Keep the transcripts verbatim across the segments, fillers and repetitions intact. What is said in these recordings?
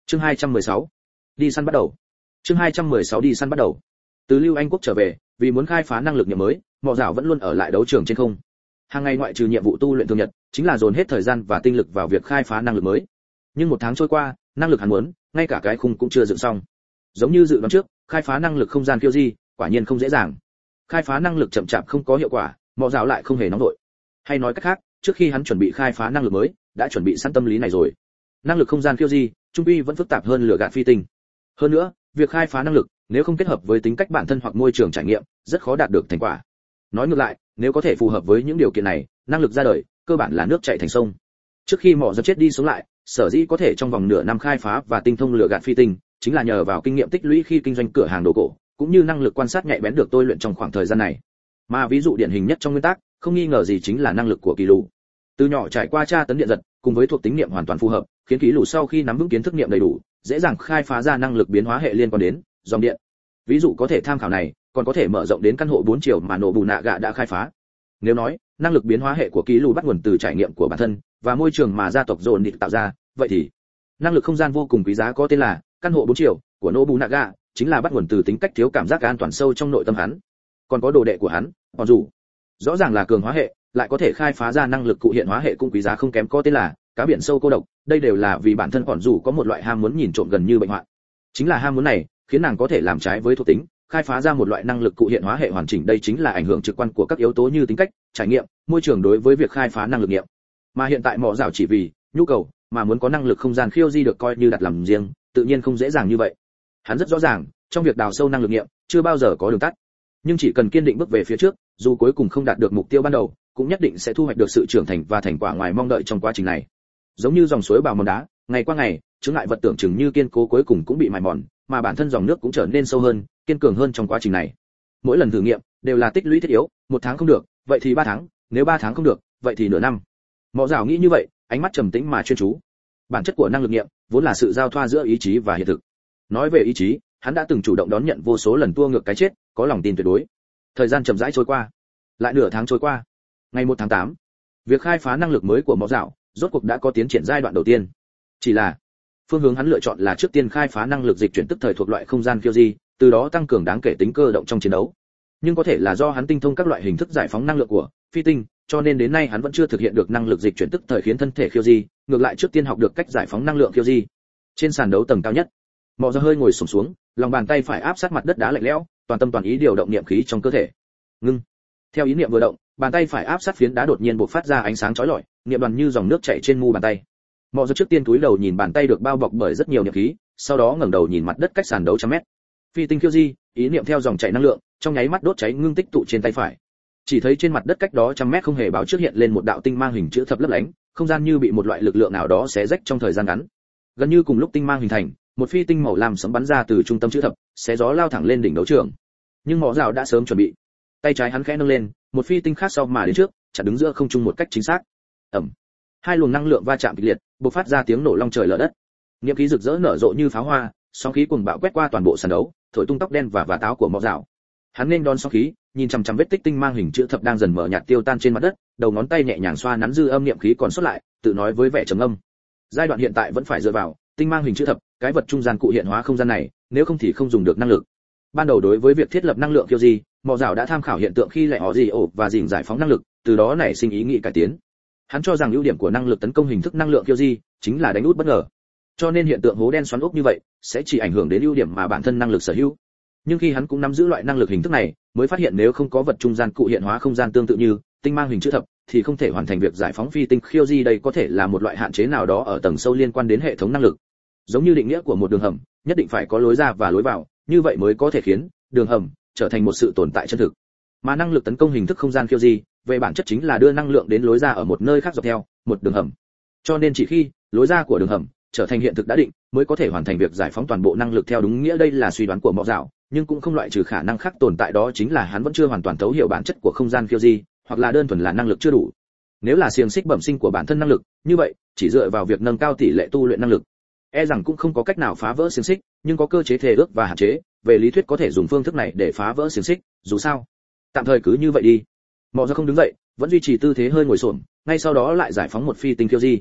Chương hai trăm mười sáu, đi săn bắt đầu. Chương hai trăm mười sáu đi săn bắt đầu. Từ Lưu Anh quốc trở về, vì muốn khai phá năng lực nhiệm mới, Mộ Dạo vẫn luôn ở lại đấu trường trên không. Hàng ngày ngoại trừ nhiệm vụ tu luyện thường nhật, chính là dồn hết thời gian và tinh lực vào việc khai phá năng lực mới. Nhưng một tháng trôi qua, năng lực hắn muốn, ngay cả cái khung cũng chưa dựng xong. Giống như dự đoán trước, khai phá năng lực không gian kiêu di, quả nhiên không dễ dàng. Khai phá năng lực chậm chạp không có hiệu quả, Mộ Dạo lại không hề nóng vội. Hay nói cách khác, trước khi hắn chuẩn bị khai phá năng lực mới, đã chuẩn bị sẵn tâm lý này rồi. Năng lực không gian kiêu di, trung quy vẫn phức tạp hơn lửa gạt phi tinh. Hơn nữa, việc khai phá năng lực, nếu không kết hợp với tính cách bản thân hoặc môi trường trải nghiệm, rất khó đạt được thành quả. Nói ngược lại, nếu có thể phù hợp với những điều kiện này, năng lực ra đời, cơ bản là nước chảy thành sông. Trước khi Mộ Dạo chết đi sống lại, sở dĩ có thể trong vòng nửa năm khai phá và tinh thông lửa gạt phi tinh, chính là nhờ vào kinh nghiệm tích lũy khi kinh doanh cửa hàng đồ cổ, cũng như năng lực quan sát nhạy bén được tôi luyện trong khoảng thời gian này. Mà ví dụ điển hình nhất trong nguyên tắc, không nghi ngờ gì chính là năng lực của Kỳ Lù. Từ nhỏ trải qua tra tấn điện giật, cùng với thuộc tính niệm hoàn toàn phù hợp, khiến Kỳ Lù sau khi nắm vững kiến thức niệm đầy đủ, dễ dàng khai phá ra năng lực biến hóa hệ liên quan đến dòng điện. Ví dụ có thể tham khảo này, còn có thể mở rộng đến căn hộ bốn chiều mà Nổ Bù Nạ Gạ đã khai phá. Nếu nói, năng lực biến hóa hệ của Kỳ Lù bắt nguồn từ trải nghiệm của bản thân và môi trường mà gia tộc dồn địch tạo ra, vậy thì năng lực không gian vô cùng quý giá có tên là căn hộ bốn chiều của Nổ Bù Nạ Gạ, chính là bắt nguồn từ tính cách thiếu cảm giác an toàn sâu trong nội tâm hắn. Còn có đồ đệ của hắn, còn dù rõ ràng là cường hóa hệ, lại có thể khai phá ra năng lực cụ hiện hóa hệ cũng quý giá không kém có tên là cá biển sâu cô độc. Đây đều là vì bản thân còn dù có một loại ham muốn nhìn trộm gần như bệnh hoạn. Chính là ham muốn này khiến nàng có thể làm trái với thuộc tính, khai phá ra một loại năng lực cụ hiện hóa hệ hoàn chỉnh. Đây chính là ảnh hưởng trực quan của các yếu tố như tính cách, trải nghiệm, môi trường đối với việc khai phá năng lực nghiệm. Mà hiện tại Mộ Dạo chỉ vì nhu cầu mà muốn có năng lực không gian khiêu di được coi như đặt làm riêng, tự nhiên không dễ dàng như vậy. Hắn rất rõ ràng, trong việc đào sâu năng lực nghiệm, chưa bao giờ có đường tắt. Nhưng chỉ cần kiên định bước về phía trước, dù cuối cùng không đạt được mục tiêu ban đầu, cũng nhất định sẽ thu hoạch được sự trưởng thành và thành quả ngoài mong đợi trong quá trình này. Giống như dòng suối bào mòn đá, ngày qua ngày, chứng ngại vật tưởng chừng như kiên cố cuối cùng cũng bị mài mòn, mà bản thân dòng nước cũng trở nên sâu hơn, kiên cường hơn trong quá trình này. Mỗi lần thử nghiệm đều là tích lũy thiết yếu, một tháng không được, vậy thì ba tháng, nếu ba tháng không được, vậy thì nửa năm. Mộ Dạo nghĩ như vậy, ánh mắt trầm tĩnh mà chuyên chú. Bản chất của năng lực nghiệm vốn là sự giao thoa giữa ý chí và hiện thực. Nói về ý chí, hắn đã từng chủ động đón nhận vô số lần tua ngược cái chết, có lòng tin tuyệt đối. Thời gian chậm rãi trôi qua, lại nửa tháng trôi qua. Ngày một tháng tám, việc khai phá năng lực mới của Mộ Dạo rốt cuộc đã có tiến triển giai đoạn đầu tiên. Chỉ là phương hướng hắn lựa chọn là trước tiên khai phá năng lực dịch chuyển tức thời thuộc loại không gian kiêu di, từ đó tăng cường đáng kể tính cơ động trong chiến đấu. Nhưng có thể là do hắn tinh thông các loại hình thức giải phóng năng lượng của phi tinh, cho nên đến nay hắn vẫn chưa thực hiện được năng lực dịch chuyển tức thời khiến thân thể khiêu di, ngược lại trước tiên học được cách giải phóng năng lượng khiêu di. Trên sàn đấu tầng cao nhất, Mộ Dạo hơi ngồi xổm xuống, lòng bàn tay phải áp sát mặt đất đá lạnh lẽo, toàn tâm toàn ý điều động niệm khí trong cơ thể. Ngưng. Theo ý niệm vừa động, bàn tay phải áp sát phiến đá đột nhiên bộc phát ra ánh sáng chói lọi, niệm đoàn như dòng nước chảy trên mu bàn tay. Mộ Dạo trước tiên cúi đầu nhìn bàn tay được bao bọc bởi rất nhiều niệm khí, sau đó ngẩng đầu nhìn mặt đất cách sàn đấu trăm mét. Phi tinh khiêu di, ý niệm theo dòng chảy năng lượng, trong nháy mắt đốt cháy ngưng tích tụ trên tay phải. Chỉ thấy trên mặt đất cách đó trăm mét không hề báo trước hiện lên một đạo tinh mang hình chữ thập lấp lánh, không gian như bị một loại lực lượng nào đó xé rách trong thời gian ngắn. Gần như cùng lúc tinh mang hình thành, một phi tinh màu lam sẫm bắn ra từ trung tâm chữ thập, xé gió lao thẳng lên đỉnh đấu trường. Nhưng Mộ Dạo đã sớm chuẩn bị. Tay trái hắn khẽ nâng lên, một phi tinh khác sau mà đến trước, chặn đứng giữa không trung một cách chính xác. Ầm. Hai luồng năng lượng va chạm kịch liệt, bộc phát ra tiếng nổ long trời lở đất. Niệm khí rực rỡ nở rộ như pháo hoa, sóng khí cuồng bạo quét qua toàn bộ sàn đấu, thổi tung tóc đen và vá táo của Mộ Dạo. Hắn nên đón sóng khí, nhìn chằm chằm vết tích tinh mang hình chữ thập đang dần mở nhạt tiêu tan trên mặt đất, đầu ngón tay nhẹ nhàng xoa nắn dư âm niệm khí còn sót lại, tự nói với vẻ trầm âm. Giai đoạn hiện tại vẫn phải dựa vào tinh mang hình chữ thập, cái vật trung gian cụ hiện hóa không gian này, nếu không thì không dùng được năng lực. Ban đầu đối với việc thiết lập năng lượng kiêu di, Mộ Dạo đã tham khảo hiện tượng khi lại họ gì ổ và dình giải phóng năng lực, từ đó nảy sinh ý nghĩ cải tiến. Hắn cho rằng ưu điểm của năng lực tấn công hình thức năng lượng kiêu di chính là đánh út bất ngờ. Cho nên hiện tượng hố đen xoắn ốc như vậy sẽ chỉ ảnh hưởng đến ưu điểm mà bản thân năng lực sở hữu. Nhưng khi hắn cũng nắm giữ loại năng lực hình thức này, mới phát hiện nếu không có vật trung gian cụ hiện hóa không gian tương tự như tinh mang hình chữ thập, thì không thể hoàn thành việc giải phóng phi tinh khiêu di. Đây có thể là một loại hạn chế nào đó ở tầng sâu liên quan đến hệ thống năng lực. Giống như định nghĩa của một đường hầm, nhất định phải có lối ra và lối vào, như vậy mới có thể khiến đường hầm trở thành một sự tồn tại chân thực. Mà năng lực tấn công hình thức không gian khiêu di, về bản chất chính là đưa năng lượng đến lối ra ở một nơi khác dọc theo một đường hầm. Cho nên chỉ khi lối ra của đường hầm trở thành hiện thực đã định, mới có thể hoàn thành việc giải phóng toàn bộ năng lực theo đúng nghĩa. Đây là suy đoán của Mộ Dạo, nhưng cũng không loại trừ khả năng khác tồn tại, đó chính là hắn vẫn chưa hoàn toàn thấu hiểu bản chất của không gian khiêu di, hoặc là đơn thuần là năng lực chưa đủ. Nếu là xiềng xích bẩm sinh của bản thân năng lực, như vậy chỉ dựa vào việc nâng cao tỷ lệ tu luyện năng lực, e rằng cũng không có cách nào phá vỡ xiềng xích, nhưng có cơ chế thể ước và hạn chế, về lý thuyết có thể dùng phương thức này để phá vỡ xiềng xích. Dù sao, tạm thời cứ như vậy đi. Mộ Dạo không đứng dậy, vẫn duy trì tư thế hơi ngồi xổm, ngay sau đó lại giải phóng một phi tinh khiêu di.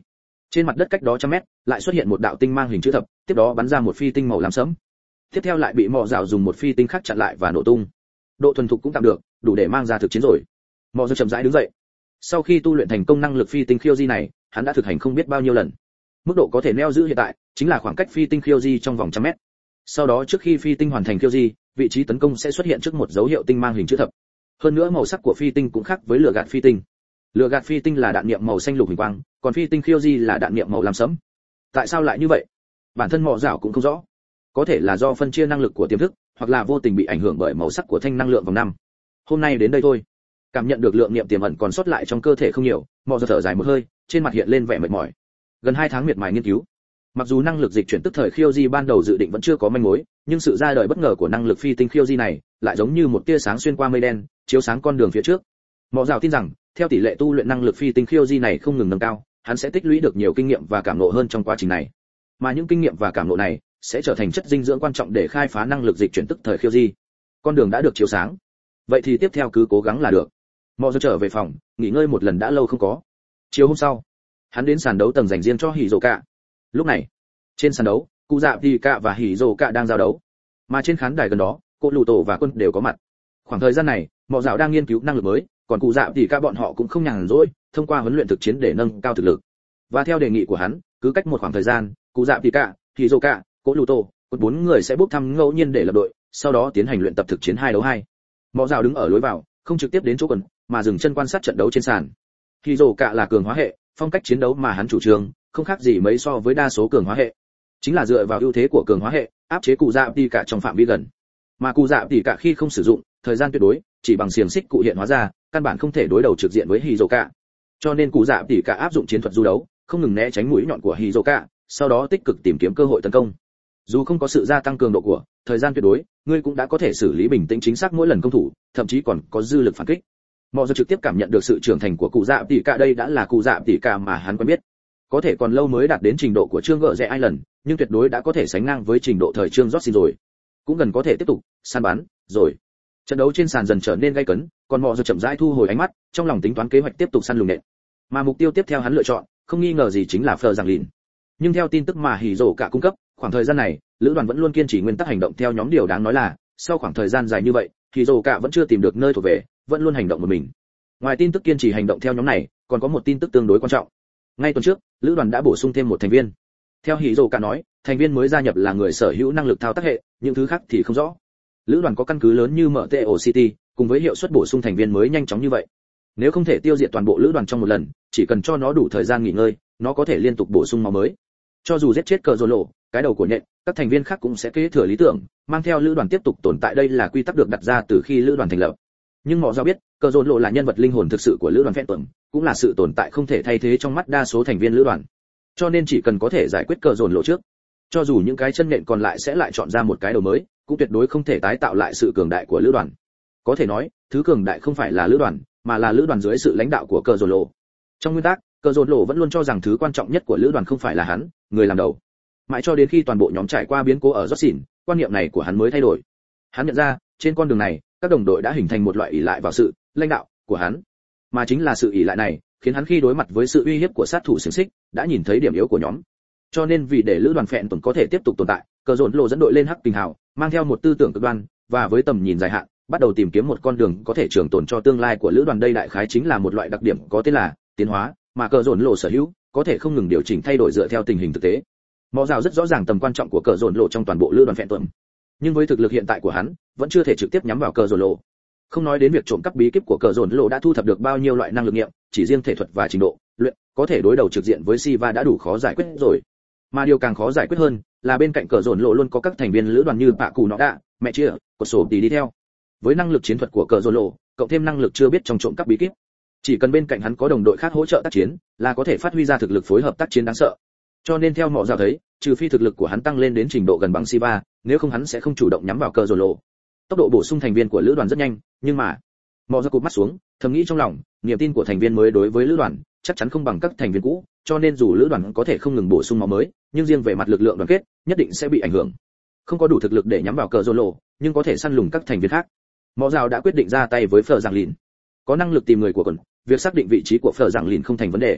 Trên mặt đất cách đó trăm mét lại xuất hiện một đạo tinh mang hình chữ thập, tiếp đó bắn ra một phi tinh màu lam sẫm. Tiếp theo lại bị mọ rào dùng một phi tinh khác chặn lại và nổ tung. Độ thuần thục cũng tạm được, đủ để mang ra thực chiến rồi. Mọ rào chậm rãi đứng dậy. Sau khi tu luyện thành công năng lực phi tinh khiêu di này, hắn đã thực hành không biết bao nhiêu lần. Mức độ có thể neo giữ hiện tại chính là khoảng cách phi tinh khiêu di trong vòng trăm mét. Sau đó trước khi phi tinh hoàn thành khiêu di, vị trí tấn công sẽ xuất hiện trước một dấu hiệu tinh mang hình chữ thập. Hơn nữa màu sắc của phi tinh cũng khác với lửa gạt phi tinh. Lửa gạt phi tinh là đạn niệm màu xanh lục huỳnh quang, còn phi tinh khiêu di là đạn niệm màu lam sẫm. Tại sao lại như vậy? Bản thân mọ rào cũng không rõ. Có thể là do phân chia năng lực của tiềm thức, hoặc là vô tình bị ảnh hưởng bởi màu sắc của thanh năng lượng vòng năm. Hôm nay đến đây thôi. Cảm nhận được lượng niệm tiềm ẩn còn sót lại trong cơ thể không nhiều, mọ rào thở dài một hơi, trên mặt hiện lên vẻ mệt mỏi. Gần hai tháng miệt mài nghiên cứu, mặc dù năng lực dịch chuyển tức thời khiêu di ban đầu dự định vẫn chưa có manh mối, nhưng sự ra đời bất ngờ của năng lực phi tinh khiêu di này lại giống như một tia sáng xuyên qua mây đen, chiếu sáng con đường phía trước. Mọ rào tin rằng theo tỷ lệ tu luyện năng lực phi tinh khiêu di này không ngừng nâng cao, hắn sẽ tích lũy được nhiều kinh nghiệm và cảm ngộ hơn trong quá trình này. Mà những kinh nghiệm và cảm ngộ này sẽ trở thành chất dinh dưỡng quan trọng để khai phá năng lực dịch chuyển tức thời khiêu di. Con đường đã được chiếu sáng, vậy thì tiếp theo cứ cố gắng là được. Mọ rào trở về phòng, nghỉ ngơi một lần đã lâu không có. Chiều hôm sau, hắn đến sàn đấu tầng dành riêng cho hỉ rồ cạ. Lúc này, trên sàn đấu, cụ dạ thì cạ và hỉ rồ cạ đang giao đấu, mà trên khán đài gần đó, cô lù tổ và quân đều có mặt. Khoảng thời gian này, mọ rào đang nghiên cứu năng lực mới, còn cụ dạ thì cạ bọn họ cũng không nhàn rỗi, thông qua huấn luyện thực chiến để nâng cao thực lực. Và theo đề nghị của hắn, cứ cách một khoảng thời gian, cụ dạ thì cạ, hỉ rồ cạ, cô lù tổ, quân bốn người sẽ bốc thăm ngẫu nhiên để lập đội, sau đó tiến hành luyện tập thực chiến hai đấu hai. Mọ rào đứng ở lối vào, không trực tiếp đến chỗ quần, mà dừng chân quan sát trận đấu trên sàn. Hỉ rồ cạ là cường hóa hệ, phong cách chiến đấu mà hắn chủ trương không khác gì mấy so với đa số cường hóa hệ, chính là dựa vào ưu thế của cường hóa hệ áp chế cụ dạ tỷ cả trong phạm vi gần. Mà cụ dạ tỷ cả khi không sử dụng thời gian tuyệt đối, chỉ bằng xiềng xích cụ hiện hóa ra, căn bản không thể đối đầu trực diện với Hizoka. Cho nên cụ dạ tỷ cả áp dụng chiến thuật du đấu, không ngừng né tránh mũi nhọn của Hizoka, sau đó tích cực tìm kiếm cơ hội tấn công. Dù không có sự gia tăng cường độ của thời gian tuyệt đối, ngươi cũng đã có thể xử lý bình tĩnh chính xác mỗi lần công thủ, thậm chí còn có dư lực phản kích. Mọ giờ trực tiếp cảm nhận được sự trưởng thành của cụ dạ tỷ cả, đây đã là cụ dạ tỷ cả mà hắn quen biết. Có thể còn lâu mới đạt đến trình độ của Trương Gợ Rẽ Island, nhưng tuyệt đối đã có thể sánh ngang với trình độ thời Trương Johnson rồi. Cũng gần có thể tiếp tục săn bắn rồi. Trận đấu trên sàn dần trở nên gay cấn, còn Mọ giờ chậm rãi thu hồi ánh mắt, trong lòng tính toán kế hoạch tiếp tục săn lùng nện. Mà mục tiêu tiếp theo hắn lựa chọn, không nghi ngờ gì chính là Phờ Giang Lìn. Nhưng theo tin tức mà Hỉ Dỗ cả cung cấp, khoảng thời gian này, lữ đoàn vẫn luôn kiên trì nguyên tắc hành động theo nhóm, điều đáng nói là, sau khoảng thời gian dài như vậy, Hỉ Dỗ cả vẫn chưa tìm được nơi thuộc về, vẫn luôn hành động một mình. Ngoài tin tức kiên trì hành động theo nhóm này, còn có một tin tức tương đối quan trọng. Ngay tuần trước, lữ đoàn đã bổ sung thêm một thành viên. Theo Hỉ Dỗ cả nói, thành viên mới gia nhập là người sở hữu năng lực thao tác hệ, những thứ khác thì không rõ. Lữ đoàn có căn cứ lớn như em tê o City, cùng với hiệu suất bổ sung thành viên mới nhanh chóng như vậy. Nếu không thể tiêu diệt toàn bộ lữ đoàn trong một lần, chỉ cần cho nó đủ thời gian nghỉ ngơi, nó có thể liên tục bổ sung máu mới. Cho dù giết chết cờ rồ lộ, cái đầu của nhện, các thành viên khác cũng sẽ kế thừa lý tưởng, mang theo lữ đoàn tiếp tục tồn tại, đây là quy tắc được đặt ra từ khi lữ đoàn thành lập. Nhưng mọi do biết, cờ rồ lộ là nhân vật linh hồn thực sự của lữ đoàn phèn tuẩm, cũng là sự tồn tại không thể thay thế trong mắt đa số thành viên lữ đoàn. Cho nên chỉ cần có thể giải quyết cờ rồ lộ trước, cho dù những cái chân nện còn lại sẽ lại chọn ra một cái đầu mới, cũng tuyệt đối không thể tái tạo lại sự cường đại của lữ đoàn. Có thể nói, thứ cường đại không phải là lữ đoàn, mà là lữ đoàn dưới sự lãnh đạo của cờ rồ lộ. Trong nguyên tắc, cờ rồ lộ vẫn luôn cho rằng thứ quan trọng nhất của lữ đoàn không phải là hắn, người làm đầu. Mãi cho đến khi toàn bộ nhóm trải qua biến cố ở Rossin, quan niệm này của hắn mới thay đổi. Hắn nhận ra, trên con đường này, các đồng đội đã hình thành một loại ỷ lại vào sự lãnh đạo của hắn, mà chính là sự ỷ lại này khiến hắn khi đối mặt với sự uy hiếp của sát thủ xiềng xích đã nhìn thấy điểm yếu của nhóm. Cho nên vì để lữ đoàn phèn tuần có thể tiếp tục tồn tại, cờ rồn lộ dẫn đội lên hắc tình hào, mang theo một tư tưởng cực đoan và với tầm nhìn dài hạn, bắt đầu tìm kiếm một con đường có thể trường tồn cho tương lai của lữ đoàn. Đây đại khái chính là một loại đặc điểm có tên là tiến hóa, mà cờ rồn lộ sở hữu, có thể không ngừng điều chỉnh thay đổi dựa theo tình hình thực tế. Mọ rào rất rõ ràng tầm quan trọng của cờ rồn lộ trong toàn bộ lữ đoàn phèn tuần, nhưng với thực lực hiện tại của hắn, vẫn chưa thể trực tiếp nhắm vào cờ rồn lộ. Không nói đến việc trộm cắp bí kíp của cờ rồn lộ đã thu thập được bao nhiêu loại năng lực nghiệm, chỉ riêng thể thuật và trình độ luyện, có thể đối đầu trực diện với Siva đã đủ khó giải quyết rồi. Mà điều càng khó giải quyết hơn là bên cạnh cờ rồn lộ luôn có các thành viên lữ đoàn như Bạ Cù Nọ Đạ, Mẹ Chia, Cột Sổ Tì đi theo. Với năng lực chiến thuật của cờ rồn lộ, cộng thêm năng lực chưa biết trong trộm cắp bí kíp, chỉ cần bên cạnh hắn có đồng đội khác hỗ trợ tác chiến, là có thể phát huy ra thực lực phối hợp tác chiến đáng sợ. Cho nên theo Mọ Rào thấy, trừ phi thực lực của hắn tăng lên đến trình độ gần bằng Siva, nếu không hắn sẽ không chủ động nhắm vào cờ rồn lộ. Tốc độ bổ sung thành viên của lữ đoàn rất nhanh, nhưng mà Mọ Rào cụp mắt xuống, thầm nghĩ trong lòng, niềm tin của thành viên mới đối với lữ đoàn chắc chắn không bằng các thành viên cũ, cho nên dù lữ đoàn có thể không ngừng bổ sung máu mới, nhưng riêng về mặt lực lượng đoàn kết, nhất định sẽ bị ảnh hưởng. Không có đủ thực lực để nhắm vào cờ rồ lộ, nhưng có thể săn lùng các thành viên khác. Mọ Rào đã quyết định ra tay với Phở Giang Lìn. Có năng lực tìm người của quần, việc xác định vị trí của Phở Giang Lìn không thành vấn đề.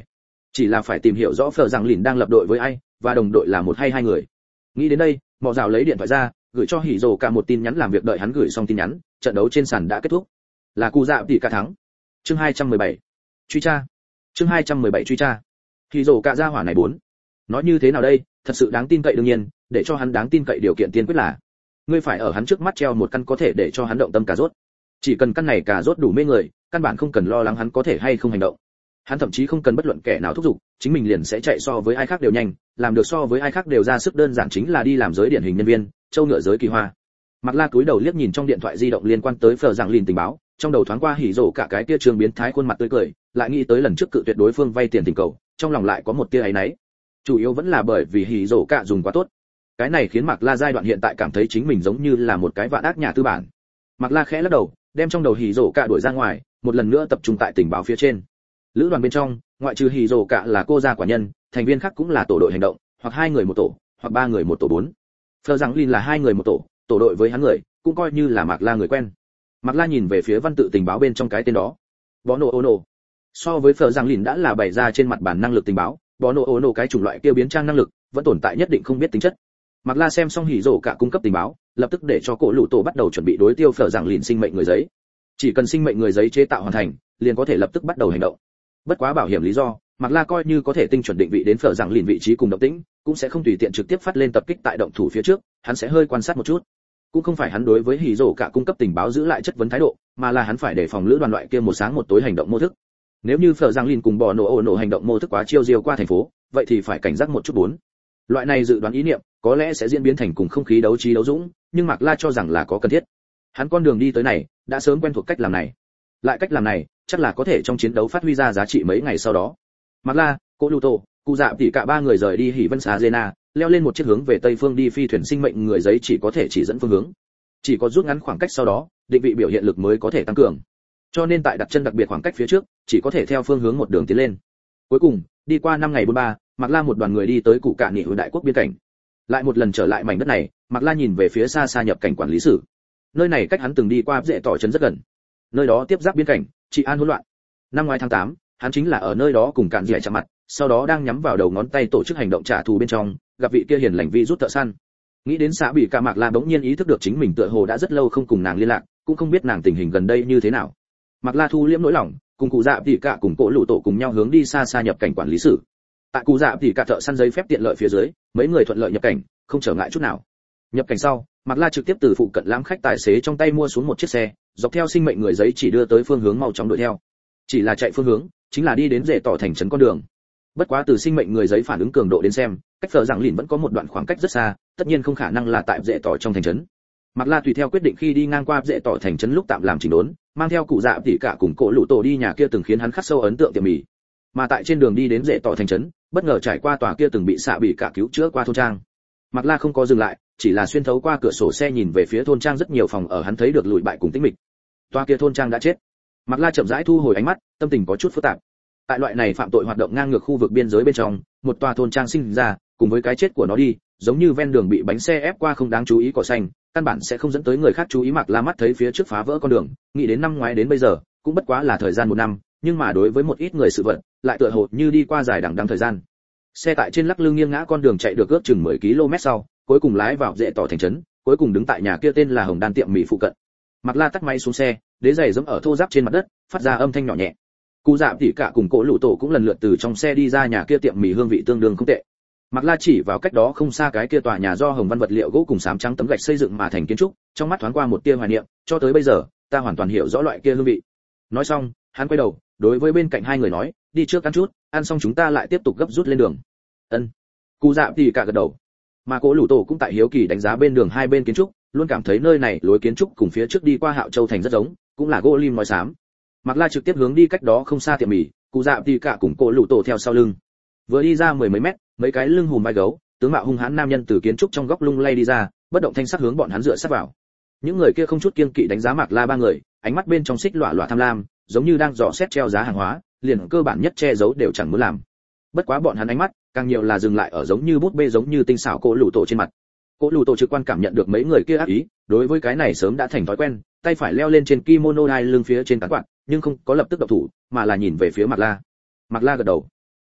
chỉ là phải tìm hiểu rõ phở rằng lìn đang lập đội với ai và đồng đội là một hay hai người. Nghĩ đến đây, Mọ Dạo lấy điện thoại ra, gửi cho Hỉ Dồ cả một tin nhắn làm việc, đợi hắn gửi xong tin nhắn, trận đấu trên sàn đã kết thúc. Là Cú Dạ tỷ cả thắng. Chương hai trăm mười bảy. Truy tra. Chương hai trăm mười bảy truy tra. Hỉ Dồ cả ra hỏa này bốn. Nói như thế nào đây, thật sự đáng tin cậy đương nhiên, để cho hắn đáng tin cậy điều kiện tiên quyết là ngươi phải ở hắn trước mắt treo một căn có thể để cho hắn động tâm cà rốt. Chỉ cần căn này cà rốt đủ mê người, căn bản không cần lo lắng hắn có thể hay không hành động. Hắn thậm chí không cần bất luận kẻ nào thúc giục, chính mình liền sẽ chạy so với ai khác đều nhanh, làm được so với ai khác đều ra sức, đơn giản chính là đi làm giới điển hình nhân viên, châu ngựa giới kỳ hoa. Mạc La cúi đầu liếc nhìn trong điện thoại di động liên quan tới Phở Giảng Lìn tình báo, trong đầu thoáng qua Hỉ Dồ cả cái kia trường biến thái khuôn mặt tươi cười, lại nghĩ tới lần trước cự tuyệt đối phương vay tiền tình cầu, trong lòng lại có một tia áy náy. Chủ yếu vẫn là bởi vì Hỉ Dồ cả dùng quá tốt. Cái này khiến Mạc La giai đoạn hiện tại cảm thấy chính mình giống như là một cái vạn ác nhà tư bản. Mạc La khẽ lắc đầu, đem trong đầu Hỉ Dồ cả đuổi ra ngoài, một lần nữa tập trung tại tình báo phía trên. Lữ đoàn bên trong, ngoại trừ Hỉ Dồ cả là cô gia quả nhân, thành viên khác cũng là tổ đội hành động, hoặc hai người một tổ, hoặc ba người một tổ bốn. Phở Giảng Lìn là hai người một tổ, tổ đội với hắn người, cũng coi như là Mạc La người quen. Mạc La nhìn về phía văn tự tình báo bên trong cái tên đó. Bono Ono. So với Phở Giảng Lìn đã là bày ra trên mặt bản năng lực tình báo, Bono Ono cái chủng loại kia biến trang năng lực, vẫn tồn tại nhất định không biết tính chất. Mạc La xem xong Hỉ Dồ cả cung cấp tình báo, lập tức để cho cổ lũ tổ bắt đầu chuẩn bị đối tiêu Phở Giảng Lìn sinh mệnh người giấy. Chỉ cần sinh mệnh người giấy chế tạo hoàn thành, liền có thể lập tức bắt đầu hành động. Bất quá bảo hiểm lý do, Mạc La coi như có thể tinh chuẩn định vị đến Phở Giảng Lìn vị trí cùng động tĩnh, cũng sẽ không tùy tiện trực tiếp phát lên tập kích tại động thủ phía trước, hắn sẽ hơi quan sát một chút. Cũng không phải hắn đối với Hỉ Dồ cả cung cấp tình báo giữ lại chất vấn thái độ, mà là hắn phải đề phòng lữ đoàn loại kia một sáng một tối hành động mô thức. Nếu như Phở Giảng Lìn cùng bò nổ ổ nổ hành động mô thức quá chiêu diêu qua thành phố, vậy thì phải cảnh giác một chút bốn. Loại này dự đoán ý niệm, có lẽ sẽ diễn biến thành cùng không khí đấu trí đấu dũng, nhưng Mạc La cho rằng là có cần thiết. Hắn con đường đi tới này, đã sớm quen thuộc cách làm này. Lại cách làm này, chắc là có thể trong chiến đấu phát huy ra giá trị mấy ngày sau đó. Mạc La, Cố Lù Tổ, Cụ Dạ tỷ cả ba người rời đi Hỉ Vân Xá Zena, leo lên một chiếc hướng về tây phương đi phi thuyền sinh mệnh người giấy chỉ có thể chỉ dẫn phương hướng. Chỉ có rút ngắn khoảng cách sau đó, định vị biểu hiện lực mới có thể tăng cường. Cho nên tại đặt chân đặc biệt khoảng cách phía trước, chỉ có thể theo phương hướng một đường tiến lên. Cuối cùng, đi qua năm ngày bốn ba, Mạc La một đoàn người đi tới Cụ Cạn Nghị đại quốc biên cảnh. Lại một lần trở lại mảnh đất này, Mạc La nhìn về phía xa xa nhập cảnh quản lý sử. Nơi này cách hắn từng đi qua dễ tỏ trấn rất gần. Nơi đó tiếp giáp biên cảnh, trị an hỗn loạn. Năm ngoái tháng tám, hắn chính là ở nơi đó cùng Cạn Dẻ chạm mặt, sau đó đang nhắm vào đầu ngón tay tổ chức hành động trả thù bên trong, gặp vị kia hiền lành vi rút thợ săn. Nghĩ đến xã bị cả Mạc La bỗng nhiên ý thức được chính mình tựa hồ đã rất lâu không cùng nàng liên lạc, cũng không biết nàng tình hình gần đây như thế nào. Mạc La thu liễm nỗi lòng, cùng cụ dạ tỷ cả cùng cổ lũ tổ cùng nhau hướng đi xa xa nhập cảnh quản lý sử. Tại cụ dạ tỷ cả thợ săn giấy phép tiện lợi phía dưới, mấy người thuận lợi nhập cảnh, không trở ngại chút nào. Nhập cảnh sau, Mạc La trực tiếp từ phụ cận lãm khách tài xế trong tay mua xuống một chiếc xe, dọc theo sinh mệnh người giấy chỉ đưa tới phương hướng mau chóng đuổi theo. Chỉ là chạy phương hướng, chính là đi đến rễ tỏ thành trấn con đường. Bất quá từ sinh mệnh người giấy phản ứng cường độ đến xem, cách Phở Giảng Lìn vẫn có một đoạn khoảng cách rất xa, tất nhiên không khả năng là tại rễ tỏ trong thành trấn. Mạc La tùy theo quyết định khi đi ngang qua rễ tỏ thành trấn lúc tạm làm chỉnh đốn, mang theo cụ dạ tỷ cả cùng cổ lũ tổ đi nhà kia từng khiến hắn khắc sâu ấn tượng tiệm mì. Mà tại trên đường đi đến rễ tỏ thành trấn, bất ngờ trải qua tòa kia từng bị xạ bị cả cứu chữa qua thôn trang. Mạc La không có dừng lại, chỉ là xuyên thấu qua cửa sổ xe nhìn về phía thôn trang, rất nhiều phòng ở hắn thấy được lụi bại cùng tĩnh mịch. Tòa kia thôn trang đã chết. Mạc La chậm rãi thu hồi ánh mắt, tâm tình có chút phức tạp. Tại loại này phạm tội hoạt động ngang ngược khu vực biên giới bên trong, một tòa thôn trang sinh ra, cùng với cái chết của nó đi, giống như ven đường bị bánh xe ép qua không đáng chú ý cỏ xanh, căn bản sẽ không dẫn tới người khác chú ý. Mạc La mắt thấy phía trước phá vỡ con đường, nghĩ đến năm ngoái đến bây giờ, cũng bất quá là thời gian một năm, nhưng mà đối với một ít người sự vật, lại tựa hồ như đi qua dài đằng đẵng thời gian. Xe tại trên lắc lư nghiêng ngã con đường chạy được ước chừng mười ki lô mét sau, cuối cùng lái vào rễ tỏ thành trấn, cuối cùng đứng tại nhà kia tên là Hồng Đan tiệm mì phụ cận. Mạc La tắt máy xuống xe, đế giày giẫm ở thô ráp trên mặt đất, phát ra âm thanh nhỏ nhẹ. Cụ dạ tỷ cả cùng cổ lũ tổ cũng lần lượt từ trong xe đi ra, nhà kia tiệm mì hương vị tương đương không tệ. Mạc La chỉ vào cách đó không xa cái kia tòa nhà do hồng văn vật liệu gỗ cùng xám trắng tấm gạch xây dựng mà thành kiến trúc, trong mắt thoáng qua một tia hoài niệm, cho tới bây giờ, ta hoàn toàn hiểu rõ loại kia hương vị. Nói xong, hắn quay đầu, đối với bên cạnh hai người nói, đi trước ăn chút, ăn xong chúng ta lại tiếp tục gấp rút lên đường. Ân. Cụ dạ tỷ cả gật đầu. Mà cổ lũ tổ cũng tại hiếu kỳ đánh giá bên đường hai bên kiến trúc, luôn cảm thấy nơi này lối kiến trúc cùng phía trước đi qua Hạo Châu thành rất giống, cũng là gỗ lim nói xám. Mạc La trực tiếp hướng đi cách đó không xa tiệm mì, cụ dạ tỷ cả cùng cổ lũ tổ theo sau lưng. Vừa đi ra mười mấy mét, mấy cái lưng hùm vai gấu, tướng mạo hung hãn nam nhân từ kiến trúc trong góc lung lay đi ra, bất động thanh sắc hướng bọn hắn dựa sát vào. Những người kia không chút kiêng kỵ đánh giá Mạc La ba người, ánh mắt bên trong xích lọa lọa tham lam, giống như đang dò xét treo giá hàng hóa, liền cơ bản nhất che giấu đều chẳng muốn làm. Bất quá bọn hắn ánh mắt, càng nhiều là dừng lại ở giống như bút bê giống như tinh xảo cổ lũ tổ trên mặt. Cổ lũ tổ trực quan cảm nhận được mấy người kia ác ý, đối với cái này sớm đã thành thói quen, tay phải leo lên trên kimono đai lưng phía trên cán quạt, nhưng không có lập tức động thủ, mà là nhìn về phía Mạc La. Mạc La gật đầu.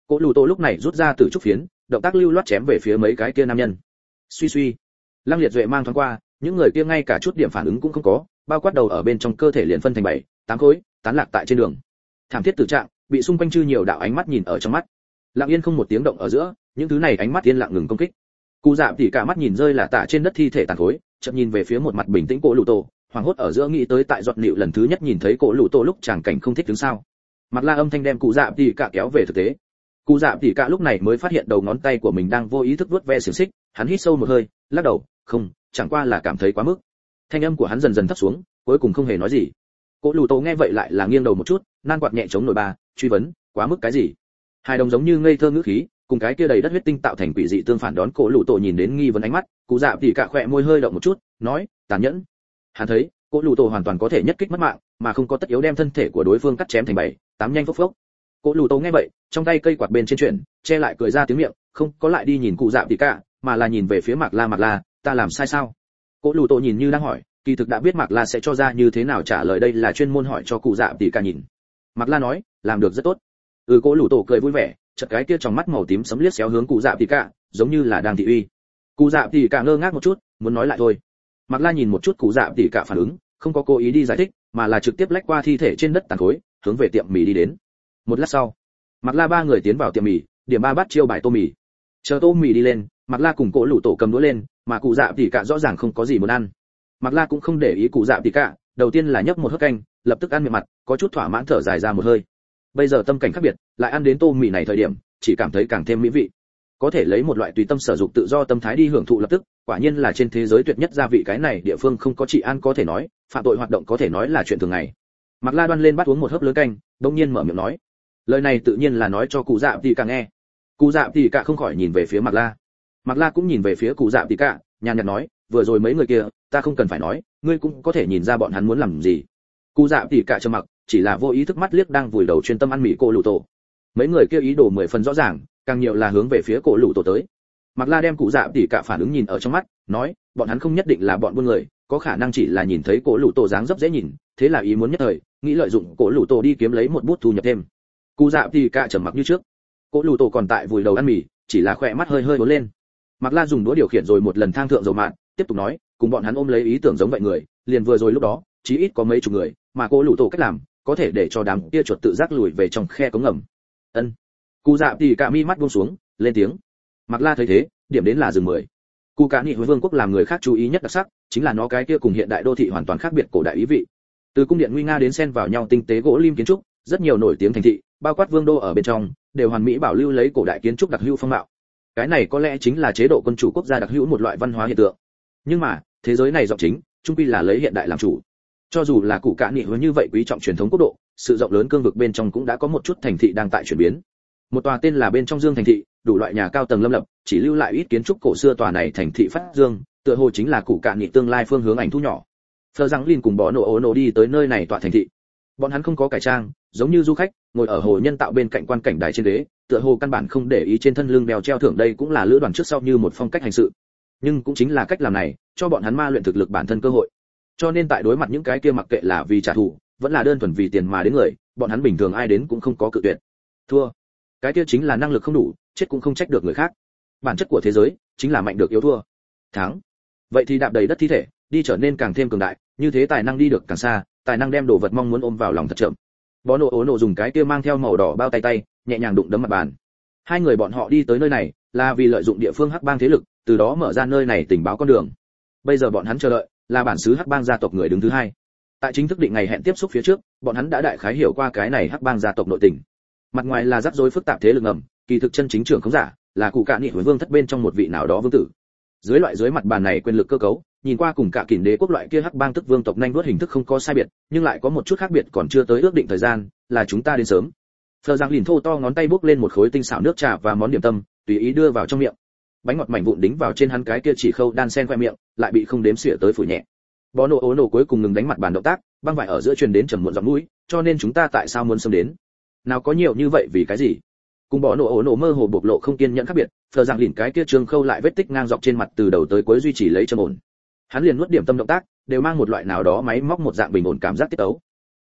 Cố Lù Tô lúc này rút ra tử trúc phiến, động tác lưu loát chém về phía mấy cái kia nam nhân. Suy suy, Lăng Liệt Duệ mang thoáng qua, những người kia ngay cả chút điểm phản ứng cũng không có, bao quát đầu ở bên trong cơ thể liền phân thành bảy, tám khối, tán lạc tại trên đường. Thảm thiết tử trạng, bị xung quanh chư nhiều đạo ánh mắt nhìn ở trong mắt. Lặng yên không một tiếng động ở giữa, những thứ này ánh mắt yên lặng ngừng công kích. Cụ Dạ thì cả mắt nhìn rơi là tạ trên đất thi thể tàn khối, chợt nhìn về phía một mặt bình tĩnh Cố Lù Tô, hoàng hốt ở giữa nghĩ tới tại giọt nịu lần thứ nhất nhìn thấy Cố Lù Tô lúc chàng cảnh không thích đứng sao. Mặc La âm thanh đem Cụ Dạ thì cả kéo về thực tế. Cụ Dạ thì cả lúc này mới phát hiện đầu ngón tay của mình đang vô ý thức vuốt ve xiềng xích, hắn hít sâu một hơi, lắc đầu, không, chẳng qua là cảm thấy quá mức. Thanh âm của hắn dần dần thấp xuống, cuối cùng không hề nói gì. Cố Lù Tô nghe vậy lại là nghiêng đầu một chút, nan quạt nhẹ chống nổi ba, truy vấn, quá mức cái gì? Hai đồng giống như ngây thơ ngữ khí, cùng cái kia đầy đất huyết tinh tạo thành quỷ dị tương phản đón Cố Lù Tô nhìn đến nghi vấn ánh mắt, Cụ Dạ thì cả khỏe môi hơi động một chút, nói, tàn nhẫn. Hắn thấy, Cố Lù Tô hoàn toàn có thể nhất kích mất mạng, mà không có tất yếu đem thân thể của đối phương cắt chém thành bảy, tám nhanh phốc phốc. Cố Lù Tô nghe vậy, trong tay cây quạt bên trên chuyển, che lại cười ra tiếng miệng, không có lại đi nhìn Cụ Dạ thì cả, mà là nhìn về phía Mạc La. Mạc La, ta làm sai sao? Cố Lù Tô nhìn như đang hỏi, kỳ thực đã biết Mạc La sẽ cho ra như thế nào trả lời, đây là chuyên môn hỏi cho Cụ Dạ thì cả nhìn. Mạc La nói, làm được rất tốt. Ừ, Cố Lù Tô cười vui vẻ, chợt cái kia trong mắt màu tím sấm liếc xéo hướng Cụ Dạ thì cả, giống như là đang thị uy. Cụ Dạ thì cả ngơ ngác một chút, muốn nói lại thôi. Mạc La nhìn một chút Cụ Dạ thì cả phản ứng, không có cố ý đi giải thích, mà là trực tiếp lách qua thi thể trên đất tàn khối, hướng về tiệm mì đi đến. Một lát sau, Mạc La ba người tiến vào tiệm mì, điểm ba bát chiêu bài tô mì. Chờ tô mì đi lên, Mạc La cùng Cố Lù Tô cầm đũa lên, mà Cụ Dạ thì cả rõ ràng không có gì muốn ăn. Mạc La cũng không để ý Cụ Dạ thì cả, đầu tiên là nhấp một hớp canh, lập tức ăn miệng mặt, có chút thỏa mãn thở dài ra một hơi. Bây giờ tâm cảnh khác biệt, lại ăn đến tô mì này thời điểm, chỉ cảm thấy càng thêm mỹ vị. Có thể lấy một loại tùy tâm sở dục tự do tâm thái đi hưởng thụ lập tức, quả nhiên là trên thế giới tuyệt nhất gia vị, cái này địa phương không có trị an có thể nói, phạm tội hoạt động có thể nói là chuyện thường ngày. Mạc La đoan lên bắt uống một hớp lớn canh, đột nhiên mở miệng nói. Lời này tự nhiên là nói cho Cụ Dạ thì cả nghe. Cụ Dạ thì cả không khỏi nhìn về phía Mạc La. Mạc La cũng nhìn về phía Cụ Dạ thì cả, nhàn nhạt nói, vừa rồi mấy người kia, ta không cần phải nói, ngươi cũng có thể nhìn ra bọn hắn muốn làm gì. Cụ Dạ thì cả trầm mặc, chỉ là vô ý thức mắt liếc đang vùi đầu chuyên tâm ăn mì Cố Lù Tô. Mấy người kia ý đồ mười phần rõ ràng, càng nhiều là hướng về phía Cố Lù Tô tới. Mạc La đem Cụ Dạ thì cả phản ứng nhìn ở trong mắt, nói, bọn hắn không nhất định là bọn buôn người, có khả năng chỉ là nhìn thấy Cố Lù Tô dáng dấp dễ nhìn, thế là ý muốn nhất thời, nghĩ lợi dụng Cố Lù Tô đi kiếm lấy một bút thu nhập thêm. Cụ Dạ thì cả trầm mặc như trước. Cố Lù Tô còn tại vùi đầu ăn mì, chỉ là khỏe mắt hơi hơi uốn lên. Mạc La dùng đũa điều khiển rồi một lần thang thượng dầu mạn, tiếp tục nói, cùng bọn hắn ôm lấy ý tưởng giống vậy người, liền vừa rồi lúc đó, chí ít có mấy chục người, mà Cố Lù Tô cách làm, có thể để cho đám kia chuột tự giác lùi về trong khe cống ngầm. Ân. Cụ Dạ thì cả mi mắt buông xuống, lên tiếng. Mạc La thấy thế, điểm đến là dừng mười. Cụ Cả Nghị Huế Vương quốc làm người khác chú ý nhất đặc sắc, chính là nó cái kia cùng hiện đại đô thị hoàn toàn khác biệt cổ đại ý vị. Từ cung điện nguy nga đến xen vào nhau tinh tế gỗ lim kiến trúc, rất nhiều nổi tiếng thành thị, bao quát vương đô ở bên trong, đều hoàn mỹ bảo lưu lấy cổ đại kiến trúc đặc hữu phong mạo. Cái này có lẽ chính là chế độ quân chủ quốc gia đặc hữu một loại văn hóa hiện tượng. Nhưng mà, thế giới này rộng chính, chung quy là lấy hiện đại làm chủ. Cho dù là Cụ Cả Nghị Huế như vậy quý trọng truyền thống quốc độ, sự rộng lớn cương vực bên trong cũng đã có một chút thành thị đang tại chuyển biến. Một tòa tên là bên trong Dương thành thị, đủ loại nhà cao tầng lâm lập, chỉ lưu lại ít kiến trúc cổ xưa, tòa này thành thị phát dương, tựa hồ chính là Cụ Cả Nghị tương lai phương hướng ảnh thu nhỏ. Phờ Giang Lin cùng Bó Nổ Ố Nổ đi tới nơi này tòa thành thị. Bọn hắn không có cải trang, giống như du khách, ngồi ở hồ nhân tạo bên cạnh quan cảnh đài trên ghế, tựa hồ căn bản không để ý trên thân lưng đeo treo thưởng, đây cũng là lữ đoàn trước sau như một phong cách hành sự. Nhưng cũng chính là cách làm này, cho bọn hắn ma luyện thực lực bản thân cơ hội. Cho nên tại đối mặt những cái kia mặc kệ là vì trả thù, vẫn là đơn thuần vì tiền mà đến người, bọn hắn bình thường ai đến cũng không có cự tuyệt. Thua, cái kia chính là năng lực không đủ, chết cũng không trách được người khác. Bản chất của thế giới chính là mạnh được yếu thua. Thắng, vậy thì đạp đầy đất thi thể, đi trở nên càng thêm cường đại, như thế tài năng đi được càng xa, tài năng đem đồ vật mong muốn ôm vào lòng thật chậm. Bó Nổ Ố Nổ dùng cái kia mang theo màu đỏ bao tay tay, nhẹ nhàng đụng đấm mặt bàn. Hai người bọn họ đi tới nơi này, là vì lợi dụng địa phương Hắc Bang thế lực, từ đó mở ra nơi này tình báo con đường. Bây giờ bọn hắn chờ đợi, là bản xứ Hắc Bang gia tộc người đứng thứ hai. Tại chính thức định ngày hẹn tiếp xúc phía trước, bọn hắn đã đại khái hiểu qua cái này Hắc Bang gia tộc nội tình. Mặt ngoài là rắc rối phức tạp thế lực ngầm, kỳ thực chân chính trưởng không giả, là Cụ Cả Nghị Huế Vương thất bên trong một vị nào đó vương tử. Dưới loại dưới mặt bàn này quyền lực cơ cấu, nhìn qua cùng cả Kình Đế quốc loại kia Hắc Bang tức vương tộc nhanh vuốt hình thức không có sai biệt, nhưng lại có một chút khác biệt, còn chưa tới ước định thời gian, là chúng ta đến sớm. Phờ Giang Lìn thô to ngón tay bốc lên một khối tinh xảo nước trà và món điểm tâm, tùy ý đưa vào trong miệng. Bánh ngọt mảnh vụn đính vào trên hắn cái kia chỉ khâu đan sen khoe miệng, lại bị không đếm xỉa tới phủ nhẹ. Bó Nổ Ố Nổ cuối cùng ngừng đánh mặt bàn động tác, băng vải ở giữa truyền đến trầm muộn giọng mũi, cho nên chúng ta tại sao muốn sớm đến? Nào có nhiều như vậy vì cái gì? Cùng Bó Nổ Ố Nổ mơ hồ bộc lộ không kiên nhẫn khác biệt, Phờ Giang Lìn cái kia trường khâu lại vết tích ngang dọc trên mặt từ đầu tới cuối duy trì lấy trầm ổn. Hắn liền nuốt điểm tâm động tác, đều mang một loại nào đó máy móc một dạng bình ổn cảm giác tiết tấu.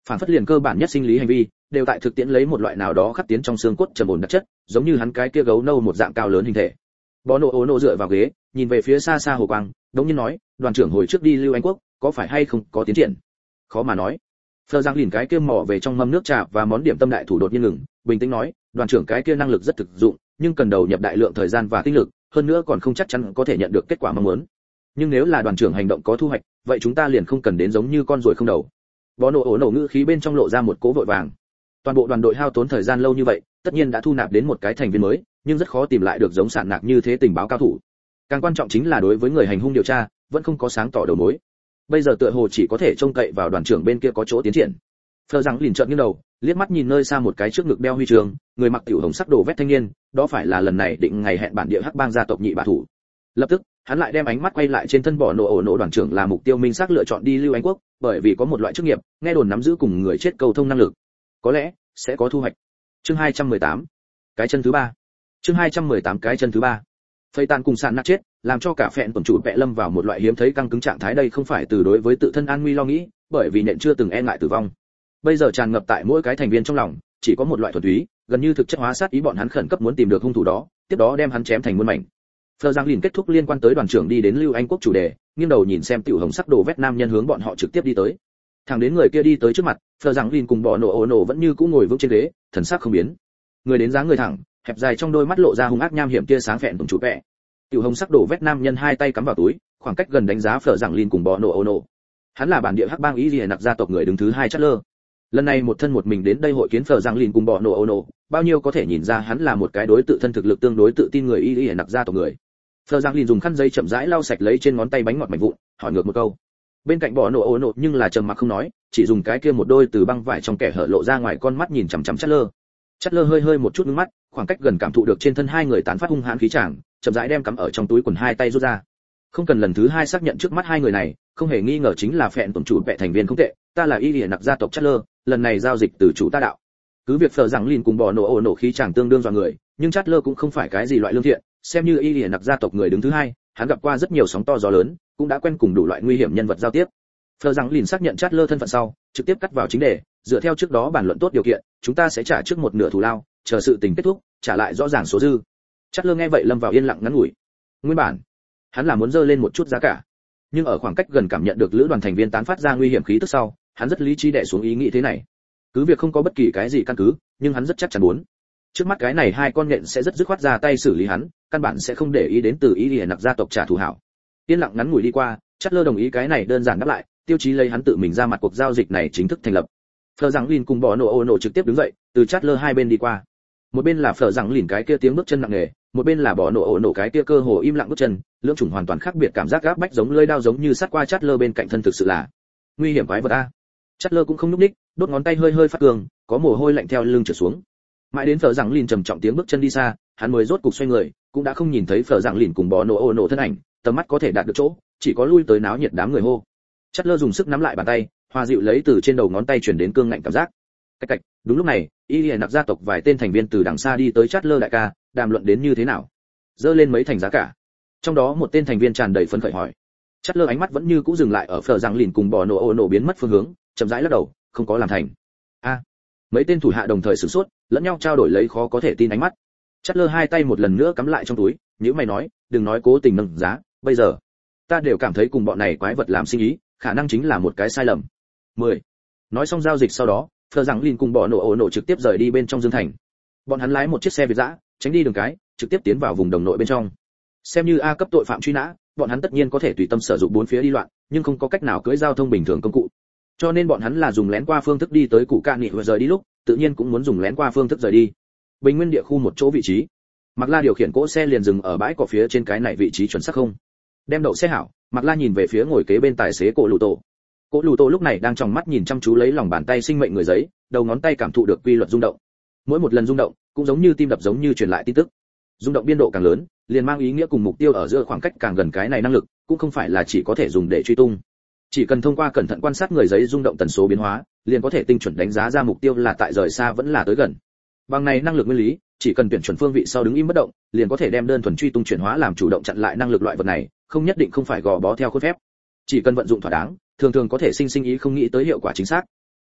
phản phất liền cơ bản nhất sinh lý hành vi đều tại thực tiễn lấy một loại nào đó khắc tiến trong xương cốt trầm ổn đặc chất, giống như hắn cái kia gấu nâu một dạng cao lớn hình thể. Bó nổ ố nổ dựa vào ghế, nhìn về phía xa xa hồ quang, đống nhiên nói, đoàn trưởng hồi trước đi Lưu Anh Quốc, có phải hay không có tiến triển? Khó mà nói. Phờ Giang liền cái kia mò về trong mâm nước trà và món điểm tâm đại thủ đột nhiên ngừng, bình tĩnh nói, đoàn trưởng cái kia năng lực rất thực dụng, nhưng cần đầu nhập đại lượng thời gian và tinh lực, hơn nữa còn không chắc chắn có thể nhận được kết quả mong muốn. Nhưng nếu là đoàn trưởng hành động có thu hoạch, vậy chúng ta liền không cần đến giống như con ruồi không đầu. Bó nổ ố nổ ngữ khí bên trong lộ ra một cố vội vàng. Toàn bộ đoàn đội hao tốn thời gian lâu như vậy, tất nhiên đã thu nạp đến một cái thành viên mới, nhưng rất khó tìm lại được giống sản nạc như thế tình báo cao thủ. Càng quan trọng chính là đối với người hành hung điều tra, vẫn không có sáng tỏ đầu mối. Bây giờ tựa hồ chỉ có thể trông cậy vào đoàn trưởng bên kia có chỗ tiến triển. Phờ rằng liền trợn nghiêng đầu, liếc mắt nhìn nơi xa một cái trước ngực đeo huy chương, người mặc tiểu hồng sắc đồ vest thanh niên, đó phải là lần này định ngày hẹn bản địa hắc bang gia tộc nhị bá thủ. Lập tức, hắn lại đem ánh mắt quay lại trên thân bỏ nổ ổ nổ đoàn trưởng là mục tiêu minh xác lựa chọn đi Lưu Anh Quốc, bởi vì có một loại chức nghiệp, nghe đồn nắm giữ cùng người chết cầu thông năng lực. Có lẽ sẽ có thu hoạch. Chương hai trăm mười tám, cái chân thứ ba. Chương hai trăm mười tám cái chân thứ ba. Phây tàn cùng sạn nát chết, làm cho cả phèn tuần chủ vẽ lâm vào một loại hiếm thấy căng cứng trạng thái, đây không phải từ đối với tự thân an nguy lo nghĩ, bởi vì nện chưa từng e ngại tử vong. Bây giờ tràn ngập tại mỗi cái thành viên trong lòng, chỉ có một loại thuần túy, gần như thực chất hóa sát ý, bọn hắn khẩn cấp muốn tìm được hung thủ đó, tiếp đó đem hắn chém thành muôn mảnh. Phờ Giang liền kết thúc liên quan tới đoàn trưởng đi đến Lưu Anh Quốc chủ đề, nghiêng đầu nhìn xem tiểu hồng sắc đồ vét nam nhân hướng bọn họ trực tiếp đi tới. Thẳng đến người kia đi tới trước mặt, Phờ Giang liền cùng bỏ nổ ổ nổ vẫn như cũ ngồi vững trên ghế, thần sắc không biến. Người đến dáng người thẳng, hẹp dài trong đôi mắt lộ ra hung ác nham hiểm tia sáng phẹn tùng chủ vẽ. Tiểu hồng sắc đồ vét nam nhân hai tay cắm vào túi, khoảng cách gần đánh giá Phờ Giang liền cùng bỏ nổ ổ nổ. Hắn là bản địa hắc bang ý liễu nặc gia tộc người đứng thứ hai Chát Lơ. Lần này một thân một mình đến đây hội kiến Phờ Giang liền cùng bỏ nổ ổ nổ, bao nhiêu có thể nhìn ra hắn là một cái đối tự thân thực lực tương đối tự tin người ý liễu nặc gia tộc người. Phờ Giang liền dùng khăn giấy chậm rãi lau sạch lấy trên ngón tay bánh ngọt mảnh vụn, hỏi ngược một câu. Bên cạnh bỏ nổ ổ nổ nhưng là trầm mặc không nói, chỉ dùng cái kia một đôi từ băng vải trong kẻ hở lộ ra ngoài con mắt nhìn chằm chằm Chát Lơ. Chát Lơ hơi hơi một chút ngước mắt, khoảng cách gần cảm thụ được trên thân hai người tán phát hung hãn khí tràng, chậm rãi đem cắm ở trong túi quần hai tay rút ra. Không cần lần thứ hai xác nhận trước mắt hai người này, không hề nghi ngờ chính là phèn tuần chủ vẽ thành viên không tệ, ta là y liễu nặc gia tộc Chát Lơ, lần này giao dịch từ chủ ta đạo. Cứ việc Phờ Giang liền cùng bỏ nổ ổ nổ khí tràng tương đương dọa người, nhưng Chát Lơ cũng không phải cái gì loại lương thiện, xem như y liễu nặc gia tộc người đứng thứ hai, hắn gặp qua rất nhiều sóng to gió lớn, cũng đã quen cùng đủ loại nguy hiểm nhân vật giao tiếp. Phờ Giang liền xác nhận Chát Lơ thân phận sau, trực tiếp cắt vào chính đề, dựa theo trước đó bàn luận tốt điều kiện, chúng ta sẽ trả trước một nửa thù lao, chờ sự tình kết thúc, trả lại rõ ràng số dư. Chát Lơ nghe vậy lâm vào yên lặng ngắn ngủi. Nguyên bản, hắn là muốn dơ lên một chút giá cả, nhưng ở khoảng cách gần cảm nhận được lữ đoàn thành viên tán phát ra nguy hiểm khí tức sau, hắn rất lý trí đè xuống ý nghĩ thế này. Cứ việc không có bất kỳ cái gì căn cứ, nhưng hắn rất chắc chắn muốn. Trước mắt cái này hai con nhện sẽ rất dứt khoát ra tay xử lý hắn, căn bản sẽ không để ý đến từ ý liễu nặc gia tộc trả thù hảo. Yên lặng ngắn ngủi đi qua, Chát Lơ đồng ý cái này đơn giản đáp lại, tiêu chí lấy hắn tự mình ra mặt cuộc giao dịch này chính thức thành lập. Phờ Giang liền cùng bỏ nổ ổ nổ trực tiếp đứng dậy, từ Chát Lơ hai bên đi qua. Một bên là Phờ Giang liền cái kia tiếng bước chân nặng nề, một bên là bỏ nổ ổ nổ cái kia cơ hồ im lặng bước chân, lưỡng chủng hoàn toàn khác biệt, cảm giác gáp bách giống lưỡi dao giống như sát qua Chát Lơ bên cạnh thân, thực sự là nguy hiểm quái vật a. Chát Lơ cũng không nhúc nhích, đốt ngón tay hơi hơi phát cường, có mồ hôi lạnh theo lưng trượt xuống. Mãi đến Phờ Giang liền trầm trọng tiếng bước chân đi xa, hắn mới rốt cục xoay người, cũng đã không nhìn thấy Phờ Giang liền cùng bỏ nổ ổ nổ thân ảnh, tầm mắt có thể đạt được chỗ, chỉ có lui tới náo nhiệt đám người hô. Chát Lơ dùng sức nắm lại bàn tay, hòa dịu lấy từ trên đầu ngón tay truyền đến cương ngạnh cảm giác. Cách cách, đúng lúc này, y liễu nặc gia tộc vài tên thành viên từ đằng xa đi tới Chát Lơ đại ca, đàm luận đến như thế nào? Dơ lên mấy thành giá cả. Trong đó một tên thành viên tràn đầy phấn khởi hỏi. Chát Lơ ánh mắt vẫn như cũ dừng lại ở Phờ Giang liền cùng bỏ nổ ổ nổ biến mất phương hướng, chậm rãi lắc đầu, không có làm thành. A. Mấy tên thủ hạ đồng thời sửng sốt, lẫn nhau trao đổi lấy khó có thể tin ánh mắt. Chát Lơ hai tay một lần nữa cắm lại trong túi, nhíu mày nói, đừng nói cố tình nâng giá, bây giờ ta đều cảm thấy cùng bọn này quái vật làm sinh ý, khả năng chính là một cái sai lầm. mười. Nói xong giao dịch sau đó, Phờ Giang liền cùng bỏ nổ ổ nổ trực tiếp rời đi bên trong Dương Thành. Bọn hắn lái một chiếc xe Việt dã, tránh đi đường cái, trực tiếp tiến vào vùng đồng nội bên trong. Xem như A cấp tội phạm truy nã, bọn hắn tất nhiên có thể tùy tâm sử dụng bốn phía đi loạn, nhưng không có cách nào cưỡi giao thông bình thường công cụ. Cho nên bọn hắn là dùng lén qua phương thức đi tới Củ Cạn Nghị và rời đi lúc, tự nhiên cũng muốn dùng lén qua phương thức rời đi. Bình nguyên địa khu một chỗ vị trí. Mạc La điều khiển cỗ xe liền dừng ở bãi cỏ phía trên, cái này vị trí chuẩn xác không? Đem đậu xe hảo, Mạc La nhìn về phía ngồi kế bên tài xế Cổ Lù Tổ. Cổ Lù Tổ lúc này đang tròng mắt nhìn chăm chú lấy lòng bàn tay sinh mệnh người giấy, đầu ngón tay cảm thụ được quy luật rung động. Mỗi một lần rung động, cũng giống như tim đập giống như truyền lại tin tức. Rung động biên độ càng lớn, liền mang ý nghĩa cùng mục tiêu ở giữa khoảng cách càng gần, cái này năng lực cũng không phải là chỉ có thể dùng để truy tung. Chỉ cần thông qua cẩn thận quan sát người giấy rung động tần số biến hóa, liền có thể tinh chuẩn đánh giá ra mục tiêu là tại rời xa vẫn là tới gần. Bằng này năng lực nguyên lý, chỉ cần tuyển chuẩn phương vị sau đứng im bất động, liền có thể đem đơn thuần truy tung chuyển hóa làm chủ động chặn lại năng lực. Loại vật này không nhất định không phải gò bó theo khuôn phép, chỉ cần vận dụng thỏa đáng, thường thường có thể sinh sinh ý không nghĩ tới hiệu quả chính xác.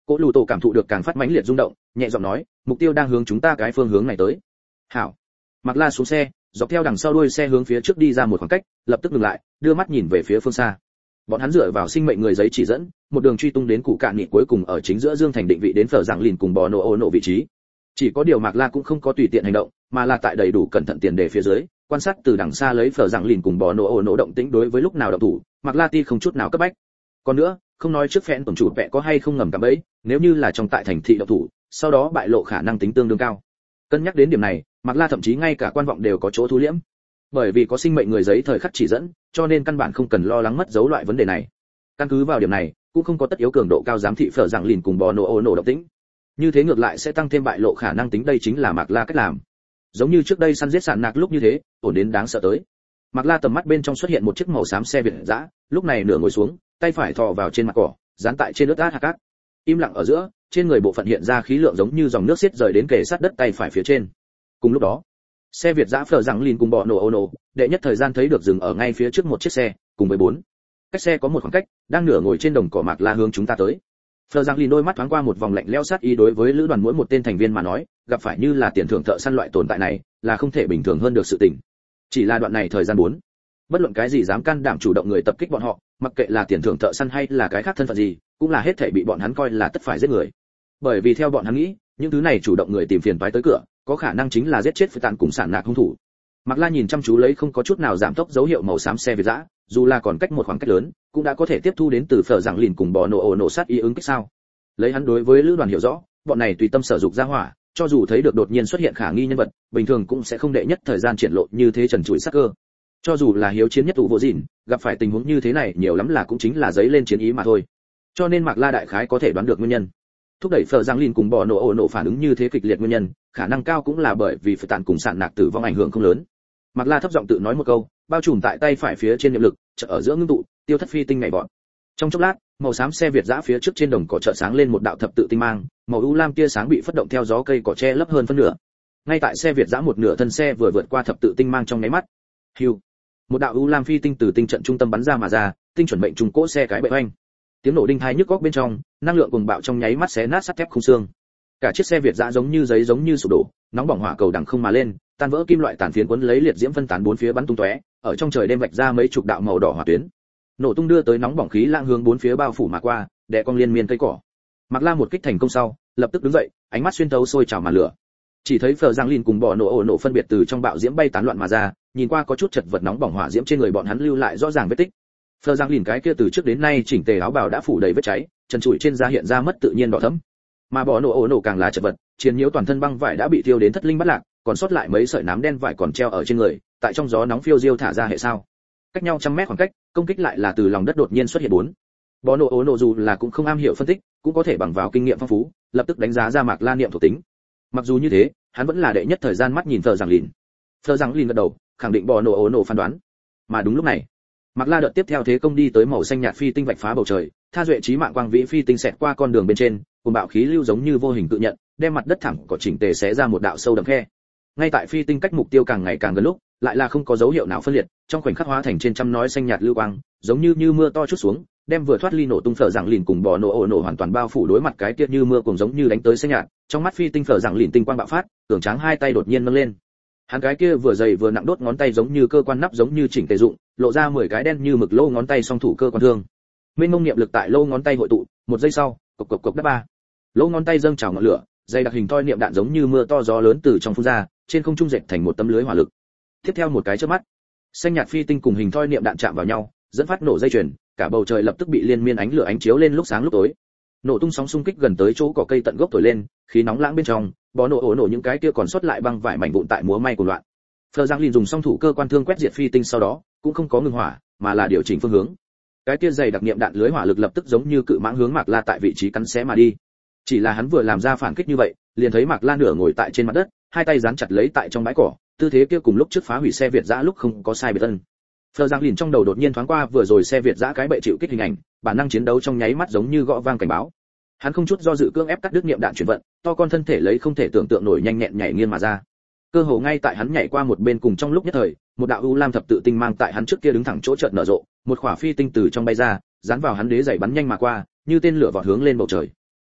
Cố Lù Tổ cảm thụ được càng phát mãnh liệt rung động, nhẹ giọng nói, mục tiêu đang hướng chúng ta cái phương hướng này tới. Hảo. Mạc La xuống xe, dọc theo đằng sau đuôi xe hướng phía trước đi ra một khoảng cách, lập tức dừng lại, đưa mắt nhìn về phía phương xa. Bọn hắn dựa vào sinh mệnh người giấy chỉ dẫn, một đường truy tung đến cụ cạn nghị cuối cùng ở chính giữa Dương Thành định vị đến phở dạng lìn cùng bò nổ ô nổ vị trí. Chỉ có điều Mạc La cũng không có tùy tiện hành động, mà là tại đầy đủ cẩn thận tiền đề phía dưới, quan sát từ đằng xa lấy phở dạng lìn cùng bò nổ ô nổ động tĩnh đối với lúc nào động thủ, Mạc La ti không chút nào cấp bách. Còn nữa, không nói trước phèn tổng chủ vẽ có hay không ngầm cạm bẫy, nếu như là trong tại thành thị động thủ, sau đó bại lộ khả năng tính tương đương cao. Cân nhắc đến điểm này, Mạc La thậm chí ngay cả quan vọng đều có chỗ thu liễm. Bởi vì có sinh mệnh người giấy thời khắc chỉ dẫn, cho nên căn bản không cần lo lắng mất dấu loại vấn đề này. Căn cứ vào điểm này, cũng không có tất yếu cường độ cao giám thị phở dạng lìn cùng bò nổ ô nổ động tĩnh. Như thế ngược lại sẽ tăng thêm bại lộ khả năng tính, đây chính là Mạc La cách làm. Giống như trước đây săn giết sạn nạc lúc như thế, ổn đến đáng sợ tới. Mạc La tầm mắt bên trong xuất hiện một chiếc màu xám xe Việt dã, lúc này nửa ngồi xuống, tay phải thò vào trên mặt cỏ, dán tại trên ướt át hạt cát. Im lặng ở giữa, trên người bộ phận hiện ra khí lượng giống như dòng nước xiết rời đến kề sát đất tay phải phía trên. Cùng lúc đó, xe Việt dã phở rằng lìn cùng bò nổ ô nổ, đệ nhất thời gian thấy được dừng ở ngay phía trước một chiếc xe, cùng với bốn. Cách xe có một khoảng cách, đang nửa ngồi trên đồng cỏ Mạc La hướng chúng ta tới. Phở rằng lìn đôi mắt thoáng qua một vòng lạnh lẽo sát ý, đối với lữ đoàn mỗi một tên thành viên mà nói, gặp phải như là tiền thưởng thợ săn loại tồn tại này, là không thể bình thường hơn được sự tình. Chỉ là đoạn này thời gian bốn, bất luận cái gì dám can đảm chủ động người tập kích bọn họ, mặc kệ là tiền thưởng thợ săn hay là cái khác thân phận gì, cũng là hết thảy bị bọn hắn coi là tất phải giết người. Bởi vì theo bọn hắn nghĩ, những thứ này chủ động người tìm phiền toái tới cửa, có khả năng chính là giết chết Phi Tạn cùng sản nạc hung thủ. Mạc La nhìn chăm chú lấy không có chút nào giảm tốc dấu hiệu màu xám xe Việt dã, dù là còn cách một khoảng cách lớn, cũng đã có thể tiếp thu đến từ phở dạng lìn cùng bò nổ ổ nổ sát ý ứng kích sao. Lấy hắn đối với lữ đoàn hiểu rõ, bọn này tùy tâm sở dục ra hỏa, cho dù thấy được đột nhiên xuất hiện khả nghi nhân vật, bình thường cũng sẽ không đệ nhất thời gian triển lộ như thế trần trụi sắc cơ. Cho dù là hiếu chiến nhất tụ vô dịn, gặp phải tình huống như thế này nhiều lắm là cũng chính là giấy lên chiến ý mà thôi. Cho nên Mạc La đại khái có thể đoán được nguyên nhân. Thúc đẩy phở giang lìn cùng bò nổ ổ nổ phản ứng như thế kịch liệt nguyên nhân, khả năng cao cũng là bởi vì Phi Tạn cùng sản nạc tử vong ảnh hưởng không lớn. Mạc La thấp giọng tự nói một câu, bao trùm tại tay phải phía trên niệm lực, chợt ở giữa ngưng tụ, tiêu thất phi tinh nhảy vọt. Trong chốc lát, màu xám xe Việt dã phía trước trên đồng cỏ chợt sáng lên một đạo thập tự tinh mang, màu u lam tia sáng bị phất động theo gió cây cỏ che lấp hơn phân nửa. Ngay tại xe Việt dã một nửa thân xe vừa vượt qua thập tự tinh mang trong nháy mắt, hưu, một đạo u lam phi tinh từ tinh trận trung tâm bắn ra mà ra, tinh chuẩn mệnh trùng cỗ xe cái bệ oanh. Tiếng nổ đinh tai nhức óc bên trong, năng lượng cuồng bạo trong nháy mắt xé nát sắt thép khung xương. Cả chiếc xe Việt dã giống như giấy giống như sụp đổ, nóng bỏng hỏa cầu đằng không mà lên, tan vỡ kim loại tàn phiến cuốn lấy liệt diễm phân tán bốn phía bắn tung tóe, ở trong trời đêm vạch ra mấy chục đạo màu đỏ hỏa tuyến. Nổ tung đưa tới nóng bỏng khí lãng hướng bốn phía bao phủ mà qua, đè cong liên miên cây cỏ. Mạc La một kích thành công sau, lập tức đứng dậy, ánh mắt xuyên thấu sôi trào màn lửa. Chỉ thấy phở giang lìn cùng bò nổ ổ nổ phân biệt từ trong bạo diễm bay tán loạn mà ra, nhìn qua có chút chật vật, nóng bỏng hỏa diễm trên người bọn hắn lưu lại rõ ràng vết tích. Phở giang lìn cái kia từ trước đến nay chỉnh tề áo bào đã phủ đầy vết cháy, trần trụi trên da hiện ra mất tự nhiên đỏ thẫm. Mà bò nổ ổ nổ càng là chật vật, chiến nhiễu toàn thân băng vải đã bị thiêu đến thất linh bất lạc, còn sót lại mấy sợi nám đen vải còn treo ở trên người, tại trong gió nóng phiêu diêu thả ra hệ sao. Cách nhau trăm mét khoảng cách, công kích lại là từ lòng đất đột nhiên xuất hiện bốn. Bò nổ ổ nổ dù là cũng không am hiểu phân tích, cũng có thể bằng vào kinh nghiệm phong phú, lập tức đánh giá ra Mạc La niệm thuộc tính. Mặc dù như thế, hắn vẫn là đệ nhất thời gian mắt nhìn Phở Giang Lìn. Phở Giang Lìn gật đầu, khẳng định bò nổ ổ nổ phán đoán. Mà đúng lúc này, Mạc La đợt tiếp theo thế công đi tới màu xanh nhạt phi tinh vạch phá bầu trời, tha duệ chí mạng quang vĩ phi tinh xẹt qua con đường bên trên, cùng bạo khí lưu giống như vô hình tự nhận, đem mặt đất thẳng cỏ chỉnh tề xé ra một đạo sâu đậm khe. Ngay tại phi tinh cách mục tiêu càng ngày càng gần lúc, lại là không có dấu hiệu nào phân liệt, trong khoảnh khắc hóa thành trên trăm nói xanh nhạt lưu quang, giống như như mưa to chút xuống, đem vừa thoát ly nổ tung Phở Giang Lìn cùng bò nổ ổ nổ hoàn toàn bao phủ. Đối mặt cái kia như mưa cùng giống như đánh tới xanh nhạt, trong mắt phi tinh Phở Giang Lìn tinh quang bạo phát, cường tráng hai tay đột nhiên nâng lên. Hắn cái kia vừa dày vừa nặng đốt ngón tay giống như cơ quan nắp giống như chỉnh tề dụng, lộ ra mười cái đen như mực lô ngón tay song thủ cơ quan thương. Mênh mông niệm lực tại lô ngón tay hội tụ, một giây sau, cộc cộc cộc đáp ba. Lô ngón tay dâng trào ngọn lửa, dây đặc hình thoi niệm đạn giống như mưa to gió lớn từ trong phun ra, trên không trung dệt thành một tấm lưới hỏa lực. Tiếp theo một cái chớp mắt, xanh nhạt phi tinh cùng hình thoi niệm đạn chạm vào nhau, dẫn phát nổ dây chuyền, cả bầu trời lập tức bị liên miên ánh lửa ánh chiếu lên lúc sáng lúc tối. Nổ tung sóng xung kích gần tới chỗ cỏ cây tận gốc thổi lên, khí nóng lãng bên trong, bó nổ ổ nổ những cái kia còn sót lại băng vải mảnh vụn tại múa may của loạn. Phở Giang Lìn dùng song thủ cơ quan thương quét diệt phi tinh sau đó, cũng không có ngừng hỏa, mà là điều chỉnh phương hướng. Cái kia dày đặc niệm đạn lưới hỏa lực lập tức giống như cự mãng hướng Mạc La tại vị trí cắn xé mà đi. Chỉ là hắn vừa làm ra phản kích như vậy, liền thấy Mạc La nửa ngồi tại trên mặt đất, hai tay dán chặt lấy tại trong bãi cỏ, tư thế kia cùng lúc trước phá hủy xe Việt dã lúc không có sai biệt ân. Phở Giang Lìn trong đầu đột nhiên thoáng qua vừa rồi xe Việt dã cái bệ chịu kích hình ảnh, bản năng chiến đấu trong nháy mắt giống như gõ vang cảnh báo. Hắn không chút do dự cưỡng ép cắt đứt niệm đạn chuyển vận, to con thân thể lấy không thể tưởng tượng nổi nhanh nhẹn nhảy nghiêng mà ra. Cơ hồ ngay tại hắn nhảy qua một bên cùng trong lúc nhất thời, một đạo u lam thập tự tinh mang tại hắn trước kia đứng thẳng chỗ chợt nở rộ, một quả phi tinh từ trong bay ra, dán vào hắn đế giày bắn nhanh mà qua, như tên lửa vọt hướng lên bầu trời.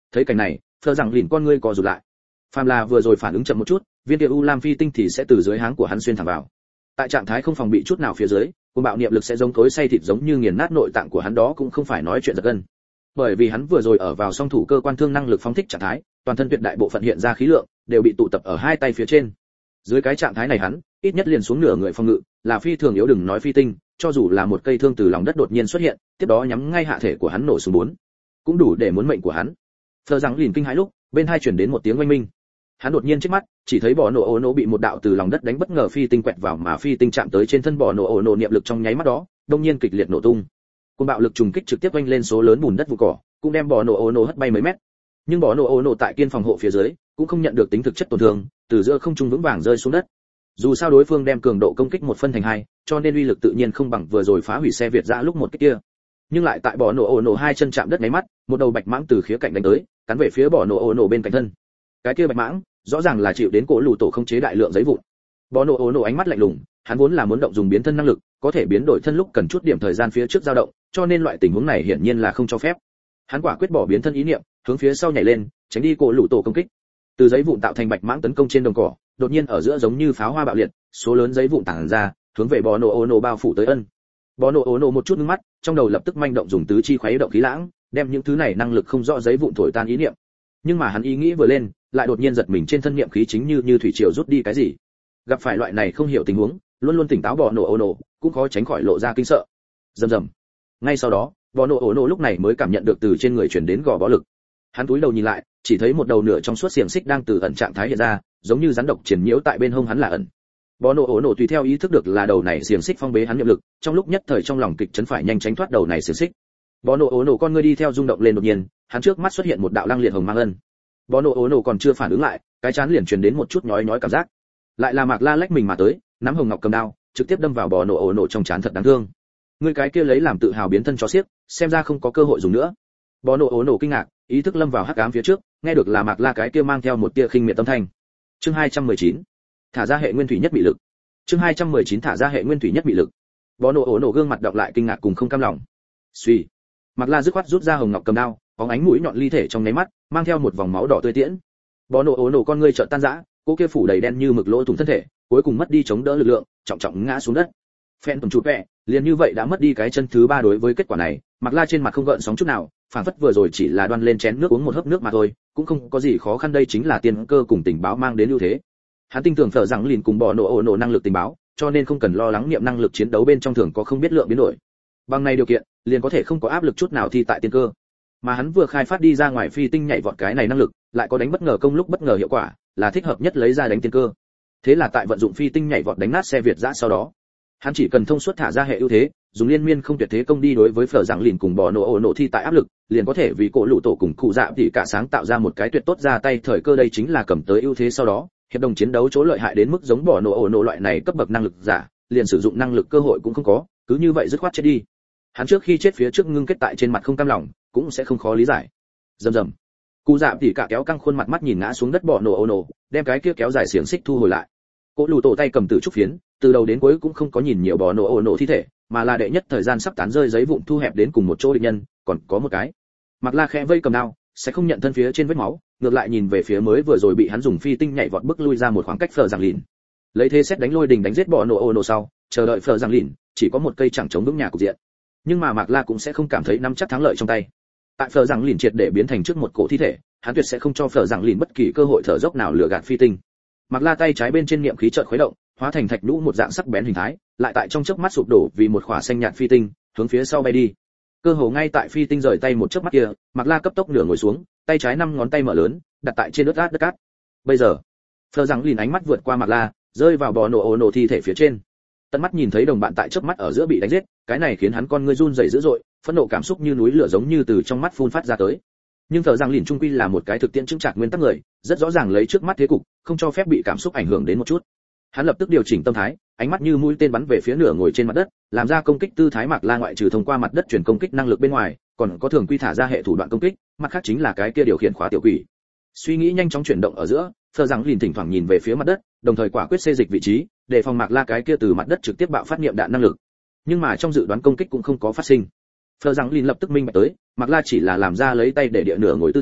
thấy cảnh này, Phờ rằng lìn con ngươi co rụt lại. Phàm là vừa rồi phản ứng chậm một chút, viên kia u lam phi tinh thì sẽ từ dưới háng của hắn xuyên thẳng vào. Tại trạng thái không phòng bị chút nào phía dưới, cuồng bạo niệm lực sẽ giống cối xay thịt giống như nghiền nát nội tạng của hắn, đó cũng không phải nói chuyện giật gân. Bởi vì hắn vừa rồi ở vào song thủ cơ quan thương năng lực phóng thích trạng thái, toàn thân tuyệt đại bộ phận hiện ra khí lượng đều bị tụ tập ở hai tay phía trên. Dưới cái trạng thái này hắn, ít nhất liền xuống nửa người phòng ngự, là phi thường yếu, đừng nói phi tinh, cho dù là một cây thương từ lòng đất đột nhiên xuất hiện, tiếp đó nhắm ngay hạ thể của hắn nổ xuống bốn, cũng đủ để muốn mệnh của hắn. Phờ rằng lìn kinh hãi lúc, bên hai truyền đến một tiếng oanh minh. Hắn đột nhiên chớp mắt, chỉ thấy bò nổ ổ nổ bị một đạo từ lòng đất đánh bất ngờ phi tinh quẹt vào, mà phi tinh chạm tới trên thân bò nổ ổ nổ, niệm lực trong nháy mắt đó, đột nhiên kịch liệt nổ tung. Cơn bạo lực trùng kích trực tiếp vênh lên số lớn bùn đất vụ cỏ, cũng đem bò nổ ổ nổ hất bay mấy mét. Nhưng bò nổ ổ nổ tại kiên phòng hộ phía dưới, cũng không nhận được tính thực chất tổn thương, từ giữa không trung vững vàng rơi xuống đất. Dù sao đối phương đem cường độ công kích một phân thành hai, cho nên uy lực tự nhiên không bằng vừa rồi phá hủy xe Việt dã lúc một cái kia. Nhưng lại tại bò nổ ổ nổ hai chân chạm đất mấy mắt, một đầu bạch mãng từ khía cạnh đánh tới, cắn về phía bò nổ ổ nổ bên cạnh thân. Cái kia bạch mãng rõ ràng là chịu đến cổ lù tổ không chế đại lượng giấy vụn. Bò nổ ổ nổ ánh mắt lạnh lùng, hắn vốn là muốn động dùng biến thân năng lực, có thể biến đổi thân lúc cần chút điểm thời gian phía trước dao động, cho nên loại tình huống này hiển nhiên là không cho phép. Hắn quả quyết bỏ biến thân ý niệm, hướng phía sau nhảy lên, tránh đi cổ lù tổ công kích. Từ giấy vụn tạo thành bạch mãng tấn công trên đồng cỏ, đột nhiên ở giữa giống như pháo hoa bạo liệt, số lớn giấy vụn tản ra, hướng về bò nổ ổ nổ bao phủ tới ân. Bò nổ ổ nổ một chút ngưng mắt, trong đầu lập tức manh động dùng tứ chi khuấy động khí lãng, đem những thứ này năng lực không rõ giấy vụn thổi tan ý niệm. Nhưng mà hắn ý nghĩ vừa lên, lại đột nhiên giật mình, trên thân niệm khí chính như như thủy triều rút đi cái gì. Gặp phải loại này không hiểu tình huống, luôn luôn tỉnh táo bò nổ ổ nổ cũng khó tránh khỏi lộ ra kinh sợ. Rầm rầm. Ngay sau đó, bò nổ ổ nổ lúc này mới cảm nhận được từ trên người truyền đến gò bó lực. Hắn cúi đầu nhìn lại, chỉ thấy một đầu nửa trong suốt xiềng xích đang từ ẩn trạng thái hiện ra, giống như rắn độc triển nhiễu tại bên hông hắn là ẩn. Bò nổ ổ nổ tùy theo ý thức được là đầu này xiềng xích phong bế hắn niệm lực, trong lúc nhất thời trong lòng kịch chấn phải nhanh tránh thoát đầu này xiềng xích. Bò nổ ổ nổ con ngươi đi theo rung động lên, đột nhiên, hắn trước mắt xuất hiện một đạo lăng liệt hồng mang ân. Bò nổ ổ nổ còn chưa phản ứng lại, cái chán liền truyền đến một chút nhói nhói cảm giác. Lại là Mạc La lách mình mà tới, nắm hồng ngọc cầm đao, trực tiếp đâm vào bò nổ ổ nổ trong chán, thật đáng thương. Ngươi cái kia lấy làm tự hào biến thân chó xiếc, xem ra không có cơ hội dùng nữa. Bò nổ ổ nổ kinh ngạc, ý thức lâm vào hắc ám phía trước, nghe được là Mạc La cái kia mang theo một tia khinh miệt tâm thanh. Chương hai trăm mười chín, thả ra hệ nguyên thủy nhất bị lực. Chương hai trăm mười chín, thả ra hệ nguyên thủy nhất bị lực. Bò nổ ổ nổ gương mặt đọng lại kinh ngạc cùng không cam lòng. Suy, Mạc La dứt khoát rút ra hồng ngọc cầm đao, bóng ánh mũi nhọn ly thể trong nháy mắt, mang theo một vòng máu đỏ tươi tiễn. Bò nổ ổ nổ con ngươi chợt tan rã, cô kia phủ đầy đen như mực lỗ thủng thân thể, cuối cùng mất đi chống đỡ lực lượng, trọng trọng ngã xuống đất. Phen tùng chụp vẹ, liền như vậy đã mất đi cái chân thứ ba. Đối với kết quả này, Mạc La trên mặt không gợn sóng chút nào, phản phất vừa rồi chỉ là đoan lên chén nước uống một hớp nước mà thôi, cũng không có gì khó khăn. Đây chính là tiên cơ cùng tình báo mang đến ưu thế. Hắn tin tưởng Phở rằng lìn cùng bò nổ ổ nổ năng lực tình báo, cho nên không cần lo lắng niệm năng lực chiến đấu bên trong thường có không biết lượng biến đổi. Bằng này điều kiện, liền có thể không có áp lực chút nào thi tại tiên cơ. Mà hắn vừa khai phát đi ra ngoài phi tinh nhảy vọt cái này năng lực, lại có đánh bất ngờ công lúc bất ngờ hiệu quả, là thích hợp nhất lấy ra đánh tiên cơ. Thế là tại vận dụng phi tinh nhảy vọt đánh nát xe Việt dã sau đó, hắn chỉ cần thông suốt thả ra hệ ưu thế, dùng liên miên không tuyệt thế công đi đối với Phở rằng lìn cùng bò nổ ổ nổ thi tại áp lực, liền có thể vì cổ lũ tổ cùng cụ dạ thì cả sáng tạo ra một cái tuyệt tốt ra tay thời cơ. Đây chính là cầm tới ưu thế sau đó, hiệp đồng chiến đấu chỗ lợi hại đến mức giống bò nổ ổ nổ loại này cấp bậc năng lực giả, liền sử dụng năng lực cơ hội cũng không có, cứ như vậy dứt khoát chết đi. Hắn trước khi chết phía trước ngưng kết tại trên mặt không cam lòng, cũng sẽ không khó lý giải. Rầm rầm. Cụ dạ thì cả kéo căng khuôn mặt mắt nhìn ngã xuống đất bò nổ ổ nổ, đem cái kia kéo dài xiềng xích thu hồi lại. Cổ lù tổ tay cầm tử trúc phiến, từ đầu đến cuối cũng không có nhìn nhiều bò nổ ổ nổ thi thể, mà là đệ nhất thời gian sắp tán rơi giấy vụn thu hẹp đến cùng một chỗ địch nhân, còn có một cái. Mạc La khẽ vây cầm đao, sẽ không nhận thân phía trên vết máu, ngược lại nhìn về phía mới vừa rồi bị hắn dùng phi tinh nhảy vọt bước lui ra một khoảng cách Phở rằng lìn. Lấy thế xét đánh lôi đình đánh giết bò nổ ổ nổ sau, chờ đợi Phở rằng lìn, chỉ có một cây chẳng chống vững nhà cục diện. Nhưng mà Mạc La cũng sẽ không cảm thấy nắm chắc thắng lợi trong tay. Tại Phở rằng lìn triệt để biến thành trước một cổ thi thể, hắn tuyệt sẽ không cho Phở rằng lìn bất kỳ cơ hội thở dốc nào lừa gạt phi tinh. Mạc La tay trái bên trên niệm khí chợt khuấy động, hóa thành thạch nhũ một dạng sắc bén hình thái, lại tại trong chớp mắt sụp đổ vì một khỏa xanh nhạt phi tinh, hướng phía sau bay đi. Cơ hồ ngay tại phi tinh rời tay một chớp mắt kia, Mạc La cấp tốc nửa ngồi xuống, tay trái năm ngón tay mở lớn, đặt tại trên đất át đất cát. Bây giờ, Phở rằng lìn ánh mắt vượt qua Mạc La, rơi vào bò nổ ổ nổ thi thể phía trên. Tận mắt nhìn thấy đồng bạn tại chớp mắt ở giữa bị đánh giết, cái này khiến hắn con ngươi run rẩy dữ dội, phẫn nộ cảm xúc như núi lửa giống như từ trong mắt phun phát ra tới. Nhưng Phở rằng lìn trung quy là một cái thực tiễn chứng trạc nguyên tắc người, rất rõ ràng lấy trước mắt thế cục, không cho phép bị cảm xúc ảnh hưởng đến một chút. Hắn lập tức điều chỉnh tâm thái, ánh mắt như mũi tên bắn về phía nửa ngồi trên mặt đất, làm ra công kích tư thái. Mạc La ngoại trừ thông qua mặt đất truyền công kích năng lực bên ngoài, còn có thường quy thả ra hệ thủ đoạn công kích, mặt khác chính là cái kia điều khiển khóa tiểu quỷ. Suy nghĩ nhanh chóng chuyển động ở giữa, Phở rằng lìn thỉnh thoảng nhìn về phía mặt đất, đồng thời quả quyết xê dịch vị trí, để phòng Mạc La cái kia từ mặt đất trực tiếp bạo phát niệm đạn năng lực. Nhưng mà trong dự đoán công kích cũng không có phát sinh. Phở rằng lìn lập tức minh bạch tới, Mạc La chỉ là làm ra lấy tay để địa nửa ngồi tư thế,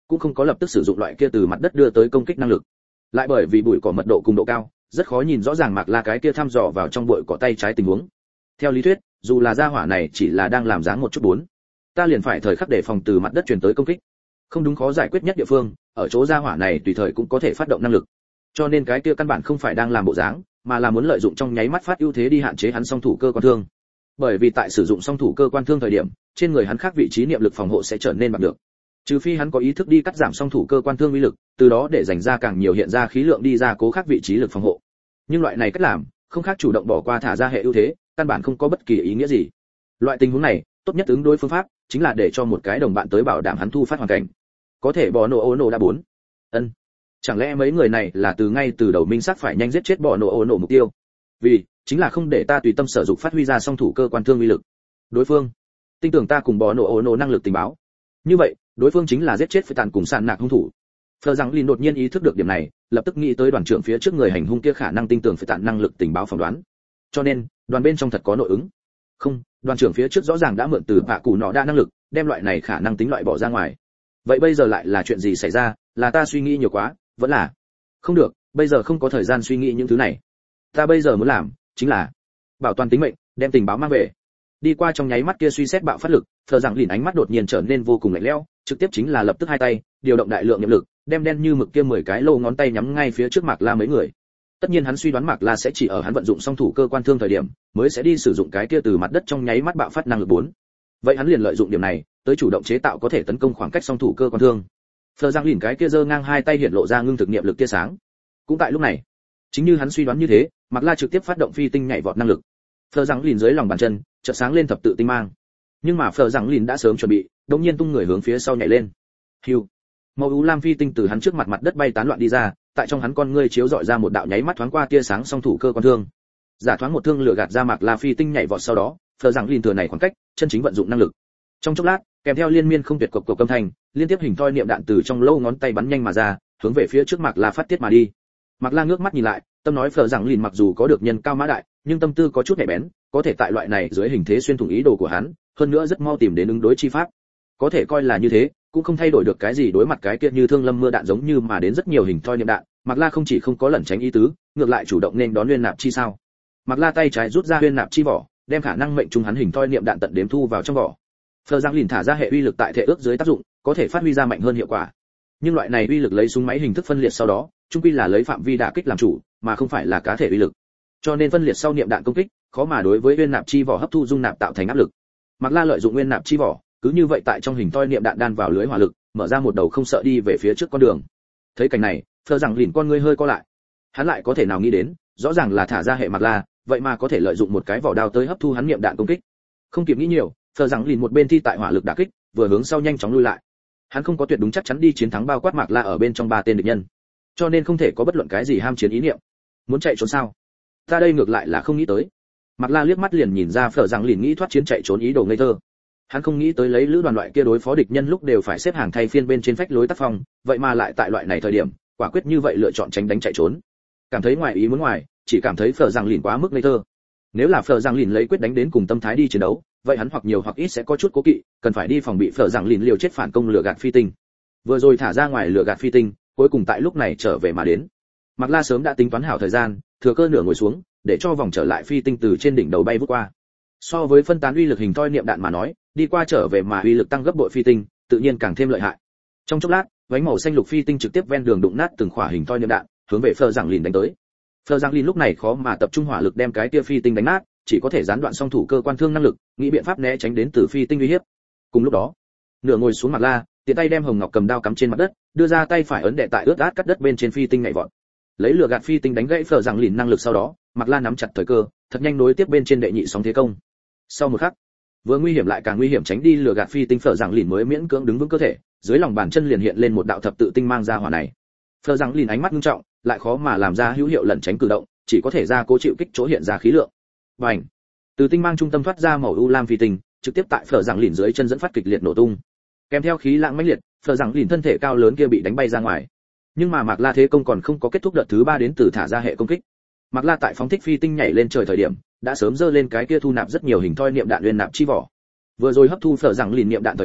cũng không có lập tức sử dụng loại kia từ mặt đất đưa tới công kích năng lực. Lại bởi vì bụi cỏ mật độ cùng độ cao, rất khó nhìn rõ ràng Mạc La cái kia thăm dò vào trong bụi cỏ tay trái tình huống. Theo lý thuyết, dù là gia hỏa này chỉ là đang làm dáng một chút bốn, ta liền phải thời khắc đề phòng từ mặt đất truyền tới công kích. Không đúng khó giải quyết nhất địa phương, ở chỗ gia hỏa này tùy thời cũng có thể phát động năng lực. Cho nên cái kia căn bản không phải đang làm bộ dáng, mà là muốn lợi dụng trong nháy mắt phát ưu thế đi hạn chế hắn song thủ cơ quan thương. Bởi vì tại sử dụng song thủ cơ quan thương thời điểm, trên người hắn khác vị trí niệm lực phòng hộ sẽ trở nên bạc được. Trừ phi hắn có ý thức đi cắt giảm song thủ cơ quan thương uy lực, từ đó để dành ra càng nhiều hiện ra khí lượng đi ra cố khác vị trí lực phòng hộ. Nhưng loại này cách làm, không khác chủ động bỏ qua thả ra hệ ưu thế, căn bản không có bất kỳ ý nghĩa gì. Loại tình huống này, tốt nhất ứng đối phương pháp chính là để cho một cái đồng bạn tới bảo đảm hắn thu phát hoàn cảnh. Có thể bỏ nổ ô nổ đã bốn. Ân. Chẳng lẽ mấy người này là từ ngay từ đầu minh xác phải nhanh giết chết bỏ nổ ô nổ mục tiêu? Vì chính là không để ta tùy tâm sở dục phát huy ra song thủ cơ quan thương uy lực. Đối phương tin tưởng ta cùng bỏ nổ ô nổ năng lực tình báo. Như vậy, đối phương chính là giết chết phải tàn cùng sàn nạc hung thủ. Phờ rằng Lin đột nhiên ý thức được điểm này, lập tức nghĩ tới đoàn trưởng phía trước người hành hung kia khả năng tin tưởng phải tàn năng lực tình báo phỏng đoán. Cho nên, đoàn bên trong thật có nội ứng. Không, đoàn trưởng phía trước rõ ràng đã mượn từ bạ cụ nọ đa năng lực, đem loại này khả năng tính loại bỏ ra ngoài. Vậy bây giờ lại là chuyện gì xảy ra, là ta suy nghĩ nhiều quá, vẫn là không được, bây giờ không có thời gian suy nghĩ những thứ này. Ta bây giờ muốn làm chính là bảo toàn tính mệnh, đem tình báo mang về. Đi qua trong nháy mắt kia suy xét bạo phát lực, Phờ rằng Lìn ánh mắt đột nhiên trở nên vô cùng lạnh lẽo, trực tiếp chính là lập tức hai tay điều động đại lượng niệm lực, đem đen như mực kia mười cái lô ngón tay nhắm ngay phía trước Mạc La mấy người. Tất nhiên hắn suy đoán Mạc La sẽ chỉ ở hắn vận dụng song thủ cơ quan thương thời điểm, mới sẽ đi sử dụng cái kia từ mặt đất trong nháy mắt bạo phát năng lực bốn. Vậy hắn liền lợi dụng điểm này, tới chủ động chế tạo có thể tấn công khoảng cách song thủ cơ quan thương. Phờ rằng Lìn cái kia giơ ngang hai tay hiện lộ ra ngưng thực niệm lực tia sáng. Cũng tại lúc này, chính như hắn suy đoán như thế, Mạc La trực tiếp phát động phi tinh nhảy vọt năng lực. Phờ rằng Lìn dưới lòng bàn chân, chợt sáng lên thập tự tinh mang. Nhưng mà Phờ rằng Lìn đã sớm chuẩn bị, đột nhiên tung người hướng phía sau nhảy lên. Hưu. Màu u lam phi tinh từ hắn trước mặt mặt đất bay tán loạn đi ra, tại trong hắn con ngươi chiếu dọi ra một đạo nháy mắt thoáng qua tia sáng song thủ cơ quan thương. Giả thoáng một thương lửa gạt ra Mạc La phi tinh nhảy vọt sau đó, Phờ rằng Lìn thừa này khoảng cách, chân chính vận dụng năng lực. Trong chốc lát, kèm theo liên miên không tuyệt cộc cộc âm thanh, liên tiếp hình thoi niệm đạn từ trong lỗ ngón tay bắn nhanh mà ra, hướng về phía trước Mạc La phát tiết mà đi. Mạc La ngước mắt nhìn lại, tâm nói Phờ rằng Lìn mặc dù có được nhân cao mã đại, nhưng tâm tư có chút nhạy bén, có thể tại loại này dưới hình thế xuyên thủng ý đồ của hắn, hơn nữa rất mau tìm đến ứng đối chi pháp. Có thể coi là như thế, cũng không thay đổi được cái gì đối mặt cái kia như thương lâm mưa đạn giống như mà đến rất nhiều hình thoi niệm đạn, Mạc La không chỉ không có lẩn tránh ý tứ, ngược lại chủ động nên đón Uyên Nạp chi sao. Mạc La tay trái rút ra Uyên Nạp chi vỏ, đem khả năng mệnh trung hắn hình thoi niệm đạn tận đếm thu vào trong vỏ. Phờ rằng Lìn thả ra hệ uy lực tại thể ước dưới tác dụng, có thể phát huy ra mạnh hơn hiệu quả. Nhưng loại này uy lực lấy súng máy hình thức phân liệt sau đó, chung quy là lấy phạm vi đả kích làm chủ, mà không phải là cá thể uy lực. Cho nên phân liệt sau niệm đạn công kích, khó mà đối với Uyên Nạp chi vỏ hấp thu dung nạp tạo thành áp lực. Mạc La lợi dụng Uyên Nạp chi vỏ, cứ như vậy tại trong hình thoi niệm đạn đan vào lưới hỏa lực, mở ra một đầu không sợ đi về phía trước con đường. Thấy cảnh này, Phờ rằng Lìn con ngươi hơi co lại. Hắn lại có thể nào nghĩ đến, rõ ràng là thả ra hệ Mạc La, vậy mà có thể lợi dụng một cái vỏ đao tới hấp thu hắn niệm đạn công kích. Không kịp nghĩ nhiều, Phờ rằng Lìn một bên thi tại hỏa lực đả kích, vừa hướng sau nhanh chóng lui lại. Hắn không có tuyệt đúng chắc chắn đi chiến thắng bao quát Mạc La ở bên trong ba tên địch nhân, cho nên không thể có bất luận cái gì ham chiến ý niệm. Muốn chạy trốn sao? Ta đây ngược lại là không nghĩ tới. Mạc La liếc mắt liền nhìn ra Phờ rằng Lìn nghĩ thoát chiến chạy trốn ý đồ ngây thơ. Hắn không nghĩ tới lấy lữ đoàn loại kia đối phó địch nhân lúc đều phải xếp hàng thay phiên bên trên phách lối tác phong, vậy mà lại tại loại này thời điểm, quả quyết như vậy lựa chọn tránh đánh chạy trốn. Cảm thấy ngoài ý muốn ngoài, chỉ cảm thấy Phờ rằng Lìn quá mức ngây thơ. Nếu là Phờ rằng Lìn lấy quyết đánh đến cùng tâm thái đi chiến đấu, vậy hắn hoặc nhiều hoặc ít sẽ có chút cố kỵ, cần phải đi phòng bị Phờ rằng Lìn liều chết phản công lừa gạt phi tinh. Vừa rồi thả ra ngoài lừa gạt phi tinh, cuối cùng tại lúc này trở về mà đến. Mạc La sớm đã tính toán hảo thời gian, thừa cơ nửa ngồi xuống, để cho vòng trở lại phi tinh từ trên đỉnh đầu bay vút qua. So với phân tán uy lực hình thoi niệm đạn mà nói, đi qua trở về mà uy lực tăng gấp bội phi tinh, tự nhiên càng thêm lợi hại. Trong chốc lát, vánh màu xanh lục phi tinh trực tiếp ven đường đụng nát từng khỏa hình thoi niệm đạn, hướng về Phờ rằng Lìn đánh tới. Phờ rằng Lìn lúc này khó mà tập trung hỏa lực đem cái tia phi tinh đánh nát, chỉ có thể gián đoạn song thủ cơ quan thương năng lực, nghĩ biện pháp né tránh đến từ phi tinh uy hiếp. Cùng lúc đó, nửa ngồi xuống Mạc La, tiện tay đem hồng ngọc cầm đao cắm trên mặt đất, đưa ra tay phải ấn đệ tại ướt át cắt đất bên trên phi tinh nhảy vọt. Lấy lửa gạt phi tinh đánh gãy Phờ rằng Lìn năng lực sau đó, Mạc La nắm chặt thời cơ, thật nhanh nối tiếp bên trên đệ nhị sóng thế công. Sau một khắc, vừa nguy hiểm lại càng nguy hiểm tránh đi lửa gạt phi tinh Phờ rằng Lìn mới miễn cưỡng đứng vững cơ thể, dưới lòng bàn chân liền hiện lên một đạo thập tự tinh mang ra hỏa này. Phờ rằng Lìn ánh mắt nghiêm trọng, lại khó mà làm ra hữu hiệu lẩn tránh cử động, chỉ có thể ra cố chịu kích chỗ hiện ra khí lượng. Bành! Từ tinh mang trung tâm thoát ra màu u lam phi tinh, trực tiếp tại Phờ rằng Lìn dưới chân dẫn phát kịch liệt nổ tung. Kèm theo khí lãng mãnh liệt, Phờ rằng Lìn thân thể cao lớn kia bị đánh bay ra ngoài. Nhưng mà Mạc La thế công còn không có kết thúc đợt thứ ba đến từ thả ra hệ công kích. Mạc La tại phóng thích phi tinh nhảy lên trời thời điểm, đã sớm dơ lên cái kia thu nạp rất nhiều hình thoi niệm đạn uyên nạp chi vỏ. Vừa rồi hấp thu Phờ rằng Lìn niệm đạn thời điểm,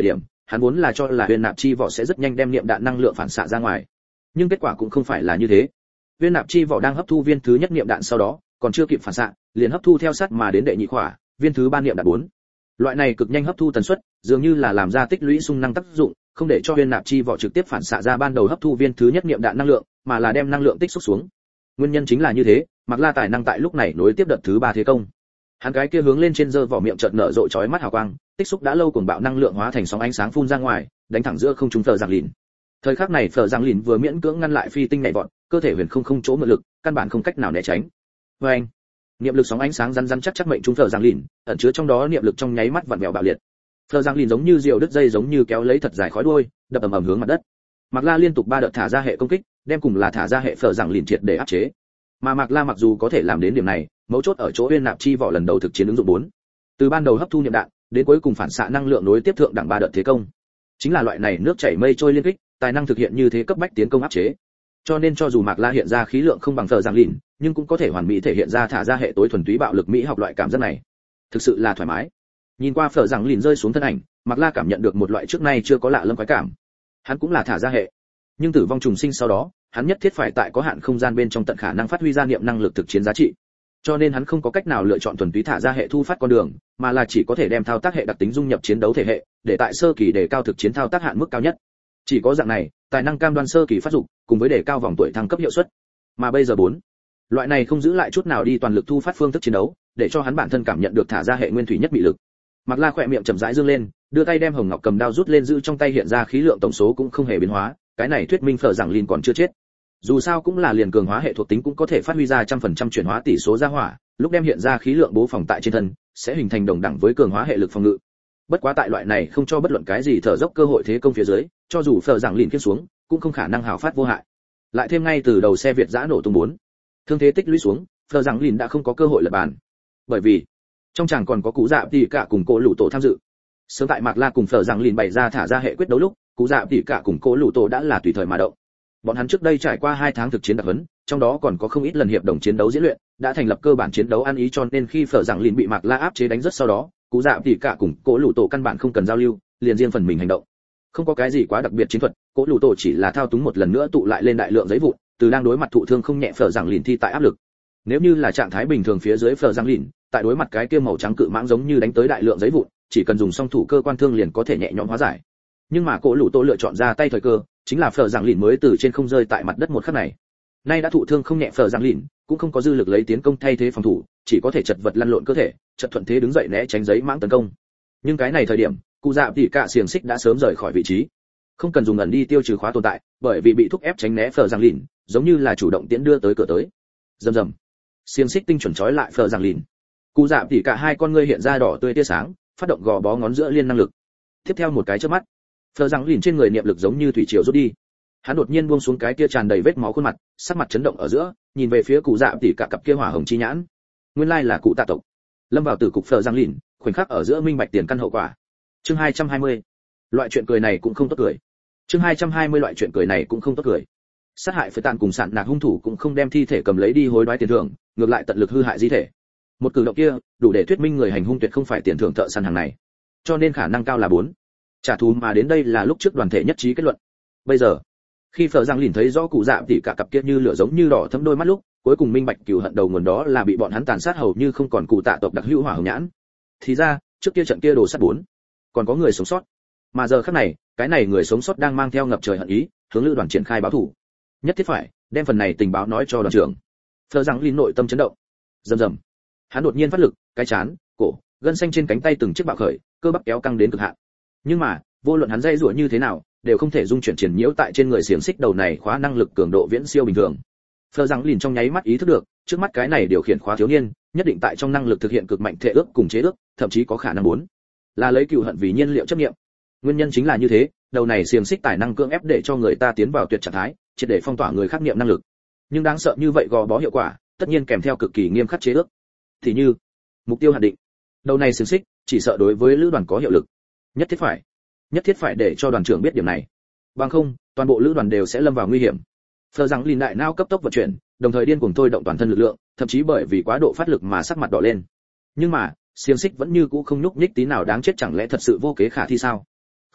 hắn vốn là cho là huyền nạp chi vỏ sẽ rất nhanh đem niệm đạn năng lượng phản xạ ra ngoài, nhưng kết quả cũng không phải là như thế. Viên nạp chi vỏ đang hấp thu viên thứ nhất niệm đạn sau đó, còn chưa kịp phản xạ, liền hấp thu theo sát mà đến đệ nhị khỏa, viên thứ ba niệm đạn bốn. Loại này cực nhanh hấp thu tần suất, dường như là làm ra tích lũy xung năng tác dụng, không để cho viên nạp chi vỏ trực tiếp phản xạ ra ban đầu hấp thu viên thứ nhất niệm đạn năng lượng, mà là đem năng lượng tích xúc xuống. Nguyên nhân chính là như thế, Mạc La tài năng tại lúc này nối tiếp đợt thứ ba thế công. Hắn cái kia hướng lên trên giơ vỏ miệng chợt nở rộ chói mắt hào quang, tích xúc đã lâu cuồng bạo năng lượng hóa thành sóng ánh sáng phun ra ngoài, đánh thẳng giữa không trung Phở Giang Lìn. Thời khắc này Phở Giang Lìn vừa miễn cưỡng ngăn lại phi tinh nhảy vọt, cơ thể huyền không không chỗ mượn lực, căn bản không cách nào né tránh. Oeng! Niệm lực sóng ánh sáng rắn rắn chắc chắc mệnh trúng Phở Giang Lìn, ẩn chứa trong đó niệm lực trong nháy mắt vặn vẹo bạo liệt. Phở Giang Lìn giống như diều đứt dây giống như kéo lấy thật dài khói đuôi, đập ầm ầm hướng mặt đất. Mạc La liên tục ba đợt thả ra hệ công kích, đem cùng là thả ra hệ Phở Giang Lìn triệt để áp chế. Mà Mạc La mặc dù có thể làm đến điểm này, mấu chốt ở chỗ Uyên Nạp chi vỏ lần đầu thực chiến ứng dụng bốn. Từ ban đầu hấp thu niệm đạn, đến cuối cùng phản xạ năng lượng nối tiếp thượng đẳng ba đợt thế công. Chính là loại này nước chảy mây trôi liên kích, tài năng thực hiện như thế cấp bách tiến công áp chế. Cho nên cho dù Mạc La hiện ra khí lượng không bằng Phở Giang Lìn, nhưng cũng có thể hoàn mỹ thể hiện ra thả ra hệ tối thuần túy bạo lực mỹ học loại cảm giác này. Thực sự là thoải mái. Nhìn qua Phở Giang Lìn rơi xuống thân ảnh, Mạc La cảm nhận được một loại trước nay chưa có lạ lâm khoái cảm. Hắn cũng là thả ra hệ, nhưng tử vong trùng sinh sau đó, hắn nhất thiết phải tại có hạn không gian bên trong tận khả năng phát huy ra niệm năng lực thực chiến giá trị. Cho nên hắn không có cách nào lựa chọn thuần túy thả ra hệ thu phát con đường, mà là chỉ có thể đem thao tác hệ đặc tính dung nhập chiến đấu thể hệ, để tại sơ kỳ đề cao thực chiến thao tác hạn mức cao nhất. Chỉ có dạng này, tài năng cam đoan sơ kỳ phát dục, cùng với đề cao vòng tuổi thăng cấp hiệu suất. Mà bây giờ bốn, loại này không giữ lại chút nào đi toàn lực thu phát phương thức chiến đấu, để cho hắn bản thân cảm nhận được thả ra hệ nguyên thủy nhất bị lực. Mạc La khỏe miệng chậm rãi dương lên, đưa tay đem hồng ngọc cầm đao rút lên giữ trong tay, hiện ra khí lượng tổng số cũng không hề biến hóa, cái này thuyết minh Phở Giang Lìn còn chưa chết. Dù sao cũng là liền cường hóa hệ thuộc tính cũng có thể phát huy ra trăm phần trăm chuyển hóa tỷ số ra hỏa, lúc đem hiện ra khí lượng bố phòng tại trên thân, sẽ hình thành đồng đẳng với cường hóa hệ lực phòng ngự. Bất quá tại loại này không cho bất luận cái gì thở dốc cơ hội thế công phía dưới, cho dù Phở Giang Lìn kiếp xuống, cũng không khả năng hào phát vô hại. Lại thêm ngay từ đầu xe Việt giã nổ tung bốn, thương thế tích lũy xuống, Phở Giang Lìn đã không có cơ hội lật bàn. Bởi vì trong chàng còn có Cú Dạ Tỷ Cả cùng Cố Lũ Tổ tham dự. Sớm tại Mạc La cùng Phở Giang Lìn bày ra thả ra hệ quyết đấu lúc, Cú Dạ Tỷ Cả cùng Cố Lũ Tổ đã là tùy thời mà động. Bọn hắn trước đây trải qua hai tháng thực chiến đặc huấn, trong đó còn có không ít lần hiệp đồng chiến đấu diễn luyện, đã thành lập cơ bản chiến đấu ăn ý, cho nên khi Phở Giang Lìn bị Mạc La áp chế đánh rất sau đó, Cú Dạ Tỷ Cả cùng Cố Lũ Tổ căn bản không cần giao lưu, liền riêng phần mình hành động. Không có cái gì quá đặc biệt chiến thuật, Cố Lũ Tổ chỉ là thao túng một lần nữa tụ lại lên đại lượng giấy vụn, từ đang đối mặt thụ thương không nhẹ Phở Giang Lìn thi tại áp lực. Nếu như là trạng thái bình thường phía dưới Phở Giang Lìn, tại đối mặt cái kia màu trắng cự mãng giống như đánh tới đại lượng giấy vụn, chỉ cần dùng song thủ cơ quan thương liền có thể nhẹ nhõm hóa giải. Nhưng mà Cố Lũ Tổ lựa chọn ra tay thời cơ, chính là Phở Giang Lìn mới từ trên không rơi tại mặt đất một khắc này. Nay đã thụ thương không nhẹ Phở Giang Lìn, cũng không có dư lực lấy tiến công thay thế phòng thủ, chỉ có thể chật vật lăn lộn cơ thể, chật thuận thế đứng dậy né tránh giấy mãng tấn công. Nhưng cái này thời điểm, Cú Dạ Tỷ Cả xiềng xích đã sớm rời khỏi vị trí, không cần dùng ẩn đi tiêu trừ khóa tồn tại, bởi vì bị thúc ép tránh né Phở Giang Lìn, giống như là chủ động tiến đưa tới cửa tới. Rầm rầm, xiềng xích tinh chuẩn trói lại Phở Giang Lìn. Cú Dạ Tỷ Cả hai con ngươi hiện ra đỏ tươi tia sáng, phát động gò bó ngón giữa liên năng lực. Tiếp theo một cái chớp mắt, Phở Giang Lìn trên người niệm lực giống như thủy triều rút đi. Hắn đột nhiên buông xuống cái kia tràn đầy vết máu khuôn mặt, sắc mặt chấn động ở giữa, nhìn về phía Cú Dạ Tỷ Cả cặp kia hỏa hồng chi nhãn. Nguyên lai là cụ tạ tộc. Lâm vào tử cục Phở Giang Lìn, khoảnh khắc ở giữa minh bạch tiền căn hậu quả. Chương hai trăm hai mươi. Loại chuyện cười này cũng không tốt cười. Chương hai trăm hai mươi loại chuyện cười này cũng không tốt cười. Sát hại phải tàn cùng sạn nạc hung thủ cũng không đem thi thể cầm lấy đi hối đoái tiền thưởng, ngược lại tận lực hư hại di thể. Một cử động kia, đủ để thuyết minh người hành hung tuyệt không phải tiền thưởng thợ săn hàng này. Cho nên khả năng cao là bốn. Trả thù mà đến đây là lúc trước đoàn thể nhất trí kết luận. Bây giờ, khi Phở Giang Lìn thấy rõ Cụ Dạ Tỷ Cả cặp kia như lửa giống như đỏ thẫm đôi mắt lúc, cuối cùng minh bạch cừu hận đầu nguồn đó là bị bọn hắn tàn sát hầu như không còn cụ tạ tộc đặc hữu hỏa hồng nhãn. Thì ra, trước kia trận kia đồ sát bốn, còn có người sống sót. Mà giờ khắc này, cái này người sống sót đang mang theo ngập trời hận ý, hướng lữ đoàn triển khai báo thù. Nhất thiết phải đem phần này tình báo nói cho đoàn trưởng. Phở Giang Lìn nội tâm chấn động. Rầm rầm. Hắn đột nhiên phát lực, cái chán, cổ, gân xanh trên cánh tay từng chiếc bạo khởi, cơ bắp kéo căng đến cực hạn. Nhưng mà, vô luận hắn dây rủa như thế nào, đều không thể dung chuyển triển nhiễu tại trên người xiềng xích đầu này khóa năng lực cường độ viễn siêu bình thường. Phở Giang Lìn trong nháy mắt ý thức được, trước mắt cái này điều khiển khóa thiếu niên, nhất định tại trong năng lực thực hiện cực mạnh thể ước cùng chế ước, thậm chí có khả năng muốn là lấy cừu hận vì nhiên liệu chấp niệm. Nguyên nhân chính là như thế, đầu này xiềng xích tài năng cưỡng ép để cho người ta tiến vào tuyệt trạng thái, triệt để phong tỏa người khác niệm năng lực. Nhưng đáng sợ như vậy gò bó hiệu quả, tất nhiên kèm theo cực kỳ nghiêm khắc chế ước. Thì như, mục tiêu hạn định. Đầu này xiềng xích, chỉ sợ đối với lữ đoàn có hiệu lực. Nhất thiết phải, nhất thiết phải để cho đoàn trưởng biết điểm này. Bằng không, toàn bộ lữ đoàn đều sẽ lâm vào nguy hiểm. Phở Giang Lìn đại não cấp tốc vận chuyển, đồng thời điên cuồng thôi động toàn thân lực lượng, thậm chí bởi vì quá độ phát lực mà sắc mặt đỏ lên. Nhưng mà, xiềng xích vẫn như cũ không nhúc nhích tí nào, đáng chết, chẳng lẽ thật sự vô kế khả thi sao? Không,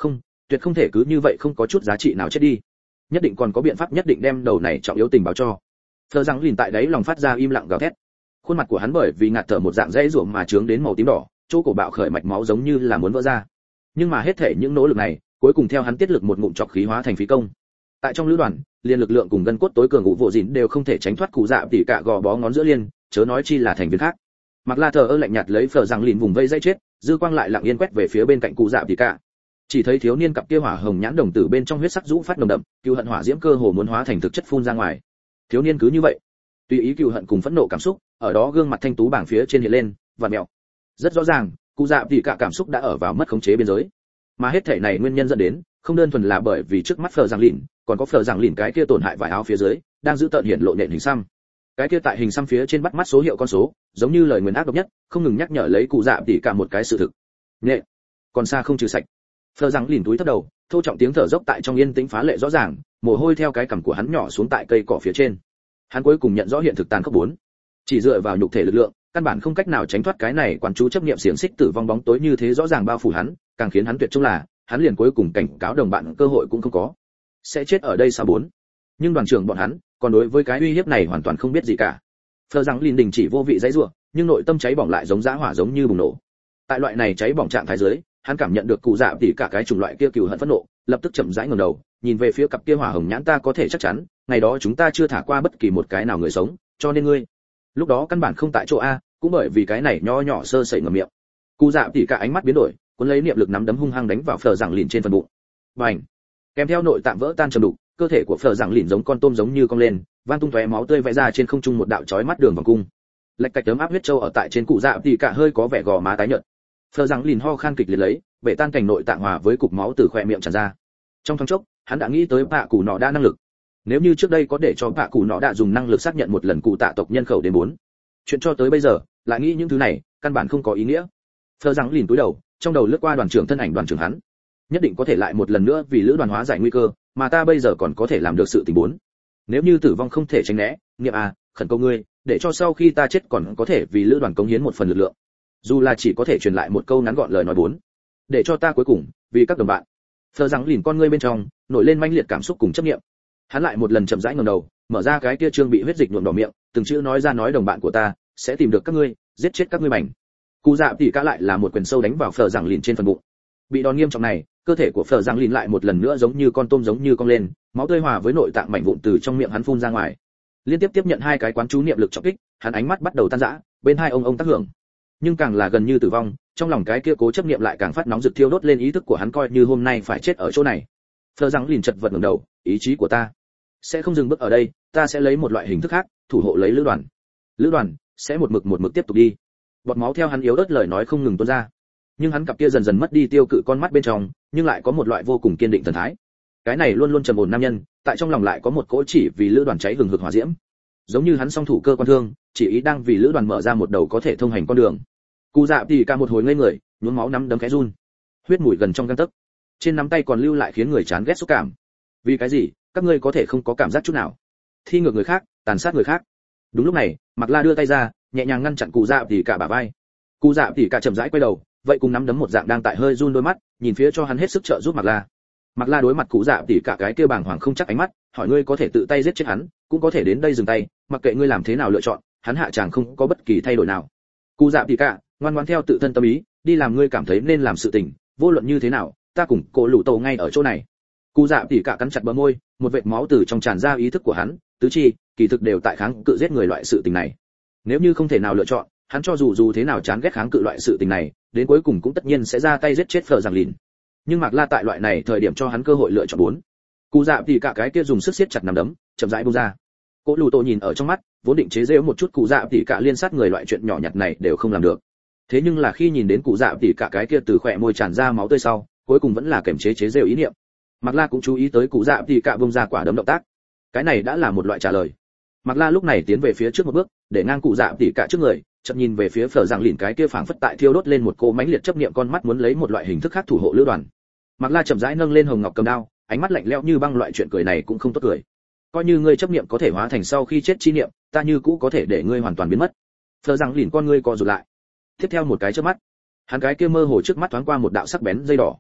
tuyệt không thể cứ như vậy không có chút giá trị nào chết đi, nhất định còn có biện pháp nhất định đem đầu này trọng yếu tình báo cho. Phờ rằng lìn tại đấy lòng phát ra im lặng gào thét, khuôn mặt của hắn bởi vì ngạt thở một dạng dãy ruộng mà trướng đến màu tím đỏ, chỗ cổ bạo khởi mạch máu giống như là muốn vỡ ra. Nhưng mà hết thể những nỗ lực này cuối cùng theo hắn tiết lực một ngụm trọc khí hóa thành phí công. Tại trong lữ đoàn, liên lực lượng cùng gân cốt tối cường ngũ vụ dịn đều không thể tránh thoát cụ dạ tỉ cả gò bó ngón giữa liên, chớ nói chi là thành viên khác. Mặc La thờ ơ lạnh nhạt lấy phở rằng lìn vùng vây dây chết, dư quang lại lặng yên quét về phía bên cạnh cụ dạ tỉ cả. Chỉ thấy thiếu niên cặp kia hỏa hồng nhãn đồng tử bên trong huyết sắc rũ phát nồng đậm, cừu hận hỏa diễm cơ hồ muốn hóa thành thực chất phun ra ngoài. Thiếu niên cứ như vậy, tùy ý cừu hận cùng phẫn nộ cảm xúc, ở đó gương mặt thanh tú bảng phía trên hiện lên, vặn mèo. Rất rõ ràng, cụ dạ tỉ cả cảm xúc đã ở vào mất khống chế biên giới. Mà hết thể này nguyên nhân dẫn đến, không đơn thuần là bởi vì trước mắt phở rằng lìn, còn có phở rằng lìn cái kia tổn hại vải áo phía dưới, đang giữ tợn hiện lộ nện hình xăm. Cái kia tại hình xăm phía trên bắt mắt số hiệu con số, giống như lời nguyền ác độc nhất, không ngừng nhắc nhở lấy cụ dạ tỉ cả một cái sự thực. Nhẹ, còn xa không trừ sạch. Phở rằng lìn túi thấp đầu, thô trọng tiếng thở dốc tại trong yên tĩnh phá lệ rõ ràng, mồ hôi theo cái cằm của hắn nhỏ xuống tại cây cỏ phía trên. Hắn cuối cùng nhận rõ hiện thực tàn khốc bốn. Chỉ dựa vào nhục thể lực lượng, căn bản không cách nào tránh thoát cái này quản chú chấp niệm xiển xích tử vong bóng tối như thế rõ ràng bao phủ hắn, càng khiến hắn tuyệt trông là, hắn liền cuối cùng cảnh cáo đồng bạn cơ hội cũng không có. Sẽ chết ở đây sao bốn. Nhưng đoàn trưởng bọn hắn, còn đối với cái uy hiếp này hoàn toàn không biết gì cả. Phờ rằng Lin đình chỉ vô vị dãy rủa, nhưng nội tâm cháy bỏng lại giống dã hỏa giống như bùng nổ. Tại loại này cháy bỏng trạng thái dưới, hắn cảm nhận được cụ dạ tỉ cả cái chủng loại kia cừu hận phẫn nộ, lập tức chậm rãi ngẩng đầu, nhìn về phía cặp kia hỏa hồng nhãn. Ta có thể chắc chắn, ngày đó chúng ta chưa thả qua bất kỳ một cái nào người sống, cho nên ngươi, lúc đó căn bản không tại chỗ a, cũng bởi vì cái này nho nhỏ sơ sẩy ngậm miệng. Cụ dạ tỉ cả ánh mắt biến đổi, cuốn lấy niệm lực nắm đấm hung hăng đánh vào phở rằng lìn trên phần bụng. Bành! Kèm theo nội tạng vỡ tan trầm đục, cơ thể của phở rằng lìn giống con tôm giống như cong lên, van tung tóe máu tươi vẽ ra trên không trung một đạo chói mắt đường vòng cung. Lệch cạch tấm áp huyết châu ở tại trên cụ dạ tỉ cả hơi có vẻ gò má tái nhợt. Phở rằng lìn ho khan kịch liệt lấy, bể tan cảnh nội tạng hòa với cục máu từ khóe miệng tràn ra. Trong thoáng chốc, hắn đã nghĩ tới bạ cụ nọ đã năng lực. Nếu như trước đây có để cho bạ cụ nọ đã dùng năng lực xác nhận một lần cụ tạ tộc nhân khẩu đến bốn. Chuyện cho tới bây giờ, lại nghĩ những thứ này, căn bản không có ý nghĩa. Phở rằng lìn cúi đầu, trong đầu lướt qua đoàn trưởng thân ảnh đoàn trưởng hắn. Nhất định có thể lại một lần nữa vì lữ đoàn hóa giải nguy cơ, mà ta bây giờ còn có thể làm được sự tình bốn. Nếu như tử vong không thể tránh né, Niệm à, khẩn cầu ngươi, để cho sau khi ta chết còn có thể vì lữ đoàn cống hiến một phần lực lượng. Dù là chỉ có thể truyền lại một câu ngắn gọn lời nói bốn. Để cho ta cuối cùng, vì các đồng bạn. Phở rằng lìn con ngươi bên trong, nổi lên manh liệt cảm xúc cùng chấp niệm. Hắn lại một lần chậm rãi ngẩng đầu, mở ra cái kia trương bị huyết dịch nhuộm đỏ miệng, từng chữ nói ra nói đồng bạn của ta sẽ tìm được các ngươi, giết chết các ngươi mảnh. Cụ dạ tỉ cả lại là một quyền sâu đánh vào phở rằng lìn trên phần bụng. Bị đòn nghiêm trọng này, cơ thể của phở rằng lìn lại một lần nữa giống như con tôm giống như cong lên, máu tươi hòa với nội tạng mảnh vụn từ trong miệng hắn phun ra ngoài. Liên tiếp tiếp nhận hai cái quán chú niệm lực trọng kích, hắn ánh mắt bắt đầu tan rã, bên hai ông ông tác hưởng. Nhưng càng là gần như tử vong, trong lòng cái kia cố chấp niệm lại càng phát nóng rực thiêu đốt lên ý thức của hắn, coi như hôm nay phải chết ở chỗ này. Phở rằng lìn chật vật ngẩng đầu, ý chí của ta sẽ không dừng bước ở đây, ta sẽ lấy một loại hình thức khác, thủ hộ lấy lữ đoàn. Lữ đoàn sẽ một mực một mực tiếp tục đi. Bọt máu theo hắn yếu ớt lời nói không ngừng tuôn ra. Nhưng hắn cặp kia dần dần mất đi tiêu cự con mắt bên trong, nhưng lại có một loại vô cùng kiên định thần thái. Cái này luôn luôn trầm ổn nam nhân, tại trong lòng lại có một cỗ chỉ vì lữ đoàn cháy hừng hực hỏa diễm. Giống như hắn song thủ cơ quan thương, chỉ ý đang vì lữ đoàn mở ra một đầu có thể thông hành con đường. Cụ dạ tỉ cả một hồi ngây người, nhuốm máu nắm đấm khẽ run. Huyết mũi gần trong gang tấc. Trên nắm tay còn lưu lại khiến người chán ghét xúc cảm. Vì cái gì, các ngươi có thể không có cảm giác chút nào? Thi ngược người khác, tàn sát người khác. Đúng lúc này, Mạc La đưa tay ra, nhẹ nhàng ngăn chặn cụ dạ tỉ cả bả vai. Cụ dạ tỉ cả chậm rãi quay đầu, vậy cùng nắm đấm một dạng đang tại hơi run đôi mắt, nhìn phía cho hắn hết sức trợ giúp Mạc La. Mạc La đối mặt cụ dạ tỉ cả cái kia bàng hoàng không chắc ánh mắt, hỏi ngươi có thể tự tay giết chết hắn, cũng có thể đến đây dừng tay, mặc kệ ngươi làm thế nào lựa chọn, hắn hạ chàng không có bất kỳ thay đổi nào. Cụ dạ tỉ cả, ngoan ngoãn theo tự thân tâm ý, đi làm ngươi cảm thấy nên làm sự tình, vô luận như thế nào, ta cùng cổ lũ tổ ngay ở chỗ này. Cụ dạ tỉ cả cắn chặt bờ môi, một vệt máu từ trong tràn ra ý thức của hắn, tứ chi, kỳ thực đều tại kháng cự giết người loại sự tình này. Nếu như không thể nào lựa chọn, hắn cho dù dù thế nào chán ghét kháng cự loại sự tình này, đến cuối cùng cũng tất nhiên sẽ ra tay giết chết Phở rằng lìn. Nhưng Mạc La tại loại này thời điểm cho hắn cơ hội lựa chọn bốn. Cụ dạ tỉ cả cái kia dùng sức siết chặt nắm đấm, chậm rãi buông ra. Cố Lù Tổ nhìn ở trong mắt, vốn định chế giễu một chút cụ dạ tỉ cả liên sát người loại chuyện nhỏ nhặt này đều không làm được. Thế nhưng là khi nhìn đến cụ dạ tỉ cả cái kia từ khỏe môi tràn ra máu tươi sau, cuối cùng vẫn là kiềm chế chế giễu ý niệm. Mạc La cũng chú ý tới cụ dạ tỉ cả buông ra quả đấm động tác. Cái này đã là một loại trả lời. Mạc La lúc này tiến về phía trước một bước, để ngang cụ dạ tỉ cả trước người, chợt nhìn về phía Phở rằng lìn cái kia phảng phất tại thiêu đốt lên một cô mãnh liệt chấp niệm con mắt muốn lấy một loại hình thức khác thủ hộ lữ đoàn. Mạc La chậm rãi nâng lên hồng ngọc cầm đao, ánh mắt lạnh lẽo như băng, loại chuyện cười này cũng không tốt cười. Coi như ngươi chấp niệm có thể hóa thành sau khi chết chi niệm, ta như cũ có thể để ngươi hoàn toàn biến mất. Phở rằng lìn con ngươi co rụt lại. Tiếp theo một cái chớp mắt, hắn cái kia mơ hồ trước mắt thoáng qua một đạo sắc bén dây đỏ.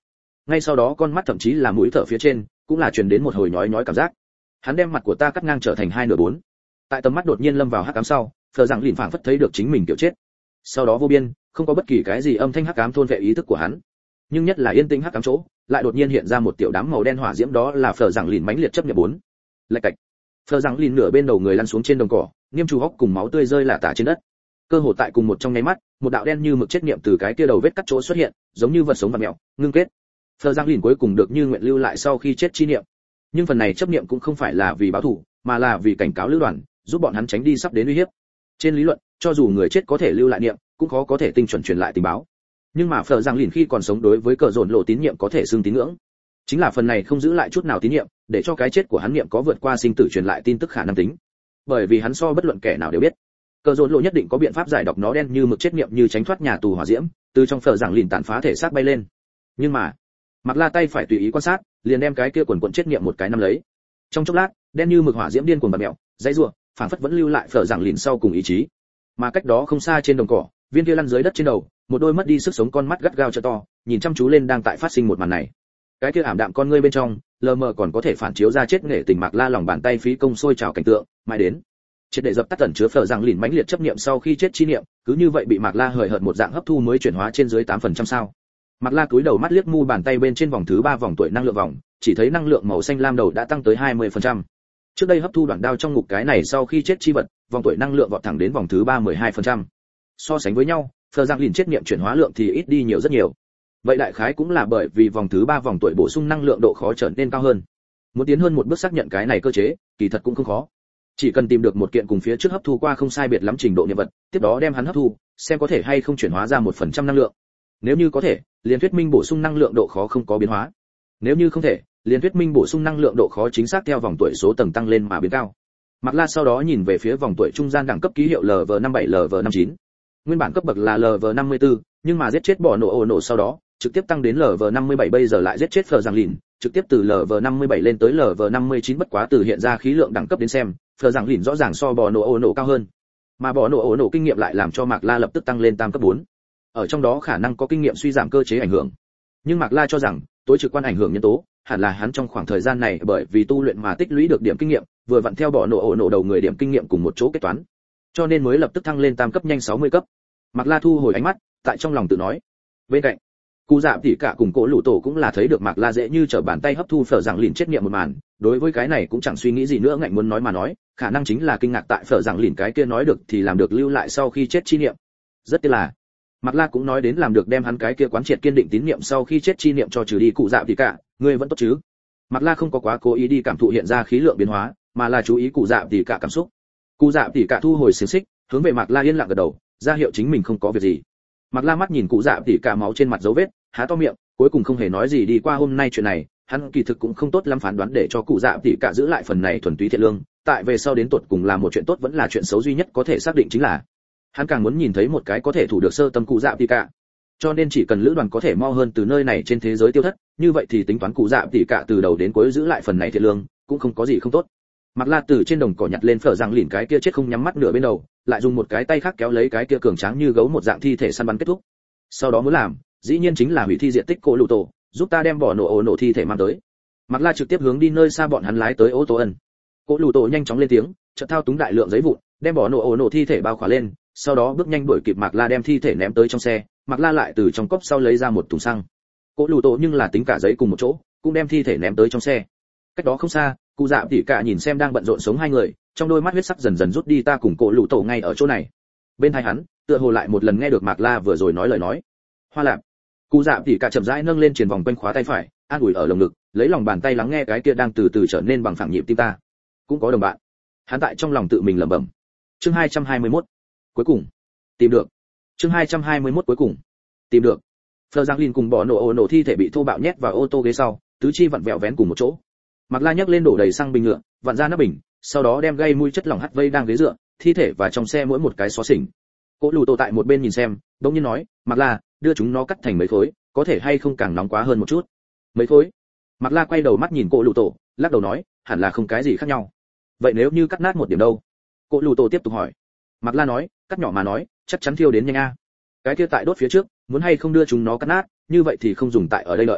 ngay sau đó con mắt thậm chí là mũi thở phía trên cũng là truyền đến một hồi nhói nhói cảm giác. Hắn đem mặt của ta cắt ngang trở thành hai nửa bốn. Tại tầm mắt đột nhiên lâm vào hắc ám sau, Phờ Giang Lìn phảng phất thấy được chính mình tiểu chết. Sau đó vô biên, không có bất kỳ cái gì âm thanh hắc ám thôn vệ ý thức của hắn. Nhưng nhất là yên tĩnh hắc ám chỗ, lại đột nhiên hiện ra một tiểu đám màu đen hỏa diễm, đó là Phờ Giang Lìn mãnh liệt chấp nhận bốn. Lạch cạch. Phờ Giang Lìn nửa bên đầu người lăn xuống trên đồng cỏ, niêm trù hốc cùng máu tươi rơi lả tả trên đất. Cơ hồ tại cùng một trong nháy mắt, một đạo đen như mực chết niệm từ cái kia đầu vết cắt chỗ xuất hiện, giống như vật sống vặn mèo, ngưng kết. Phờ Giang Lìn cuối cùng được như nguyện lưu lại sau khi chết chi niệm. Nhưng phần này chấp niệm cũng không phải là vì báo thù, mà là vì cảnh cáo lữ đoàn, giúp bọn hắn tránh đi sắp đến uy hiếp. Trên lý luận, cho dù người chết có thể lưu lại niệm, cũng khó có thể tinh chuẩn truyền lại tình báo. Nhưng mà Phờ Giang Lìn khi còn sống đối với cờ dồn lộ tín nhiệm có thể xưng tín ngưỡng. Chính là phần này không giữ lại chút nào tín nhiệm, để cho cái chết của hắn niệm có vượt qua sinh tử truyền lại tin tức khả năng tính. Bởi vì hắn so bất luận kẻ nào đều biết, cờ dồn lộ nhất định có biện pháp giải đọc nó đen như mực chết niệm như tránh thoát nhà tù hỏa diễm, từ trong Phờ Giang Lìn tàn phá thể xác bay lên. Nhưng mà, Mạc La tay phải tùy ý quan sát, liền đem cái kia quần quần chết niệm một cái nắm lấy. Trong chốc lát, đen như mực hỏa diễm điên cuồng bật mèo, dãy rủa, phảng phất vẫn lưu lại Phờ Giang Lìn sau cùng ý chí. Mà cách đó không xa trên đồng cỏ, viên kia lăn dưới đất trên đầu, một đôi mất đi sức sống con mắt gắt gao trợ to, nhìn chăm chú lên đang tại phát sinh một màn này. Cái kia ảm đạm con ngươi bên trong, lờ mờ còn có thể phản chiếu ra chết nghệ tình Mạc La lòng bàn tay phí công sôi trào cảnh tượng, mãi đến triệt để dập tắt tẩn chứa Phờ Giang Lìn mãnh liệt chấp niệm sau khi chết chi niệm, cứ như vậy bị Mạc La hời hợt một dạng hấp thu mới chuyển hóa trên dưới tám phần trăm sao. Mạc La cúi đầu mắt liếc mu bàn tay bên trên vòng thứ ba vòng tuổi năng lượng vòng, chỉ thấy năng lượng màu xanh lam đầu đã tăng tới hai mươi phần trăm. Trước đây hấp thu đoạn đao trong ngục cái này sau khi chết chi vật, vòng tuổi năng lượng vọt thẳng đến vòng thứ ba mười hai phần trăm. So sánh với nhau, Phờ Giang Lìn chết niệm chuyển hóa lượng thì ít đi nhiều rất nhiều. Vậy đại khái cũng là bởi vì vòng thứ ba vòng tuổi bổ sung năng lượng độ khó trở nên cao hơn. Muốn tiến hơn một bước xác nhận cái này cơ chế, kỳ thật cũng không khó. Chỉ cần tìm được một kiện cùng phía trước hấp thu qua không sai biệt lắm trình độ niệm vật, tiếp đó đem hắn hấp thu, xem có thể hay không chuyển hóa ra một phần trăm năng lượng. Nếu như có thể, liền thuyết minh bổ sung năng lượng độ khó không có biến hóa. Nếu như không thể, liền thuyết minh bổ sung năng lượng độ khó chính xác theo vòng tuổi số tầng tăng lên mà biến cao. Mạc La sau đó nhìn về phía vòng tuổi trung gian đẳng cấp ký hiệu L V năm bảy L V năm chín. Nguyên bản cấp bậc là L V năm mươi tư, nhưng mà giết chết bỏ nổ ổ nổ sau đó, trực tiếp tăng đến L V năm mươi bảy, bây giờ lại giết chết Phờ Giang Lìn, trực tiếp từ L V năm mươi bảy lên tới L V năm mươi chín, bất quá từ hiện ra khí lượng đẳng cấp đến xem, Phờ Giang Lìn rõ ràng so bỏ nổ ổ nổ cao hơn. Mà bỏ nổ ổ nổ kinh nghiệm lại làm cho Mạc La lập tức tăng lên tam cấp bốn. Ở trong đó khả năng có kinh nghiệm suy giảm cơ chế ảnh hưởng. Nhưng Mạc La cho rằng, tối trực quan ảnh hưởng nhân tố, hẳn là hắn trong khoảng thời gian này bởi vì tu luyện mà tích lũy được điểm kinh nghiệm, vừa vặn theo bỏ nổ ổ nổ đầu người điểm kinh nghiệm cùng một chỗ kết toán. Cho nên mới lập tức thăng lên tam cấp nhanh sáu mươi cấp. Mạc La thu hồi ánh mắt, tại trong lòng tự nói. Bên cạnh, Cụ Dạ Tỷ Cả cùng Cổ Lũ Tổ cũng là thấy được Mạc La dễ như trở bàn tay hấp thu Phở Giảng Lìn chết niệm một màn, đối với cái này cũng chẳng suy nghĩ gì nữa, ngạnh muốn nói mà nói, khả năng chính là kinh ngạc tại Phở Giảng Lìn cái kia nói được thì làm được lưu lại sau khi chết chi niệm. Rất tiếc là, Mạc La cũng nói đến làm được đem hắn cái kia quán triệt kiên định tín niệm sau khi chết chi niệm cho trừ đi. Cụ Dạ Tỷ Cả, ngươi vẫn tốt chứ? Mạc La không có quá cố ý đi cảm thụ hiện ra khí lượng biến hóa, mà là chú ý Cụ Dạ Tỷ Cả cảm xúc. Cụ Dạ Tỷ Cả thu hồi xiềng xích, hướng về Mạc La yên lặng gật đầu, ra hiệu chính mình không có việc gì. Mạc La mắt nhìn Cụ Dạ Tỷ Cả máu trên mặt dấu vết, há to miệng, cuối cùng không hề nói gì. Đi qua hôm nay chuyện này, hắn kỳ thực cũng không tốt lắm phán đoán để cho Cụ Dạ Tỷ Cả giữ lại phần này thuần túy thiện lương, tại về sau đến tột cùng là một chuyện tốt vẫn là chuyện xấu, duy nhất có thể xác định chính là hắn càng muốn nhìn thấy một cái có thể thủ được sơ tâm Cụ Dạ Tỷ Cả. Cho nên chỉ cần lữ đoàn có thể mau hơn từ nơi này trên thế giới tiêu thất, như vậy thì tính toán Cụ Dạ Tỷ Cả từ đầu đến cuối giữ lại phần này thiện lương, cũng không có gì không tốt. Mạc La từ trên đồng cỏ nhặt lên Phở Giang Lìn cái kia chết không nhắm mắt nửa bên đầu, lại dùng một cái tay khác kéo lấy cái kia cường tráng như gấu một dạng thi thể săn bắn kết thúc. Sau đó muốn làm, dĩ nhiên chính là hủy thi diện tích Cổ Lũ Tổ, giúp ta đem bỏ nổ ổ nổ thi thể mang tới. Mạc La trực tiếp hướng đi nơi xa bọn hắn lái tới ô tô ân. Cổ Lũ Tổ nhanh chóng lên tiếng, chợt thao túng đại lượng giấy vụn, đem bỏ nổ ổ nổ thi thể bao khỏa lên, sau đó bước nhanh đuổi kịp Mạc La đem thi thể ném tới trong xe. Mạc La lại từ trong cốc sau lấy ra một thùng xăng. Cổ Lũ Tổ nhưng là tính cả giấy cùng một chỗ, cũng đem thi thể ném tới trong xe. Cách đó không xa, Cụ Dạ Tỷ Cả nhìn xem đang bận rộn sống hai người, trong đôi mắt huyết sắc dần dần rút đi. Ta cùng Cổ Lũ Tổ ngay ở chỗ này. Bên tai hắn, tựa hồ lại một lần nghe được Mạc La vừa rồi nói lời nói. Hoa Lạp. Cụ Dạ Tỷ Cả chậm rãi nâng lên truyền vòng quanh khóa tay phải, an ủi ở lồng ngực, lấy lòng bàn tay lắng nghe cái kia đang từ từ trở nên bằng phẳng nhịp tim ta. Cũng có đồng bạn. Hắn tại trong lòng tự mình lẩm bẩm. Chương hai trăm hai mươi mốt. Cuối cùng tìm được. Chương hai trăm hai mươi mốt cuối cùng tìm được. Phở Giang Lìn cùng bỏ nổ ổ nổ thi thể bị thô bạo nhét vào ô tô ghế sau, tứ chi vặn vẹo vén cùng một chỗ. Mạc La nhấc lên đổ đầy xăng bình nhựa, vặn ra nắp bình, sau đó đem gây mùi chất lỏng hắt vây đang ghế dựa, thi thể và trong xe mỗi một cái xóa xỉnh. Cổ Lũ Tổ tại một bên nhìn xem, đống nhiên nói, Mạc La, đưa chúng nó cắt thành mấy khối, có thể hay không càng nóng quá hơn một chút. Mấy khối? Mạc La quay đầu mắt nhìn Cổ Lũ Tổ, lắc đầu nói, hẳn là không cái gì khác nhau. Vậy nếu như cắt nát một điểm đâu? Cổ Lũ Tổ tiếp tục hỏi. Mạc La nói, cắt nhỏ mà nói, chắc chắn thiêu đến nhanh a. Cái kia tại đốt phía trước, muốn hay không đưa chúng nó cắt nát, như vậy thì không dùng tại ở đây đợi.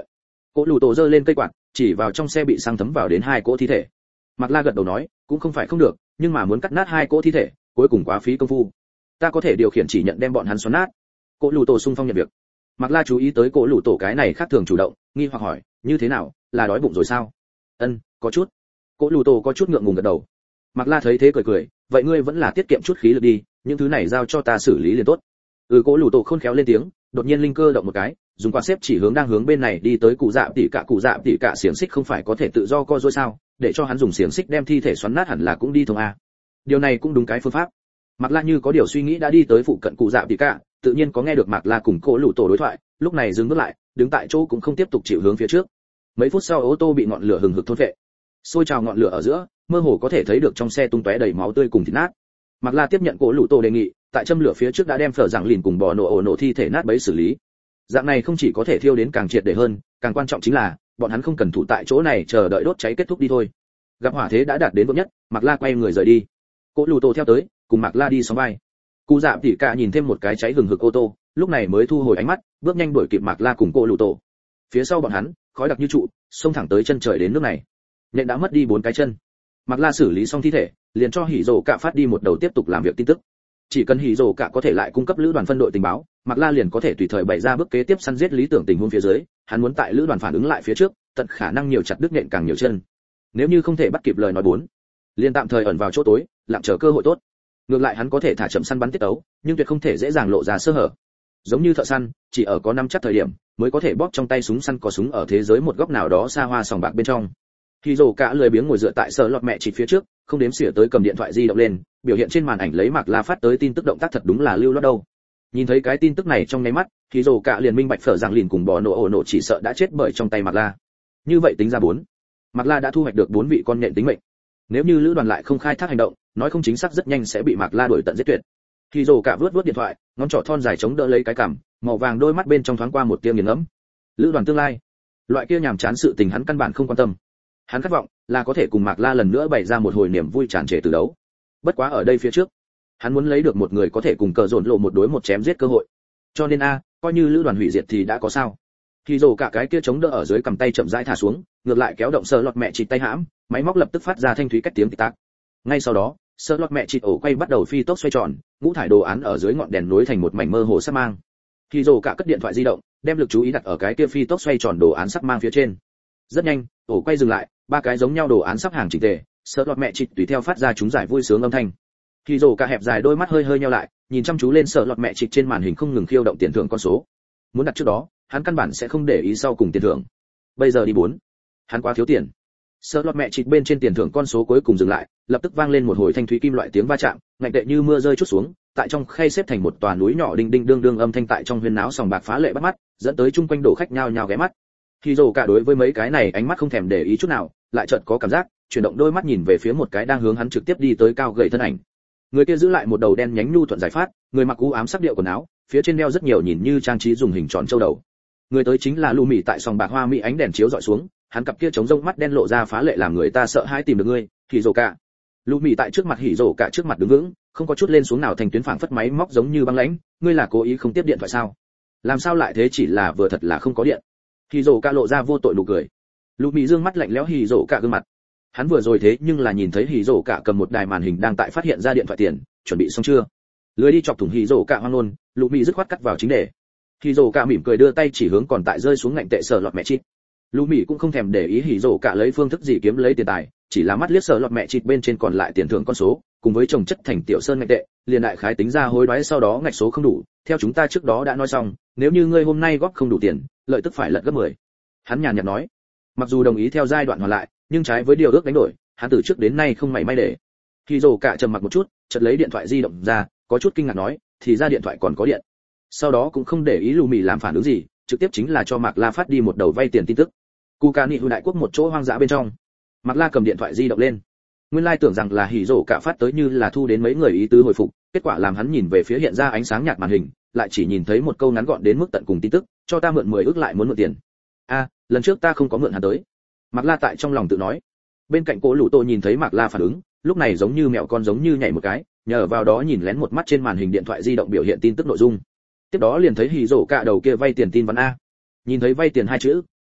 Cỗ lù tổ giơ lên cây quạt, chỉ vào trong xe bị xăng thấm vào đến hai cỗ thi thể. Mạc La gật đầu nói, cũng không phải không được, nhưng mà muốn cắt nát hai cỗ thi thể, cuối cùng quá phí công phu. Ta có thể điều khiển chỉ nhận đem bọn hắn xoắn nát. Cỗ lù tổ xung phong nhận việc. Mạc La chú ý tới cỗ lù tổ cái này khác thường chủ động, nghi hoặc hỏi, như thế nào, là đói bụng rồi sao? Ân, có chút. Cỗ lù tổ có chút ngượng ngùng gật đầu. Mạc La thấy thế cười cười, vậy ngươi vẫn là tiết kiệm chút khí lực đi, những thứ này giao cho ta xử lý liền tốt. Ừ, cỗ lù tổ khôn khéo lên tiếng, đột nhiên linh cơ động một cái, dùng quạt xếp chỉ hướng đang hướng bên này đi tới cụ dạ tỉ cả cụ dạ tỉ cả xiềng xích không phải có thể tự do co duỗi sao, để cho hắn dùng xiềng xích đem thi thể xoắn nát hẳn là cũng đi thông a. Điều này cũng đúng cái phương pháp. Mạc La như có điều suy nghĩ đã đi tới phụ cận cụ dạ tỉ cả, tự nhiên có nghe được Mạc La cùng cỗ lù tổ đối thoại, lúc này dừng bước lại, đứng tại chỗ cũng không tiếp tục chịu hướng phía trước. Mấy phút sau ô tô bị ngọn lửa hừng hực thôn phệ. Sôi trào ngọn lửa ở giữa, mơ hồ có thể thấy được trong xe tung tóe đầy máu tươi cùng thịt nát. Mạc La tiếp nhận cỗ lù tổ đề nghị, tại châm lửa phía trước đã đem phở giảng lìn cùng bò nổ ổ nổ thi thể nát bấy xử lý. Dạng này không chỉ có thể thiêu đến càng triệt để hơn, càng quan trọng chính là bọn hắn không cần thủ tại chỗ này chờ đợi đốt cháy kết thúc đi thôi. Gặp hỏa thế đã đạt đến vững nhất, Mạc La quay người rời đi. Cỗ lù tổ theo tới, cùng Mạc La đi sóng vai. Cụ dạ tỉ cả nhìn thêm một cái cháy hừng hực ô tô, lúc này mới thu hồi ánh mắt, bước nhanh đuổi kịp Mạc La cùng cỗ lù tổ. Phía sau bọn hắn, khói đặc như trụ, xông thẳng tới chân trời đến nước này. Nhện đã mất đi bốn cái chân. Mạc La xử lý xong thi thể, liền cho Hỉ Dụ Cả phát đi một đầu tiếp tục làm việc tin tức. Chỉ cần Hỉ Dụ Cả có thể lại cung cấp lữ đoàn phân đội tình báo, Mạc La liền có thể tùy thời bày ra bước kế tiếp săn giết lý tưởng tình huống phía dưới, hắn muốn tại lữ đoàn phản ứng lại phía trước, tận khả năng nhiều chặt đứt nhện càng nhiều chân. Nếu như không thể bắt kịp lời nói bốn, liền tạm thời ẩn vào chỗ tối, lặng chờ cơ hội tốt. Ngược lại hắn có thể thả chậm săn bắn tiết tấu, nhưng tuyệt không thể dễ dàng lộ ra sơ hở. Giống như thợ săn, chỉ ở có năm chắc thời điểm, mới có thể bóp trong tay súng săn có súng ở thế giới một góc nào đó xa hoa sòng bạc bên trong. Hỉ Dụ Cả lười biếng ngồi dựa tại sợ lọt mẹ chỉ phía trước, không đếm xỉa tới cầm điện thoại di động lên, biểu hiện trên màn ảnh lấy Mạc La phát tới tin tức động tác thật đúng là lưu loát đâu. Nhìn thấy cái tin tức này trong nháy mắt, Hỉ Dụ Cả liền minh bạch phở giảng lìn cùng bò nổ ổ nổ chỉ sợ đã chết bởi trong tay Mạc La. Như vậy tính ra bốn, Mạc La đã thu hoạch được bốn vị con nhện tính mệnh. Nếu như lữ đoàn lại không khai thác hành động, nói không chính xác rất nhanh sẽ bị Mạc La đuổi tận giết tuyệt. Hỉ Dụ Cả vướt vướt điện thoại, ngón trỏ thon dài chống đỡ lấy cái cằm, màu vàng đôi mắt bên trong thoáng qua một tia nghiền ngẫm. Lữ đoàn tương lai, loại kia nhàm chán sự tình hắn căn bản không quan tâm. Hắn khát vọng là có thể cùng Mạc La lần nữa bày ra một hồi niềm vui tràn trề từ đấu. Bất quá ở đây phía trước, hắn muốn lấy được một người có thể cùng cờ dồn lộ một đối một chém giết cơ hội. Cho nên a, coi như lữ đoàn hủy diệt thì đã có sao. Thì Dụ Cả cái kia chống đỡ ở dưới cầm tay chậm rãi thả xuống, ngược lại kéo động sờ lọt mẹ chịt tay hãm, máy móc lập tức phát ra thanh thúy cách tiếng tịch tắc. Ngay sau đó, sờ lọt mẹ chịt ổ quay bắt đầu phi tốc xoay tròn, ngũ thải đồ án ở dưới ngọn đèn nối thành một mảnh mơ hồ sắc mang. Thì Dụ Cả cất điện thoại di động, đem lực chú ý đặt ở cái kia phi tốc xoay tròn đồ án sắc mang phía trên. Rất nhanh, ổ quay dừng lại, ba cái giống nhau đồ án sắp hàng chỉnh tề, sợ lọt mẹ chịt tùy theo phát ra chúng giải vui sướng âm thanh. Thì Dụ Cả hẹp dài đôi mắt hơi hơi nheo lại, nhìn chăm chú lên sợ lọt mẹ chịt trên màn hình không ngừng khiêu động tiền thưởng con số. Muốn đặt trước đó, hắn căn bản sẽ không để ý sau cùng tiền thưởng. Bây giờ đi bốn, hắn quá thiếu tiền. Sợ lọt mẹ chịt bên trên tiền thưởng con số cuối cùng dừng lại, lập tức vang lên một hồi thanh thúy kim loại tiếng va chạm, ngạnh tệ như mưa rơi chút xuống, tại trong khay xếp thành một tòa núi nhỏ đinh đinh đương đương âm thanh tại trong huyên náo sòng bạc phá lệ bắt mắt, dẫn tới chung quanh đổ khách nhao nhao ghé mắt. Thì Dụ Cả đối với mấy cái này ánh mắt không thèm để ý chút nào, lại chợt có cảm giác, chuyển động đôi mắt nhìn về phía một cái đang hướng hắn trực tiếp đi tới cao gầy thân ảnh. Người kia giữ lại một đầu đen nhánh nhu thuận giải phát, người mặc u ám sắc điệu quần áo, phía trên đeo rất nhiều nhìn như trang trí dùng hình tròn châu đầu. Người tới chính là Lù Mị tại sòng bạc hoa mỹ ánh đèn chiếu dọi xuống, hắn cặp kia trống rông mắt đen lộ ra phá lệ làm người ta sợ hãi tìm được ngươi, Hỉ Dụ Cả. Lù Mị tại trước mặt Hỉ Dụ Cả trước mặt đứng vững, không có chút lên xuống nào thành tuyến phảng phất máy móc giống như băng lãnh, ngươi là cố ý không tiếp điện thoại sao? Làm sao lại thế, chỉ là vừa thật là không có điện. Hỉ Dụ Cả lộ ra vô tội nụ cười. Lù Mị dương mắt lạnh lẽo Hỉ Dụ Cả gương mặt. Hắn vừa rồi thế nhưng là nhìn thấy Hỉ Dụ Cả cầm một đài màn hình đang tại phát hiện ra điện thoại tiền, chuẩn bị xong chưa? Lưới đi chọc thủng Hỉ Dụ Cả hoang luôn, Lù Mị dứt khoát cắt vào chính đề. Hỉ Dụ Cả mỉm cười đưa tay chỉ hướng còn tại rơi xuống ngạnh tệ sở lọt mẹ chít. Lù Mị cũng không thèm để ý Hỉ Dụ Cả lấy phương thức gì kiếm lấy tiền tài, chỉ là mắt liếc sở lọt mẹ chít bên trên còn lại tiền thưởng con số, cùng với chồng chất thành tiểu sơn ngạnh tệ, liền đại khái tính ra hối đoái sau đó ngạch số không đủ, theo chúng ta trước đó đã nói xong, nếu như ngươi hôm nay góp không đủ tiền, lợi tức phải lật gấp mười. Hắn nhàn nhạt nói. Mặc dù đồng ý theo giai đoạn hoàn lại, nhưng trái với điều ước đánh đổi, hắn từ trước đến nay không mảy may để. Hỉ Dụ Cả trầm mặc một chút, chợt lấy điện thoại di động ra, có chút kinh ngạc nói, thì ra điện thoại còn có điện. Sau đó cũng không để ý Lù Mị làm phản ứng gì, trực tiếp chính là cho Mạc La phát đi một đầu vay tiền tin tức. Cú Ca Nị Hư đại quốc một chỗ hoang dã bên trong. Mạc La cầm điện thoại di động lên. Nguyên lai tưởng rằng là Hỉ Dụ Cả phát tới như là thu đến mấy người ý tứ hồi phục, kết quả làm hắn nhìn về phía hiện ra ánh sáng nhạt màn hình, lại chỉ nhìn thấy một câu ngắn gọn đến mức tận cùng tin tức, cho ta mượn mười ức lại muốn mượn tiền. A, lần trước ta không có mượn hắn tới. Mạc La tại trong lòng tự nói. Bên cạnh Cố Lũ Tô nhìn thấy Mạc La phản ứng, lúc này giống như mèo con giống như nhảy một cái, nhờ vào đó nhìn lén một mắt trên màn hình điện thoại di động biểu hiện tin tức nội dung. Tiếp đó liền thấy Hỉ Dụ Cả đầu kia vay tiền tin vắn a. Nhìn thấy vay tiền hai chữ,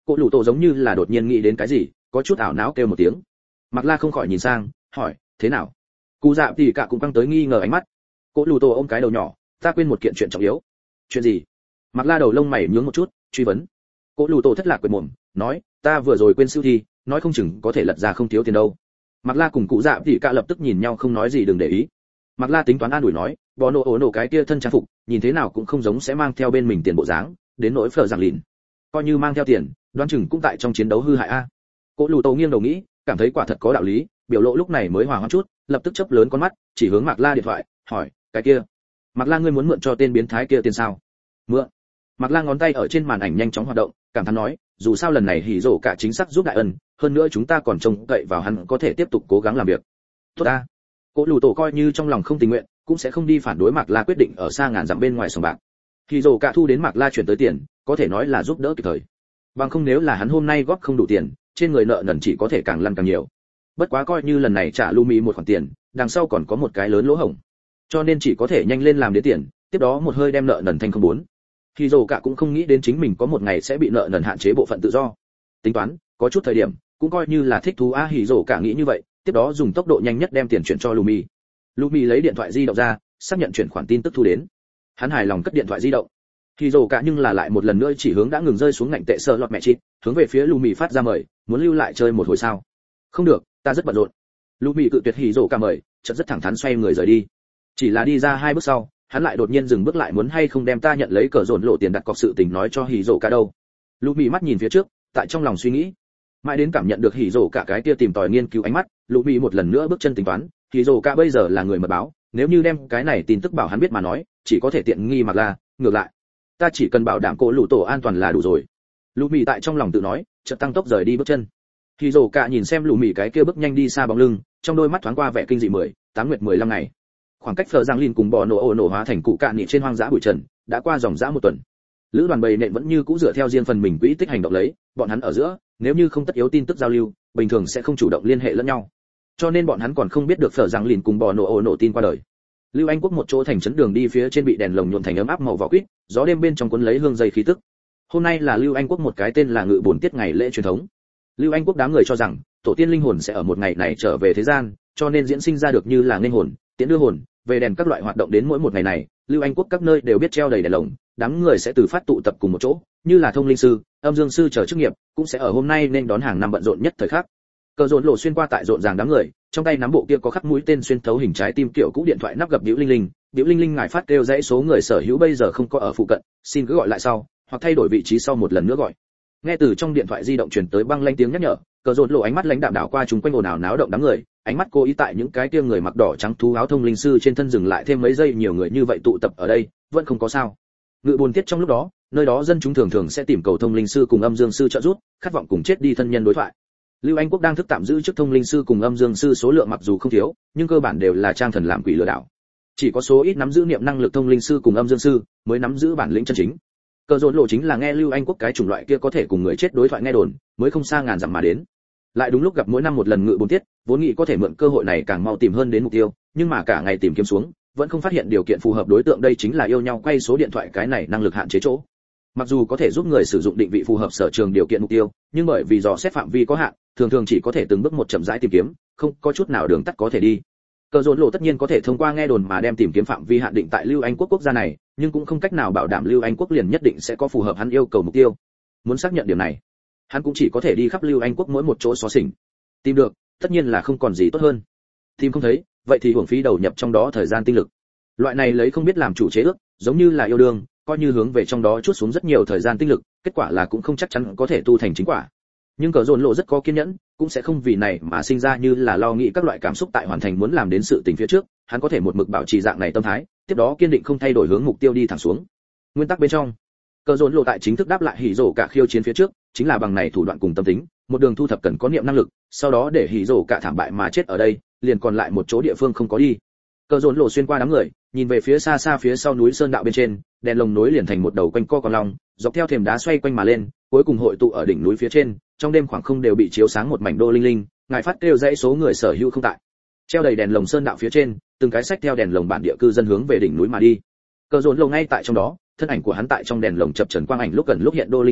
Cổ lù tổ giống như là đột nhiên nghĩ đến cái gì, có chút ảo não kêu một tiếng. Mạc La không khỏi nhìn sang, hỏi, thế nào? Cụ Dạ thì cả cũng căng tới nghi ngờ ánh mắt. Cổ lù tổ ôm cái đầu nhỏ, ta quên một kiện chuyện trọng yếu. Chuyện gì? Mạc La đầu lông mày nhướng một chút, truy vấn. Cổ lù tổ thất lạc quệt mồm, nói, ta vừa rồi quên siêu thi, nói không chừng có thể lật ra không thiếu tiền đâu. Mạc La cùng cụ Dạ thì cả lập tức nhìn nhau không nói gì đừng để ý. Mạc La tính toán an ủi nói, bò nổ ổ nổ cái kia thân trang phục, nhìn thế nào cũng không giống sẽ mang theo bên mình tiền bộ dáng, đến nỗi phở giảng lìn. Coi như mang theo tiền, đoán chừng cũng tại trong chiến đấu hư hại a. Cổ lù tổ nghiêng đầu nghĩ, cảm thấy quả thật có đạo lý, biểu lộ lúc này mới hòa hoãn chút, lập tức chớp lớn con mắt, chỉ hướng Mạc La điện thoại, hỏi, cái kia, Mạc La ngươi muốn mượn cho tên biến thái kia tiền sao? Mượn. Mạc La ngón tay ở trên màn ảnh nhanh chóng hoạt động, cảm thán nói, dù sao lần này hỉ rổ cả chính xác giúp đại ân, hơn nữa chúng ta còn trông cậy vào hắn có thể tiếp tục cố gắng làm việc. Tốt ta. Cổ lù tổ coi như trong lòng không tình nguyện, cũng sẽ không đi phản đối Mạc La quyết định ở xa ngàn dặm bên ngoài sòng bạc. Hỉ rổ cả thu đến Mạc La chuyển tới tiền, có thể nói là giúp đỡ kịp thời. Bằng không nếu là hắn hôm nay góp không đủ tiền, trên người nợ nần chỉ có thể càng lăn càng nhiều. Bất quá coi như lần này trả Lumi một khoản tiền, đằng sau còn có một cái lớn lỗ hổng. Cho nên chỉ có thể nhanh lên làm đến tiền, tiếp đó một hơi đem nợ nần thành không bốn. Khi dầu cả cũng không nghĩ đến chính mình có một ngày sẽ bị nợ nần hạn chế bộ phận tự do. Tính toán, có chút thời điểm, cũng coi như là thích thú a hỉ dầu cả nghĩ như vậy, tiếp đó dùng tốc độ nhanh nhất đem tiền chuyển cho Lumi. Lumi lấy điện thoại di động ra, xác nhận chuyển khoản tin tức thu đến. Hắn hài lòng cất điện thoại di động. Khi dầu cả nhưng là lại một lần nữa chỉ hướng đã ngừng rơi xuống ngạnh tệ sơ lọt mẹ chít, hướng về phía Lumi phát ra mời, muốn lưu lại chơi một hồi sao? Không được, ta rất bận rộn. Lumi cự tuyệt hỉ dầu cả mời, chợt rất thẳng thắn xoay người rời đi. Chỉ là đi ra hai bước sau, hắn lại đột nhiên dừng bước lại muốn hay không đem ta nhận lấy cờ dồn lộ tiền đặt cọc sự tình nói cho hỉ dầu cả đâu. Lumi mắt nhìn phía trước, tại trong lòng suy nghĩ. Mãi đến cảm nhận được hỉ dầu cả cái kia tìm tòi nghiên cứu ánh mắt, Lumi một lần nữa bước chân tính toán, hỉ dầu cả bây giờ là người mật báo, nếu như đem cái này tin tức bảo hắn biết mà nói, chỉ có thể tiện nghi Mạc La, ngược lại, ta chỉ cần bảo đảm cổ lũ tổ an toàn là đủ rồi. Lumi tại trong lòng tự nói, chợt tăng tốc rời đi bước chân. Hỉ dầu cả nhìn xem Lumi cái kia bước nhanh đi xa bóng lưng, trong đôi mắt thoáng qua vẻ kinh dị mười, tám nguyệt mười lăm ngày. Khoảng cách Phở Giang Lin cùng bò nổ ổ nổ hóa thành cụ cạn nhị trên hoang dã bụi trần, đã qua dòng dã một tuần. Lữ đoàn bầy nện vẫn như cũ dựa theo riêng phần mình quỹ tích hành động lấy, bọn hắn ở giữa, nếu như không tất yếu tin tức giao lưu, bình thường sẽ không chủ động liên hệ lẫn nhau. Cho nên bọn hắn còn không biết được Phở Giang Lin cùng bò nổ ổ nổ tin qua đời. Lưu Anh Quốc một chỗ thành trấn đường đi phía trên bị đèn lồng nhuộm thành ấm áp màu vỏ quýt, gió đêm bên trong cuốn lấy hương dây khí tức. Hôm nay là Lưu Anh Quốc một cái tên là ngự bổn tiết ngày lễ truyền thống. Lưu Anh Quốc đám người cho rằng, tổ tiên linh hồn sẽ ở một ngày này trở về thế gian, cho nên diễn sinh ra được như là nghênh hồn, tiễn đưa hồn, về đèn các loại hoạt động đến mỗi một ngày này, Lưu Anh Quốc các nơi đều biết treo đầy đèn lồng, đám người sẽ từ phát tụ tập cùng một chỗ, như là thông linh sư, âm dương sư chờ chức nghiệp, cũng sẽ ở hôm nay nên đón hàng năm bận rộn nhất thời khắc. Cờ rộn lộ xuyên qua tại rộn ràng đám người, trong tay nắm bộ kia có khắc mũi tên xuyên thấu hình trái tim kiểu cũ điện thoại nắp gập Diệu Linh Linh, Diệu Linh Linh ngài phát kêu dãy số người sở hữu bây giờ không có ở phụ cận, xin cứ gọi lại sau, hoặc thay đổi vị trí sau một lần nữa gọi. Nghe từ trong điện thoại di động truyền tới băng lanh tiếng nhắc nhở, cờ rộn lộ ánh mắt lãnh đạm đảo qua chúng quanh ồn ào náo động đám người, ánh mắt cố ý tại những cái kia người mặc đỏ trắng thú áo thông linh sư trên thân dừng lại thêm mấy giây, nhiều người như vậy tụ tập ở đây, vẫn không có sao. Ngự buồn tiết trong lúc đó, nơi đó dân chúng thường thường sẽ tìm cầu thông linh sư cùng âm dương sư trợ giúp, khát vọng cùng chết đi thân nhân đối thoại. Lưu Anh Quốc đang thức tạm giữ chức thông linh sư cùng âm dương sư số lượng mặc dù không thiếu, nhưng cơ bản đều là trang thần làm quỷ lừa đảo. Chỉ có số ít nắm giữ niệm năng lực thông linh sư cùng âm dương sư mới nắm giữ bản lĩnh chân chính. Cờ rộn lộ chính là nghe Lưu Anh Quốc cái chủng loại kia có thể cùng người chết đối thoại nghe đồn, mới không xa ngàn dặm mà đến. Lại đúng lúc gặp mỗi năm một lần ngự bốn tiết, vốn nghĩ có thể mượn cơ hội này càng mau tìm hơn đến mục tiêu, nhưng mà cả ngày tìm kiếm xuống, vẫn không phát hiện điều kiện phù hợp đối tượng, đây chính là yêu nhau quay số điện thoại cái này năng lực hạn chế chỗ. Mặc dù có thể giúp người sử dụng định vị phù hợp sở trường điều kiện mục tiêu, nhưng bởi vì dò xét phạm vi có hạn, thường thường chỉ có thể từng bước một chậm rãi tìm kiếm, không có chút nào đường tắt có thể đi. Cờ rộn lộ tất nhiên có thể thông qua nghe đồn mà đem tìm kiếm phạm vi hạn định tại Lưu Anh Quốc quốc gia này, nhưng cũng không cách nào bảo đảm Lưu Anh Quốc liền nhất định sẽ có phù hợp hắn yêu cầu mục tiêu. Muốn xác nhận điểm này, hắn cũng chỉ có thể đi khắp Lưu Anh Quốc mỗi một chỗ xó xỉnh. Tìm được, tất nhiên là không còn gì tốt hơn. Tìm không thấy, vậy thì hưởng phí đầu nhập trong đó thời gian tinh lực. Loại này lấy không biết làm chủ chế ước, giống như là yêu đương, coi như hướng về trong đó chuốt xuống rất nhiều thời gian tinh lực, kết quả là cũng không chắc chắn có thể tu thành chính quả. Nhưng cờ rộn lộ rất có kiên nhẫn, cũng sẽ không vì này mà sinh ra như là lo nghĩ các loại cảm xúc tại hoàn thành muốn làm đến sự tình phía trước, hắn có thể một mực bảo trì dạng này tâm thái, tiếp đó kiên định không thay đổi hướng mục tiêu đi thẳng xuống. Nguyên tắc bên trong, cờ rộn lộ tại chính thức đáp lại hỉ rổ cả khiêu chiến phía trước, chính là bằng này thủ đoạn cùng tâm tính, một đường thu thập cần có niệm năng lực, sau đó để hỉ rổ cả thảm bại mà chết ở đây, liền còn lại một chỗ địa phương không có đi. Cờ rộn lộ xuyên qua đám người, nhìn về phía xa xa phía sau núi sơn đạo bên trên, đèn lồng nối liền thành một đầu quanh co con long, dọc theo thềm đá xoay quanh mà lên, cuối cùng hội tụ ở đỉnh núi phía trên, trong đêm khoảng không đều bị chiếu sáng một mảnh đô linh linh, ngài phát kêu dãy số người sở hữu không tại. Treo đầy đèn lồng sơn đạo phía trên, từng cái sách theo đèn lồng bản địa cư dân hướng về đỉnh núi mà đi. Cờ rộn lộ ngay tại trong đó, thân ảnh của hắn tại trong đèn lồng chập chờn quang ảnh lúc gần lúc hiện đô linh linh,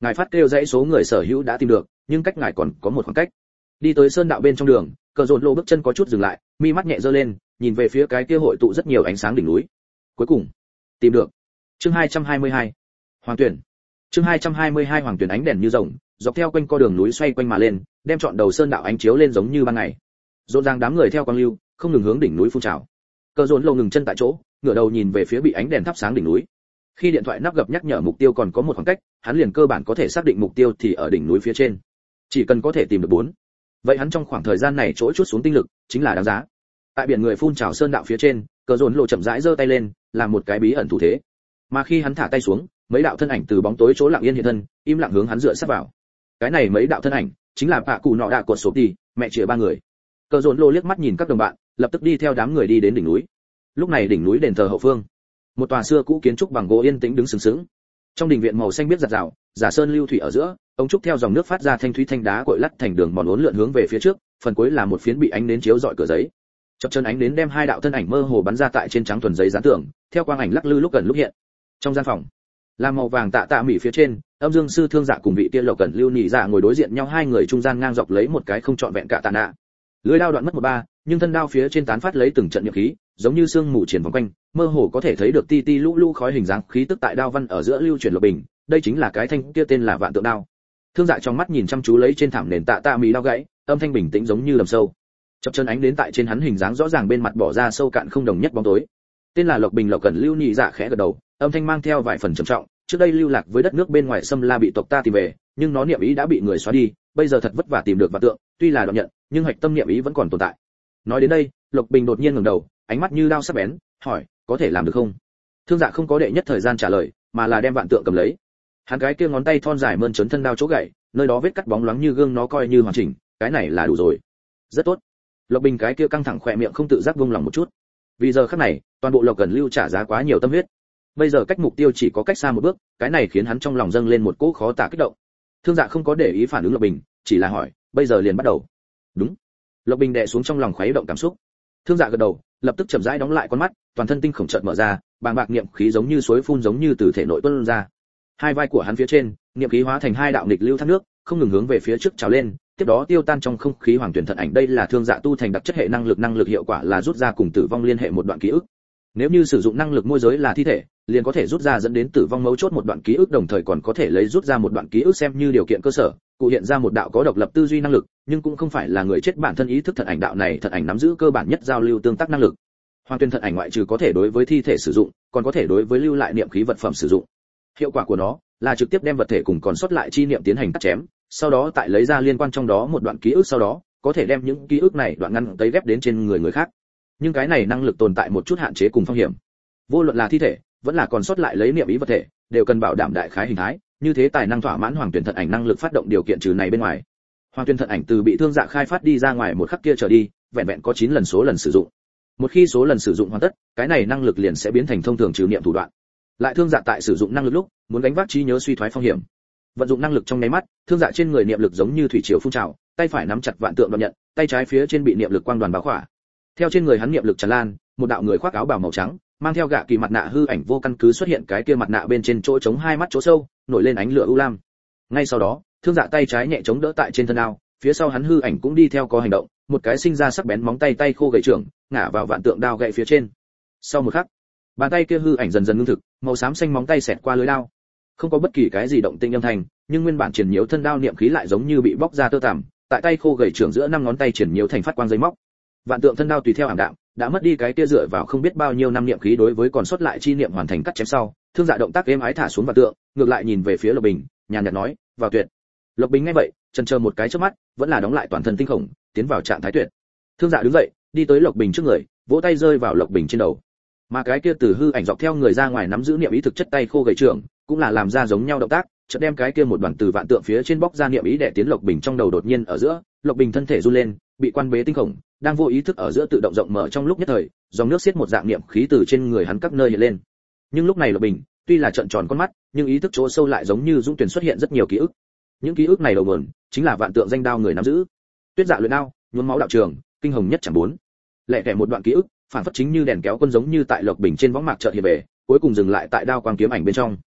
ngài phát kêu dãy số người sở hữu đã tìm được, nhưng cách ngài còn có một khoảng cách. Đi tới sơn đạo bên trong đường, Cờ Dồn Lô bước chân có chút dừng lại, mi mắt nhẹ giơ lên, nhìn về phía cái kia hội tụ rất nhiều ánh sáng đỉnh núi. Cuối cùng, tìm được. Chương hai trăm hai mươi hai. Hoàng tuyển. Chương hai trăm hai mươi hai Hoàng tuyển ánh đèn như rồng, dọc theo quanh co đường núi xoay quanh mà lên, đem trọn đầu sơn đạo ánh chiếu lên giống như ban ngày. Rộn ràng đám người theo quang lưu, không ngừng hướng đỉnh núi phun trào. Cờ Dồn Lô ngừng chân tại chỗ, ngửa đầu nhìn về phía bị ánh đèn thắp sáng đỉnh núi. Khi điện thoại nắp gập nhắc nhở mục tiêu còn có một khoảng cách, hắn liền cơ bản có thể xác định mục tiêu thì ở đỉnh núi phía trên. Chỉ cần có thể tìm được bốn, vậy hắn trong khoảng thời gian này chỗ chút xuống tinh lực chính là đáng giá. Tại biển người phun trào sơn đạo phía trên, Cờ Dồn Lộ chậm rãi giơ tay lên, làm một cái bí ẩn thủ thế. Mà khi hắn thả tay xuống, mấy đạo thân ảnh từ bóng tối chỗ lặng yên hiện thân, im lặng hướng hắn dựa sát vào. Cái này mấy đạo thân ảnh chính là Bạ Cụ Nọ Đạ Cột Sổ Tỷ, mẹ chĩa ba người. Cờ Dồn Lộ liếc mắt nhìn các đồng bạn, lập tức đi theo đám người đi đến đỉnh núi. Lúc này đỉnh núi đền thờ hậu phương, một tòa xưa cũ kiến trúc bằng gỗ yên tĩnh đứng sừng sững. Trong đình viện màu xanh biếc giặt rào, giả sơn lưu thủy ở giữa, ống trúc theo dòng nước phát ra thanh thúy thanh đá cội lắt thành đường mòn uốn lượn hướng về phía trước, phần cuối là một phiến bị ánh nến chiếu rọi cửa giấy. Chập chân ánh nến đem hai đạo thân ảnh mơ hồ bắn ra tại trên trắng thuần giấy dán tường, theo quang ảnh lắc lư lúc gần lúc hiện. Trong gian phòng, là màu vàng tạ tạ mỹ phía trên, âm dương sư thương dạ cùng vị tiên lộc cẩn lưu nhị dạ ngồi đối diện nhau, hai người trung gian ngang dọc lấy một cái không trọn vẹn cả tạ nạ. Lưỡi đao đoạn mất một ba, nhưng thân đao phía trên tán phát lấy từng trận nhiệt khí, giống như sương mù triển vòng quanh, mơ hồ có thể thấy được ti ti lũ lũ khói hình dáng khí tức tại đao văn ở giữa lưu chuyển lục bình, đây chính là cái thanh kia tên là vạn tượng đao. Thương dạ trong mắt nhìn chăm chú lấy trên thảm nền tạ tạ mỹ đao gãy, âm thanh bình tĩnh giống như lầm sâu. Chập chân ánh đến tại trên hắn hình dáng rõ ràng bên mặt bỏ ra sâu cạn không đồng nhất bóng tối. Tên là Lộc Bình Lộc Cẩn lưu nhị dạ khẽ gật đầu, âm thanh mang theo vài phần trầm trọng, trước đây lưu lạc với đất nước bên ngoài Sâm La bị tộc ta tìm về, nhưng nó niệm ý đã bị người xóa đi, bây giờ thật vất vả tìm được vạn tượng, tuy là đoạn nhận, nhưng hạch tâm niệm ý vẫn còn tồn tại. Nói đến đây, Lộc Bình đột nhiên ngẩng đầu, ánh mắt như đao sắc bén, hỏi, có thể làm được không? Thương dạ không có đệ nhất thời gian trả lời, mà là đem vạn tượng cầm lấy. Hắn cái kia ngón tay thon dài mơn trớn thân đao chỗ gãy, nơi đó vết cắt bóng loáng như gương nó coi như hoàn chỉnh, cái này là đủ rồi. Rất tốt. Lộc Bình cái kia căng thẳng khỏe miệng không tự giác buông lòng một chút. Vì giờ khắc này, toàn bộ Lộc Cẩn lưu trả giá quá nhiều tâm huyết. Bây giờ cách mục tiêu chỉ có cách xa một bước, cái này khiến hắn trong lòng dâng lên một cỗ khó tả kích động. Thương dạ không có để ý phản ứng Lộc Bình, chỉ là hỏi, bây giờ liền bắt đầu. Đúng. Lộc Bình đè xuống trong lòng khuấy động cảm xúc. Thương dạ gật đầu, lập tức chậm rãi đóng lại con mắt, toàn thân tinh khổng chợt mở ra, bàng bạc niệm khí giống như suối phun giống như từ thể nội tuôn ra. Hai vai của hắn phía trên, niệm khí hóa thành hai đạo nghịch lưu thác nước, không ngừng hướng về phía trước trào lên, tiếp đó tiêu tan trong không khí hoàng tuyển thần ảnh. Đây là thương dạ tu thành đặc chất hệ năng lực, năng lực hiệu quả là rút ra cùng tử vong liên hệ một đoạn ký ức. Nếu như sử dụng năng lực môi giới là thi thể, liền có thể rút ra dẫn đến tử vong mấu chốt một đoạn ký ức, đồng thời còn có thể lấy rút ra một đoạn ký ức xem như điều kiện cơ sở, cụ hiện ra một đạo có độc lập tư duy năng lực, nhưng cũng không phải là người chết bản thân ý thức. Thần ảnh đạo này thần ảnh nắm giữ cơ bản nhất giao lưu tương tác năng lực. Hoàng tuyển thần ảnh ngoại trừ có thể đối với thi thể sử dụng, còn có thể đối với lưu lại niệm khí vật phẩm sử dụng. Hiệu quả của nó là trực tiếp đem vật thể cùng còn sót lại chi niệm tiến hành cắt chém, sau đó tại lấy ra liên quan trong đó một đoạn ký ức, sau đó có thể đem những ký ức này đoạn ngăn tấy ghép đến trên người người khác. Nhưng cái này năng lực tồn tại một chút hạn chế cùng phong hiểm. Vô luận là thi thể, vẫn là còn sót lại lấy niệm ý vật thể, đều cần bảo đảm đại khái hình thái, như thế tài năng thỏa mãn hoàng tuyển thần ảnh năng lực phát động điều kiện trừ này bên ngoài. Hoàng tuyển thần ảnh từ bị thương dạ khai phát đi ra ngoài một khắc kia trở đi, vẹn vẹn có chín lần số lần sử dụng. Một khi số lần sử dụng hoàn tất, cái này năng lực liền sẽ biến thành thông thường trừ niệm thủ đoạn. Lại thương dạ tại sử dụng năng lực lúc, muốn gánh vác trí nhớ suy thoái phong hiểm. Vận dụng năng lực trong nháy mắt, thương dạ trên người niệm lực giống như thủy triều phun trào, tay phải nắm chặt vạn tượng đoạn nhận, tay trái phía trên bị niệm lực quang đoàn bao khỏa. Theo trên người hắn niệm lực tràn lan, một đạo người khoác áo bào màu trắng, mang theo gạ kỳ mặt nạ hư ảnh vô căn cứ xuất hiện, cái kia mặt nạ bên trên chỗ trống hai mắt chỗ sâu, nổi lên ánh lửa u lam. Ngay sau đó, thương dạ tay trái nhẹ chống đỡ tại trên thân đao, phía sau hắn hư ảnh cũng đi theo có hành động, một cái sinh ra sắc bén móng tay tay khô gậy trưởng, ngã vào vạn tượng đao gậy phía trên. Sau một khắc, bàn tay kia hư ảnh dần dần ngưng thực, màu xám xanh móng tay xẹt qua lưới đao. Không có bất kỳ cái gì động tĩnh âm thanh, nhưng nguyên bản triển nhiễu thân đao niệm khí lại giống như bị bóc ra tơ tằm, tại tay khô gậy trưởng giữa năm ngón tay triển nhiễu thành phát quang dây móc. Vạn tượng thân đao tùy theo ảm đạm, đã mất đi cái kia dựa vào không biết bao nhiêu năm niệm khí đối với còn sót lại chi niệm hoàn thành cắt chém sau, thương dạ động tác êm ái thả xuống vạn tượng, ngược lại nhìn về phía Lộc Bình, nhàn nhạt nói, vào tuyệt. Lộc Bình nghe vậy, chần chờ một cái chớp mắt, vẫn là đóng lại toàn thân tinh khổng, tiến vào trạng thái tuyệt. Thương dạ đứng dậy, đi tới Lộc Bình trước người, vỗ tay rơi vào Lộc Bình trên đầu. Mà cái kia từ hư ảnh dọc theo người ra ngoài nắm giữ niệm ý thực chất tay khô gậy trưởng, cũng là làm ra giống nhau động tác, chợt đem cái kia một đoàn từ vạn tượng phía trên bóc ra niệm ý đè tiến Lộc Bình trong đầu. Đột nhiên ở giữa, Lộc Bình thân thể run lên, bị quan bế tinh khổng, đang vô ý thức ở giữa tự động rộng mở, trong lúc nhất thời, dòng nước xiết một dạng niệm khí từ trên người hắn các nơi hiện lên. Nhưng lúc này Lộc Bình, tuy là trợn tròn con mắt, nhưng ý thức chỗ sâu lại giống như dũng tuyển xuất hiện rất nhiều ký ức. Những ký ức này đầu nguồn chính là vạn tượng danh đao người nắm giữ. Tuyết dạ luyện đao, nhuốm máu đạo trường, kinh hồng nhất chẳng bốn. Lẻ tẻ một đoạn ký ức, phản phất chính như đèn kéo quân giống như tại Lộc Bình trên võng mạc chợt hiện về, cuối cùng dừng lại tại đao quang kiếm ảnh bên trong.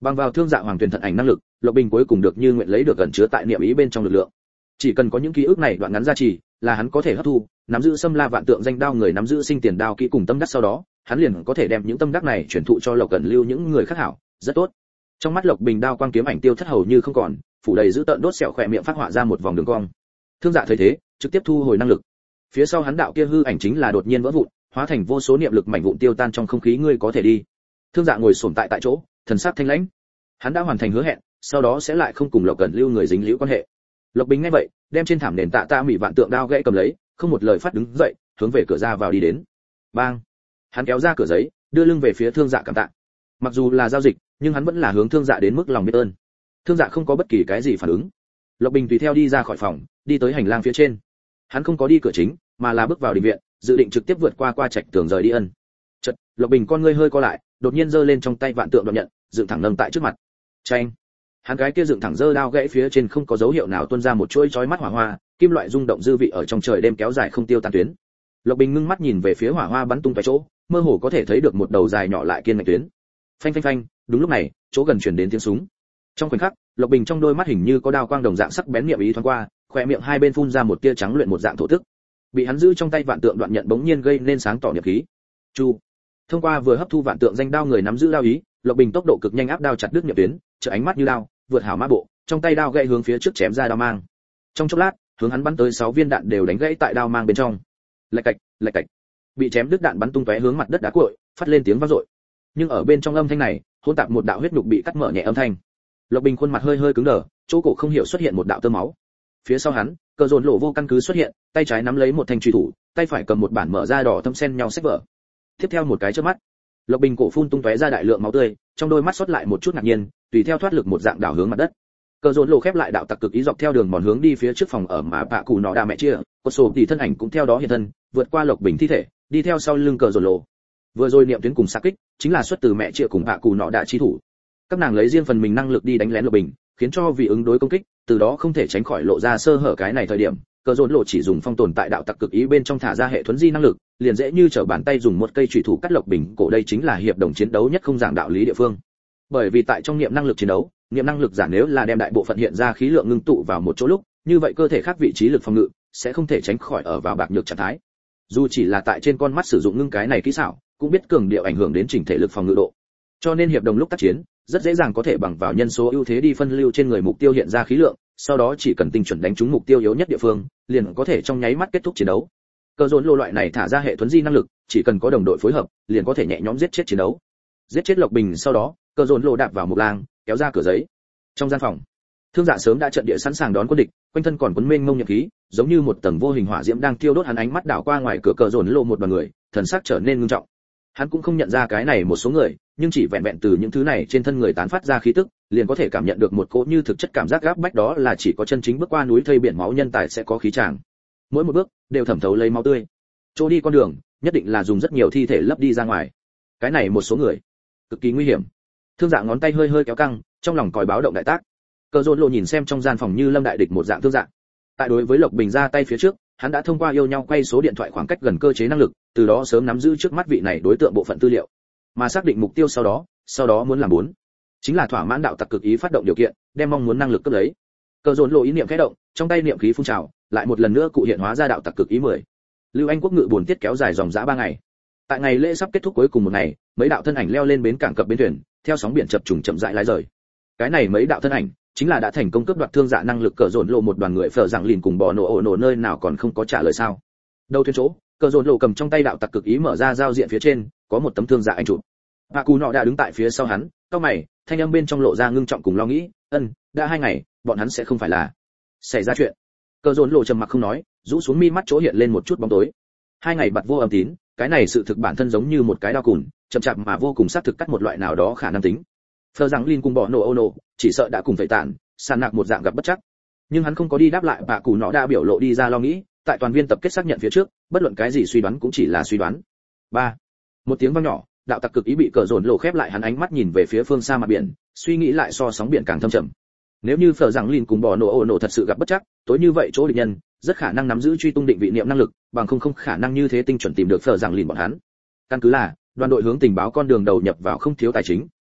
Bằng vào thương dạ hoàng tuyển thần ảnh năng lực, Lộc Bình cuối cùng được như nguyện lấy được gần chứa tại niệm ý bên trong lực lượng. Chỉ cần có những ký ức này đoạn ngắn gia trì, là hắn có thể hấp thu, nắm giữ xâm la vạn tượng danh đao người nắm giữ sinh tiền đao kỹ cùng tâm đắc, sau đó, hắn liền có thể đem những tâm đắc này truyền thụ cho Lộc Cẩn Lưu những người khác hảo, rất tốt. Trong mắt Lộc Bình đao quang kiếm ảnh tiêu thất hầu như không còn, phủ đầy giữ tợn đốt sẹo khỏe miệng phát họa ra một vòng đường cong. Thương dạ thấy thế, trực tiếp thu hồi năng lực. Phía sau hắn đạo kia hư ảnh chính là đột nhiên vỡ vụn, hóa thành vô số niệm lực mảnh vụn tiêu tan trong không khí, ngươi có thể đi. Thương dạ ngồi xổm tại tại chỗ, thần sắc thanh lãnh. Hắn đã hoàn thành hứa hẹn, sau đó sẽ lại không cùng Lộc Cẩn Lưu người dính líu quan hệ. Lộc Bình nghe vậy, đem trên thảm nền tạ tạ mỹ vạn tượng đao gãy cầm lấy, không một lời phát đứng dậy, hướng về cửa ra vào đi đến. Bang! Hắn kéo ra cửa giấy, đưa lưng về phía Thương Dạ cảm tạ. Mặc dù là giao dịch, nhưng hắn vẫn là hướng Thương Dạ đến mức lòng biết ơn. Thương Dạ không có bất kỳ cái gì phản ứng. Lộc Bình tùy theo đi ra khỏi phòng, đi tới hành lang phía trên. Hắn không có đi cửa chính, mà là bước vào đình viện, dự định trực tiếp vượt qua qua trạch tường rời đi ân. Chợt, Lộc Bình con ngươi hơi co lại, đột nhiên giơ lên trong tay vạn tượng đoạn nhận, dựng thẳng nâng tại trước mặt. Chanh! Hắn cái kia dựng thẳng giơ đao gãy phía trên không có dấu hiệu nào tuôn ra một chuỗi chói mắt hỏa hoa, kim loại rung động dư vị ở trong trời đêm kéo dài không tiêu tan tuyến. Lộc Bình ngưng mắt nhìn về phía hỏa hoa bắn tung tóe chỗ, mơ hồ có thể thấy được một đầu dài nhỏ lại kiên mạch tuyến. Phanh phanh phanh, đúng lúc này, chỗ gần truyền đến tiếng súng. Trong khoảnh khắc, Lộc Bình trong đôi mắt hình như có đao quang đồng dạng sắc bén niệm ý thoáng qua, khóe miệng hai bên phun ra một tia trắng luyện một dạng thổ tức. Bị hắn giữ trong tay vạn tượng đoạn nhận bỗng nhiên gây nên sáng tỏ niệm khí. Chu. Thông qua vừa hấp thu vạn tượng danh đao người nắm giữ đao ý, Lộc Bình tốc độ cực nhanh áp đao chặt đứt niệm tuyến, trợ ánh mắt như đao, vượt hảo mã bộ, trong tay đao gãy hướng phía trước chém ra đao mang. Trong chốc lát, hướng hắn bắn tới sáu viên đạn đều đánh gãy tại đao mang bên trong. Lạch cạch, lạch cạch. Bị chém đứt đạn bắn tung tóe hướng mặt đất đá cuội, phát lên tiếng vang dội. Nhưng ở bên trong âm thanh này, hỗn tạp một đạo huyết nhục bị cắt mở nhẹ âm thanh. Lộc Bình khuôn mặt hơi hơi cứng đờ, chỗ cổ không hiểu xuất hiện một đạo tơ máu. Phía sau hắn, cờ dồn lộ vô căn cứ xuất hiện, tay trái nắm lấy một thanh chùy thủ, tay phải cầm một bản mở ra đỏ thâm sen nhau sách vở. Tiếp theo một cái chớp mắt, Lộc Bình cổ phun tung tóe ra đại lượng máu tươi, trong đôi mắt xuất lại một chút ngạc nhiên, tùy theo thoát lực một dạng đảo hướng mặt đất. Cờ dồn lộ khép lại đạo tặc cực ý dọc theo đường mòn hướng đi phía trước phòng ở mà bạ cụ nọ đa mẹ chia, có sổ tỷ thân ảnh cũng theo đó hiện thân, vượt qua Lộc Bình thi thể, đi theo sau lưng cờ dồn lộ. Vừa rồi niệm tuyến cùng xạ kích, chính là xuất từ mẹ chia cùng bạ cụ nọ đa chi thủ. Các nàng lấy riêng phần mình năng lực đi đánh lén Lộc Bình, khiến cho vì ứng đối công kích, từ đó không thể tránh khỏi lộ ra sơ hở cái này thời điểm. Cờ dồn lộ chỉ dùng phong tồn tại đạo tặc cực ý bên trong thả ra hệ thuấn di năng lực, liền dễ như trở bàn tay dùng một cây chủy thủ cắt Lộc Bình cổ, đây chính là hiệp đồng chiến đấu nhất không giảng đạo lý địa phương. Bởi vì tại trong niệm năng lực chiến đấu, niệm năng lực giả nếu là đem đại bộ phận hiện ra khí lượng ngưng tụ vào một chỗ lúc, như vậy cơ thể khác vị trí lực phòng ngự sẽ không thể tránh khỏi ở vào bạc nhược trạng thái. Dù chỉ là tại trên con mắt sử dụng ngưng cái này kỹ xảo, cũng biết cường điệu ảnh hưởng đến chỉnh thể lực phòng ngự độ. Cho nên hiệp đồng lúc tác chiến, rất dễ dàng có thể bằng vào nhân số ưu thế đi phân lưu trên người mục tiêu hiện ra khí lượng, sau đó chỉ cần tinh chuẩn đánh trúng mục tiêu yếu nhất địa phương, liền có thể trong nháy mắt kết thúc chiến đấu. Cờ dồn lô loại này thả ra hệ thuấn di năng lực, chỉ cần có đồng đội phối hợp, liền có thể nhẹ nhõm giết chết chiến đấu. Giết chết Lộc Bình sau đó, cờ dồn lô đạp vào một lang, kéo ra cửa giấy. Trong gian phòng, Thương Dạ sớm đã trận địa sẵn sàng đón quân địch, quanh thân còn quấn mênh mông nhiệt khí, giống như một tầng vô hình hỏa diễm đang thiêu đốt, hắn ánh mắt đảo qua ngoài cửa cờ dồn lô một đoàn người, thần sắc trở nên ngưng trọng. Hắn cũng không nhận ra cái này một số người, nhưng chỉ vẹn vẹn từ những thứ này trên thân người tán phát ra khí tức, liền có thể cảm nhận được một cỗ như thực chất cảm giác gáp bách, đó là chỉ có chân chính bước qua núi thây biển máu nhân tài sẽ có khí tràng. Mỗi một bước đều thẩm thấu lấy máu tươi. Chỗ đi con đường, nhất định là dùng rất nhiều thi thể lấp đi ra ngoài. Cái này một số người, cực kỳ nguy hiểm. Thương Dạ ngón tay hơi hơi kéo căng, trong lòng còi báo động đại tác. Cờ Dồn Lộ nhìn xem trong gian phòng như lâm đại địch một dạng Thương Dạ. Tại đối với Lộc Bình ra tay phía trước, hắn đã thông qua yêu nhau quay số điện thoại khoảng cách gần cơ chế năng lực, từ đó sớm nắm giữ trước mắt vị này đối tượng bộ phận tư liệu, mà xác định mục tiêu sau đó, sau đó muốn làm bốn, chính là thỏa mãn đạo tặc cực ý phát động điều kiện, đem mong muốn năng lực cấp lấy. Cờ Dồn Lộ ý niệm khẽ động, trong tay niệm khí phun trào, lại một lần nữa cụ hiện hóa ra đạo tặc cực ý mười. Lưu Anh quốc ngự buồn tiết kéo dài dòng dã ba ngày. Tại ngày lễ sắp kết thúc cuối cùng một ngày, mấy đạo thân ảnh leo lên bến cảng cập bến thuyền, theo sóng biển chập trùng chậm rãi lái rời. Cái này mấy đạo thân ảnh chính là đã thành công cướp đoạt Thương Dạ năng lực Cờ Dồn Lộ một đoàn người phở rằng lìn cùng bò nổ ổ nổ nơi nào còn không có trả lời sao? Đầu thuyền chỗ, Cờ Dồn Lộ cầm trong tay đạo tặc cực ý mở ra giao diện phía trên, có một tấm Thương Dạ ảnh chụp. Bà Cú nọ đã đứng tại phía sau hắn, cau mày, thanh âm bên trong lộ ra ngưng trọng cùng lo nghĩ, "Ân, đã hai ngày, bọn hắn sẽ không phải là xảy ra chuyện." Cờ Dồn Lộ trầm mặc không nói, rũ xuống mi mắt chỗ hiện lên một chút bóng tối. Hai ngày bật vô âm tín, cái này sự thực bản thân giống như một cái đao cùn, chậm chạp mà vô cùng xác thực cắt một loại nào đó khả năng tính. Phờ rằng Lin cùng bỏ nổ ô nổ, chỉ sợ đã cùng phải tàn, sàn nạc một dạng gặp bất chắc. Nhưng hắn không có đi đáp lại, bà Cú nọ đã biểu lộ đi ra lo nghĩ, tại toàn viên tập kết xác nhận phía trước, bất luận cái gì suy đoán cũng chỉ là suy đoán. Ba, một tiếng vang nhỏ, đạo tặc cực ý bị Cờ Dồn Lộ khép lại, hắn ánh mắt nhìn về phía phương xa mặt biển, suy nghĩ lại so sóng biển càng thâm trầm. Nếu như Phở rằng Lin cùng bỏ nổ ổ nổ thật sự gặp bất chắc, tối như vậy chỗ địch nhân rất khả năng nắm giữ truy tung định vị niệm năng lực, bằng không không khả năng như thế tinh chuẩn tìm được Phở rằng Lin bọn hắn. Căn cứ là đoàn đội hướng tình báo con đường đầu nhập vào không thiếu tài chính,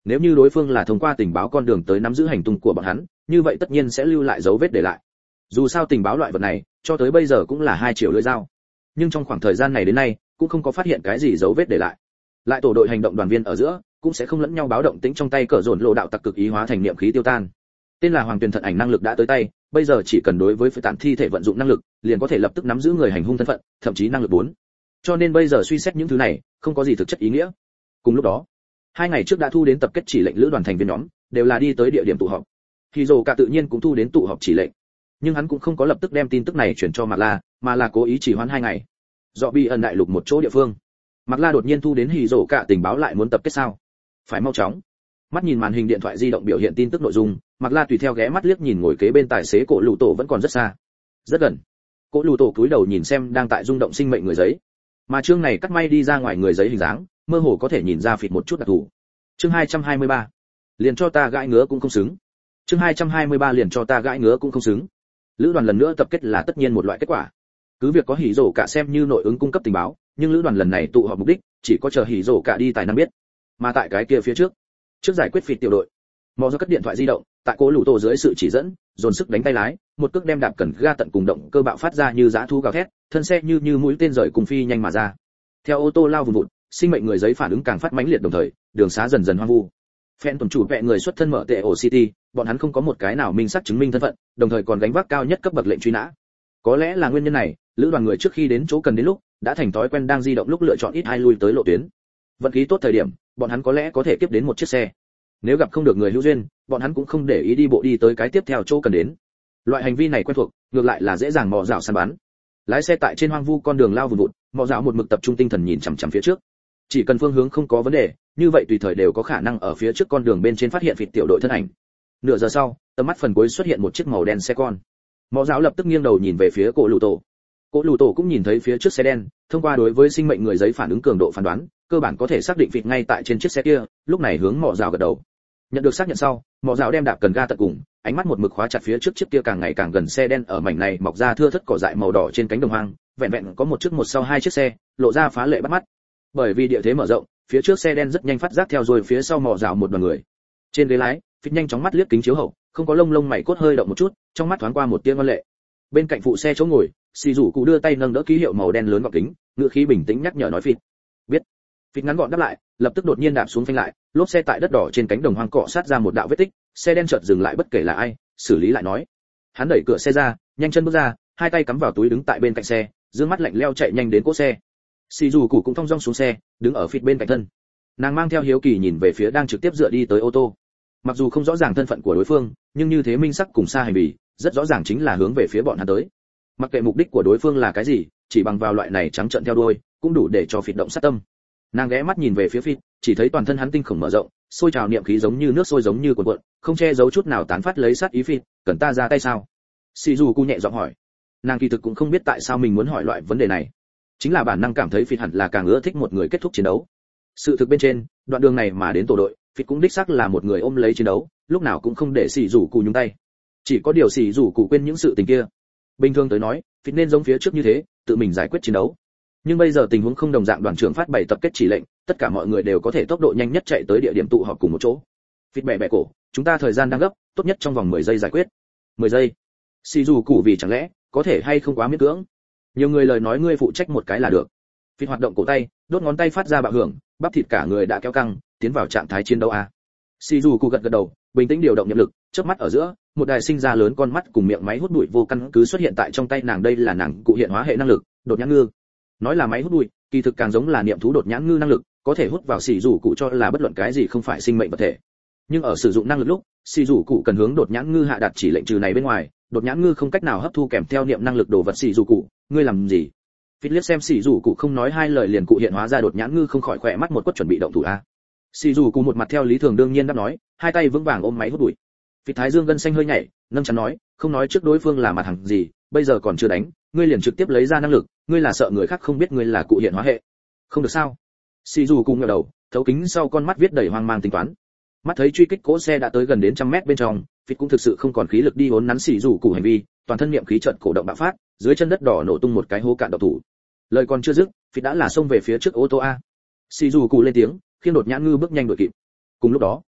nếu như đối phương là thông qua tình báo con đường tới nắm giữ hành tung của bọn hắn, như vậy tất nhiên sẽ lưu lại dấu vết để lại. Dù sao tình báo loại vật này, cho tới bây giờ cũng là hai chiều lưỡi dao. Nhưng trong khoảng thời gian này đến nay, cũng không có phát hiện cái gì dấu vết để lại. Lại tổ đội hành động đoàn viên ở giữa, cũng sẽ không lẫn nhau báo động tính trong tay cờ dồn lộ đạo tặc cực ý hóa thành niệm khí tiêu tan. Tên là Hoàng Tuyền Thần Ảnh năng lực đã tới tay, bây giờ chỉ cần đối với phi tản thi thể vận dụng năng lực, liền có thể lập tức nắm giữ người hành hung thân phận, thậm chí năng lực bốn. Cho nên bây giờ suy xét những thứ này, không có gì thực chất ý nghĩa. Cùng lúc đó, hai ngày trước đã thu đến tập kết chỉ lệnh lữ đoàn thành viên nhóm, đều là đi tới địa điểm tụ họp. Hiro cả tự nhiên cũng thu đến tụ họp chỉ lệnh, nhưng hắn cũng không có lập tức đem tin tức này chuyển cho Mạc La, mà là cố ý chỉ hoãn hai ngày. Do bị ẩn đại lục một chỗ địa phương, Mạc La đột nhiên thu đến Hiro cả tình báo lại muốn tập kết sao? Phải mau chóng. Mắt nhìn màn hình điện thoại di động biểu hiện tin tức nội dung, Mạc La tùy theo ghé mắt liếc nhìn ngồi kế bên tài xế cổ lù tổ vẫn còn rất xa, rất gần. Cổ lù tổ cúi đầu nhìn xem đang tại rung động sinh mệnh người giấy, mà chương này cắt may đi ra ngoài người giấy hình dáng, mơ hồ có thể nhìn ra phịt một chút đặc thù. Chương hai trăm hai mươi ba, liền cho ta gãi ngứa cũng không xứng. Chương hai trăm hai mươi ba liền cho ta gãi ngứa cũng không xứng. Lữ đoàn lần nữa tập kết là tất nhiên một loại kết quả. Cứ việc có hỉ rổ cả xem như nội ứng cung cấp tình báo, nhưng lữ đoàn lần này tụ họp mục đích chỉ có chờ hỉ rổ cả đi tài năng biết. Mà tại cái kia phía trước, trước giải quyết phịt tiểu đội, mò ra cất điện thoại di động, tại cố lũ tổ dưới sự chỉ dẫn, dồn sức đánh tay lái, một cước đem đạp cần ga tận cùng động cơ bạo phát ra như dã thú gào thét, thân xe như như mũi tên rời cùng phi nhanh mà ra. Theo ô tô lao vùn vụt, sinh mệnh người giấy phản ứng càng phát mãnh liệt đồng thời, đường xá dần dần hoang vu. Phen tuần chủ vẽ người xuất thân mở tệ ổ City, bọn hắn không có một cái nào minh xác chứng minh thân phận, đồng thời còn gánh vác cao nhất cấp bậc lệnh truy nã. Có lẽ là nguyên nhân này, lữ đoàn người trước khi đến chỗ cần đến lúc, đã thành thói quen đang di động lúc lựa chọn ít ai lui tới lộ tuyến. Vận khí tốt thời điểm, bọn hắn có lẽ có thể tiếp đến một chiếc xe. Nếu gặp không được người hữu duyên, bọn hắn cũng không để ý đi bộ đi tới cái tiếp theo chỗ cần đến. Loại hành vi này quen thuộc, ngược lại là dễ dàng mò dạo săn bắn. Lái xe tại trên hoang vu con đường lao vùn vụt, mò dạo một mực tập trung tinh thần nhìn chằm chằm phía trước. Chỉ cần phương hướng không có vấn đề, như vậy tùy thời đều có khả năng ở phía trước con đường bên trên phát hiện vịt tiểu đội thân ảnh. Nửa giờ sau, tầm mắt phần cuối xuất hiện một chiếc màu đen xe con. Mò dạo lập tức nghiêng đầu nhìn về phía cổ lù tổ. Cổ lù tổ cũng nhìn thấy phía trước xe đen, thông qua đối với sinh mệnh người giấy phản ứng cường độ phán đoán, cơ bản có thể xác định vịt ngay tại trên chiếc xe kia, lúc này hướng mò dạo gật đầu. Nhận được xác nhận sau, mò dạo đem đạp cần ga tận cùng, ánh mắt một mực khóa chặt phía trước chiếc kia càng ngày càng gần xe đen ở mảnh này mọc ra thưa thớt cỏ dại màu đỏ trên cánh đồng hoang, vẹn vẹn có một chiếc một sau hai chiếc xe, lộ ra phá lệ bắt mắt. Bởi vì địa thế mở rộng, phía trước xe đen rất nhanh phát giác theo rồi phía sau mò dạo một đoàn người. Trên ghế lái, phít nhanh chóng mắt liếc kính chiếu hậu, không có lông lông mày cốt hơi động một chút, trong mắt thoáng qua một tia ngoan lệ. Bên cạnh phụ xe chỗ ngồi, xì rủ cụ đưa tay nâng đỡ ký hiệu màu đen lớn gọng kính, ngữ khí bình tĩnh nhắc nhở nói phít. Biết. Phít ngắn gọn đáp lại, lập tức đột nhiên đạp xuống phanh lại, lốp xe tại đất đỏ trên cánh đồng hoang cọ sát ra một đạo vết tích, xe đen chợt dừng lại bất kể là ai, xử lý lại nói. Hắn đẩy cửa xe ra, nhanh chân bước ra, hai tay cắm vào túi đứng tại bên cạnh xe, dương mắt lạnh lẽo chạy nhanh đến cỗ xe. Xì dù cụ cũng thong dong xuống xe, đứng ở phịt bên cạnh thân. Nàng mang theo hiếu kỳ nhìn về phía đang trực tiếp dựa đi tới ô tô. Mặc dù không rõ ràng thân phận của đối phương, nhưng như thế minh sắc cùng xa hành vi, rất rõ ràng chính là hướng về phía bọn hắn tới. Mặc kệ mục đích của đối phương là cái gì, chỉ bằng vào loại này trắng trợn theo đuôi, cũng đủ để cho phịt động sát tâm. Nàng ghé mắt nhìn về phía phịt, chỉ thấy toàn thân hắn tinh khổng mở rộng, sôi trào niệm khí giống như nước sôi giống như cuộn cuộn, không che giấu chút nào tán phát lấy sát ý phịt, cần ta ra tay sao? Xì dù cụ nhẹ giọng hỏi. Nàng kỳ thực cũng không biết tại sao mình muốn hỏi loại vấn đề này, chính là bản năng cảm thấy phịt hẳn là càng ưa thích một người kết thúc chiến đấu. Sự thực bên trên, đoạn đường này mà đến tổ đội, phịt cũng đích xác là một người ôm lấy chiến đấu, lúc nào cũng không để xì rủ cụ nhúng tay. Chỉ có điều xì rủ cụ quên những sự tình kia. Bình thường tới nói, phịt nên giống phía trước như thế, tự mình giải quyết chiến đấu. Nhưng bây giờ tình huống không đồng dạng, đoàn trưởng phát bảy tập kết chỉ lệnh, tất cả mọi người đều có thể tốc độ nhanh nhất chạy tới địa điểm tụ họp cùng một chỗ. Phịt bẻ bẻ cổ, chúng ta thời gian đang gấp, tốt nhất trong vòng mười giây giải quyết. mười giây. Xì rủ cụ vì chẳng lẽ có thể hay không quá miễn cưỡng? Nhiều người lời nói ngươi phụ trách một cái là được. Phịt hoạt động cổ tay, đốt ngón tay phát ra bạo hưởng, bắp thịt cả người đã kéo căng, tiến vào trạng thái chiến đấu a. Shizuku gật gật đầu, bình tĩnh điều động nhập lực, chớp mắt ở giữa, một đài sinh ra lớn con mắt cùng miệng máy hút bụi vô căn cứ xuất hiện tại trong tay nàng, đây là nàng cụ hiện hóa hệ năng lực, đột nhãn ngư. Nói là máy hút bụi, kỳ thực càng giống là niệm thú đột nhãn ngư năng lực, có thể hút vào Shizuku cho là bất luận cái gì không phải sinh mệnh vật thể. Nhưng ở sử dụng năng lực lúc, Shizuku cần hướng đột nhãn ngư hạ đạt chỉ lệnh trừ này bên ngoài, đột nhãn ngư không cách nào hấp thu kèm theo niệm năng lực đồ vật Shizuku, ngươi làm gì? Phít liếc xem Shizuku không nói hai lời liền cụ hiện hóa ra đột nhãn ngư, không khỏi khỏe mắt một quất chuẩn bị động thủ a. Shizuku một mặt theo lý thường đương nhiên đáp nói, hai tay vững vàng ôm máy hút bụi. Phít thái dương gân xanh hơi nhảy, nâng chắn nói, không nói trước đối phương là mặt hàng gì, bây giờ còn chưa đánh, ngươi liền trực tiếp lấy ra năng lực, ngươi là sợ người khác không biết ngươi là cụ hiện hóa hệ. Không được sao? Shizuku ngẩng đầu, thấu kính sau con mắt viết đầy hoang mang tính toán. Mắt thấy truy kích cỗ xe đã tới gần đến trăm mét bên trong, Phít cũng thực sự không còn khí lực đi vốn nắn Shizuku hành vi, toàn thân niệm khí chợt cổ động bạo phát, dưới chân đất đỏ nổ tung một cái hố cạn độc thủ. Lời còn chưa dứt, Phít đã là xông về phía trước ô tô a. Shizuku lên tiếng, khiêng đột nhãn ngư bước nhanh đuổi kịp. Cùng lúc đó,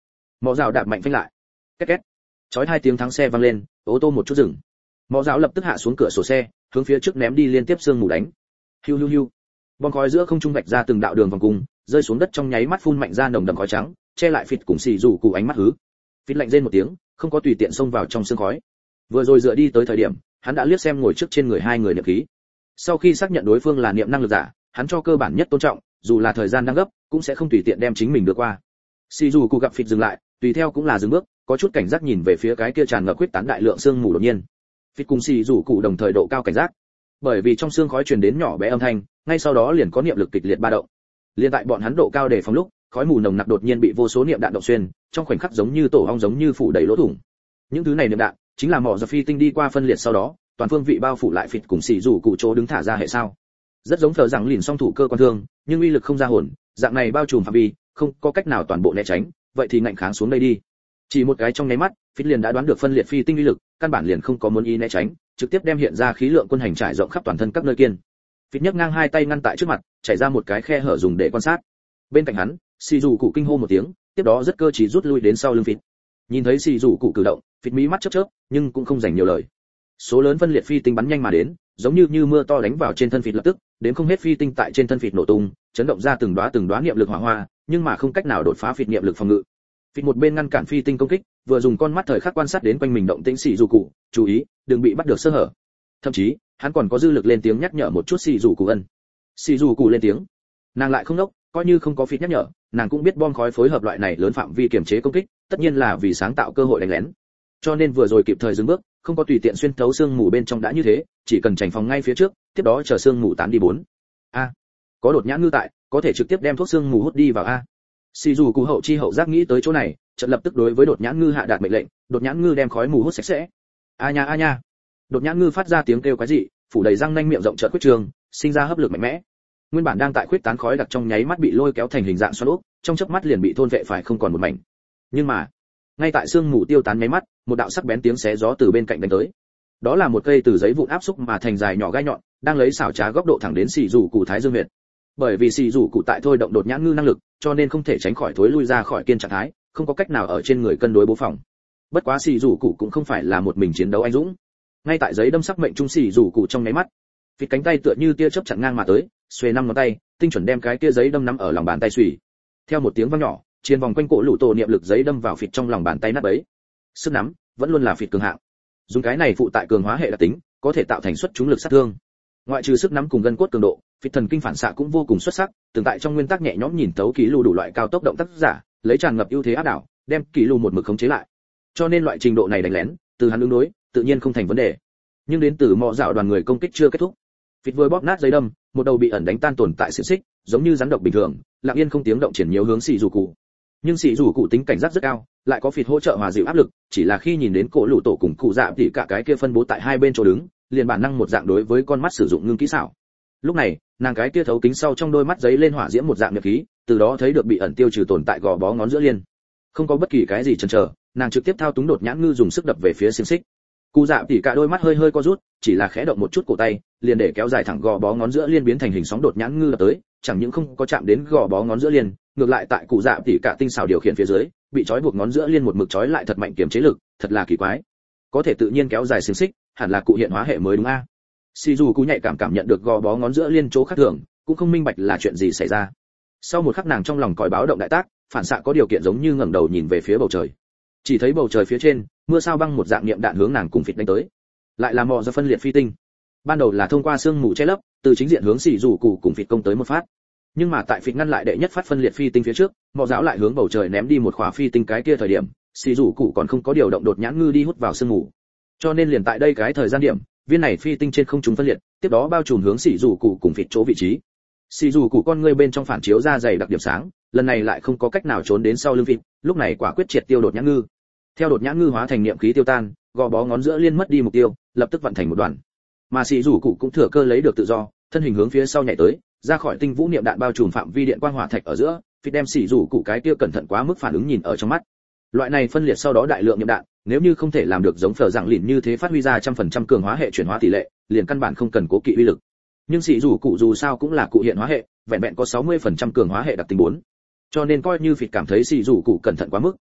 Mọ rào đạp mạnh phanh lại. Két két. Chói hai tiếng thắng xe vang lên, ô tô một chút dừng. Mọ rào lập tức hạ xuống cửa sổ xe, hướng phía trước ném đi liên tiếp sương mù đánh. Hiu hiu hiu. Bom khói giữa không trung vạch ra từng đạo đường vòng cung, rơi xuống đất trong nháy mắt phun mạnh ra nồng đậm khói trắng, che lại phịt cùng xì rủ cụ ánh mắt hứ. Phịt lạnh rên một tiếng, không có tùy tiện xông vào trong sương khói. Vừa rồi dựa đi tới thời điểm, hắn đã liếc xem ngồi trước trên người hai người niệm khí. Sau khi xác nhận đối phương là niệm năng lực giả, hắn cho cơ bản nhất tôn trọng, dù là thời gian đang gấp, cũng sẽ không tùy tiện đem chính mình đưa qua. Xì rủ cụ gặp phịt dừng lại, tùy theo cũng là dừng bước, có chút cảnh giác nhìn về phía cái kia tràn ngập huyết tán đại lượng sương mù đột nhiên. Phịt cùng xì rủ cụ đồng thời độ cao cảnh giác, bởi vì trong sương khói truyền đến nhỏ bé âm thanh, ngay sau đó liền có niệm lực kịch liệt ba động. Liên tại bọn hắn độ cao để phòng lúc, khói mù nồng nặc đột nhiên bị vô số niệm đạn động xuyên, trong khoảnh khắc giống như tổ ong giống như phủ đầy lỗ thủng. Những thứ này niệm đạn chính là mỏ giờ phi tinh đi qua phân liệt sau đó, toàn phương vị bao phủ lại phịt cùng xì rủ cụ chỗ đứng thả ra hệ sao. Rất giống thờ rằng lìn song thủ cơ quan thương, nhưng uy lực không ra hồn, dạng này bao trùm phạm vi, không có cách nào toàn bộ né tránh, vậy thì ngạnh kháng xuống đây đi. Chỉ một cái trong nháy mắt, phịt liền đã đoán được phân liệt phi tinh uy lực, căn bản liền không có muốn ý né tránh, trực tiếp đem hiện ra khí lượng quân hành trải rộng khắp toàn thân các nơi kiên. Phịt nhấc ngang hai tay ngăn tại trước mặt, chảy ra một cái khe hở dùng để quan sát. Bên cạnh hắn, xì rủ cụ kinh hô một tiếng, tiếp đó rất cơ trí rút lui đến sau lưng phịt. Nhìn thấy xì rủ cụ cử động, phịt mí mắt chớp chớp, nhưng cũng không dành nhiều lời. Số lớn phân liệt phi tinh bắn nhanh mà đến, giống như như mưa to đánh vào trên thân phịt lập tức, đến không hết phi tinh tại trên thân phịt nổ tung, chấn động ra từng đóa từng đóa niệm lực hỏa hoa, nhưng mà không cách nào đột phá phịt niệm lực phòng ngự. Phịt một bên ngăn cản phi tinh công kích, vừa dùng con mắt thời khắc quan sát đến quanh mình động tĩnh xì rủ cụ, chú ý, đừng bị bắt được sơ hở. Thậm chí, hắn còn có dư lực lên tiếng nhắc nhở một chút xì rủ cụ ân. Xì rủ cụ lên tiếng, nàng lại không nốc, coi như không có phịt nhắc nhở, nàng cũng biết bom khói phối hợp loại này lớn phạm vi kiểm chế công kích, tất nhiên là vì sáng tạo cơ hội đánh lén. Cho nên vừa rồi kịp thời dừng bước, không có tùy tiện xuyên thấu xương mù bên trong đã như thế, chỉ cần chảnh phòng ngay phía trước, tiếp đó chờ xương mù tán đi bốn. A, có đột nhãn ngư tại, có thể trực tiếp đem thuốc xương mù hút đi vào a. Xì dù cụ hậu chi hậu giác nghĩ tới chỗ này, chợt lập tức đối với đột nhãn ngư hạ đạt mệnh lệnh, đột nhãn ngư đem khói mù hút sạch sẽ. A nha a nha. Đột nhãn ngư phát ra tiếng kêu quái dị, phủ đầy răng nanh miệng rộng trợn quyết trường, sinh ra hấp lực mạnh mẽ. Nguyên bản đang tại khuyết tán khói đặc trong nháy mắt bị lôi kéo thành hình dạng xoắn ốc, trong chớp mắt liền bị thôn vệ phải không còn một mảnh. Nhưng mà, ngay tại xương mù tiêu tán nháy mắt, một đạo sắc bén tiếng xé gió từ bên cạnh đánh tới. Đó là một cây từ giấy vụn áp xúc mà thành dài nhỏ gai nhọn, đang lấy xảo trá góc độ thẳng đến xì rủ cụ thái dương huyệt. Bởi vì xì rủ cụ tại thôi động đột nhãn ngư năng lực, cho nên không thể tránh khỏi thối lui ra khỏi kiên trạng thái, không có cách nào ở trên người cân đối bố phòng. Bất quá xì rủ cụ cũng không phải là một mình chiến đấu anh dũng. Ngay tại giấy đâm sắc mệnh trung xì rủ cụ trong nháy mắt, vịt cánh tay tựa như tia chớp chặn ngang mà tới, xuề năm ngón tay, tinh chuẩn đem cái tia giấy đâm nắm ở lòng bàn tay xùy. Theo một tiếng vang nhỏ, chiên vòng quanh cổ lũ tổ niệm lực giấy đâm vào phịt trong lòng bàn tay nát bấy. Sức nắm vẫn luôn là phịt cường hạng. Dùng cái này phụ tại cường hóa hệ đặc tính, có thể tạo thành xuất chúng lực sát thương. Ngoại trừ sức nắm cùng gân cốt cường độ, phịt thần kinh phản xạ cũng vô cùng xuất sắc, từng tại trong nguyên tắc nhẹ nhõm nhìn tấu ký lù đủ loại cao tốc động tác giả, lấy tràn ngập ưu thế áp đảo, đem ký lù một mực khống chế lại. Cho nên loại trình độ này đánh lén, từ hắn ứng đối, tự nhiên không thành vấn đề. Nhưng đến từ mọ dạo đoàn người công kích chưa kết thúc. Phịt vừa bóp nát giấy đâm, một đầu bị ẩn đánh tan tồn tại xiển xích, giống như rắn độc bình thường, lặng yên không tiếng động triển nhiều hướng xì rủ cụ. Nhưng xì rủ cụ tính cảnh giác rất cao, lại có phịt hỗ trợ hòa dịu áp lực, chỉ là khi nhìn đến cổ lũ tổ cùng cụ dạ thì cả cái kia phân bố tại hai bên chỗ đứng, liền bản năng một dạng đối với con mắt sử dụng ngưng kỹ xảo. Lúc này, nàng cái kia thấu kính sau trong đôi mắt giấy lên hỏa diễm một dạng nhập khí, từ đó thấy được bị ẩn tiêu trừ tồn tại gò bó ngón giữa liên. Không có bất kỳ cái gì chần chờ, nàng trực tiếp thao túng đột nhãn ngư dùng sức đập về phía xiên xích. Cụ dạ thì cả đôi mắt hơi hơi co rút, chỉ là khẽ động một chút cổ tay, liền để kéo dài thẳng gò bó ngón giữa liên biến thành hình sóng đột nhãn ngư đập tới, chẳng những không có chạm đến gò bó ngón giữa liên, ngược lại tại cụ dạ thì cả tinh xảo điều khiển phía dưới, bị trói buộc ngón giữa liên một mực trói lại thật mạnh kiềm chế lực, thật là kỳ quái. Có thể tự nhiên kéo dài xiên xích, hẳn là cụ hiện hóa hệ mới đúng a. Xì dù cụ nhạy cảm cảm nhận được gò bó ngón giữa liên chỗ khác thường, cũng không minh bạch là chuyện gì xảy ra. Sau một khắc nàng trong lòng còi báo động đại tác, phản xạ có điều kiện giống như ngẩng đầu nhìn về phía bầu trời. Chỉ thấy bầu trời phía trên, mưa sao băng một dạng niệm đạn hướng nàng cùng phịt đánh tới. Lại là mò ra phân liệt phi tinh. Ban đầu là thông qua sương mù che lấp, từ chính diện hướng xì dù cụ cùng phịt công tới một phát. Nhưng mà tại phịt ngăn lại đệ nhất phát phân liệt phi tinh phía trước, mò giáo lại hướng bầu trời ném đi một khỏa phi tinh cái kia thời điểm, xì dù cụ còn không có điều động đột nhãn ngư đi hút vào sương mù. Cho nên liền tại đây cái thời gian điểm, viên này phi tinh trên không trung phân liệt, tiếp đó bao trùm hướng xì dù cụ cùng phịt chỗ vị trí. Xì dù cụ con ngươi bên trong phản chiếu ra dày đặc điểm sáng, lần này lại không có cách nào trốn đến sau lưng phịt, lúc này quả quyết triệt tiêu đột nhãn ngư. Theo đột nhãn ngư hóa thành niệm khí tiêu tan, gò bó ngón giữa liên mất đi mục tiêu, lập tức vận thành một đoàn. Mà xì dù cụ cũng thừa cơ lấy được tự do, thân hình hướng phía sau nhảy tới, ra khỏi tinh vũ niệm đạn bao trùm phạm vi điện quang hỏa thạch ở giữa, phịt đem xì dù cụ cái kia cẩn thận quá mức phản ứng nhìn ở trong mắt. Loại này phân liệt sau đó đại lượng niệm đạn, nếu như không thể làm được giống phở dạng lìn như thế phát huy ra trăm phần trăm cường hóa hệ chuyển hóa tỷ lệ, liền căn bản không cần cố kỵ uy lực. Nhưng xì dù cụ dù sao cũng là cụ hiện hóa hệ, vẹn vẹn có sáu mươi phần trăm cường hóa hệ đặc tính bốn. Cho nên coi như phịt cảm thấy xì dù cụ cẩn thận quá mức,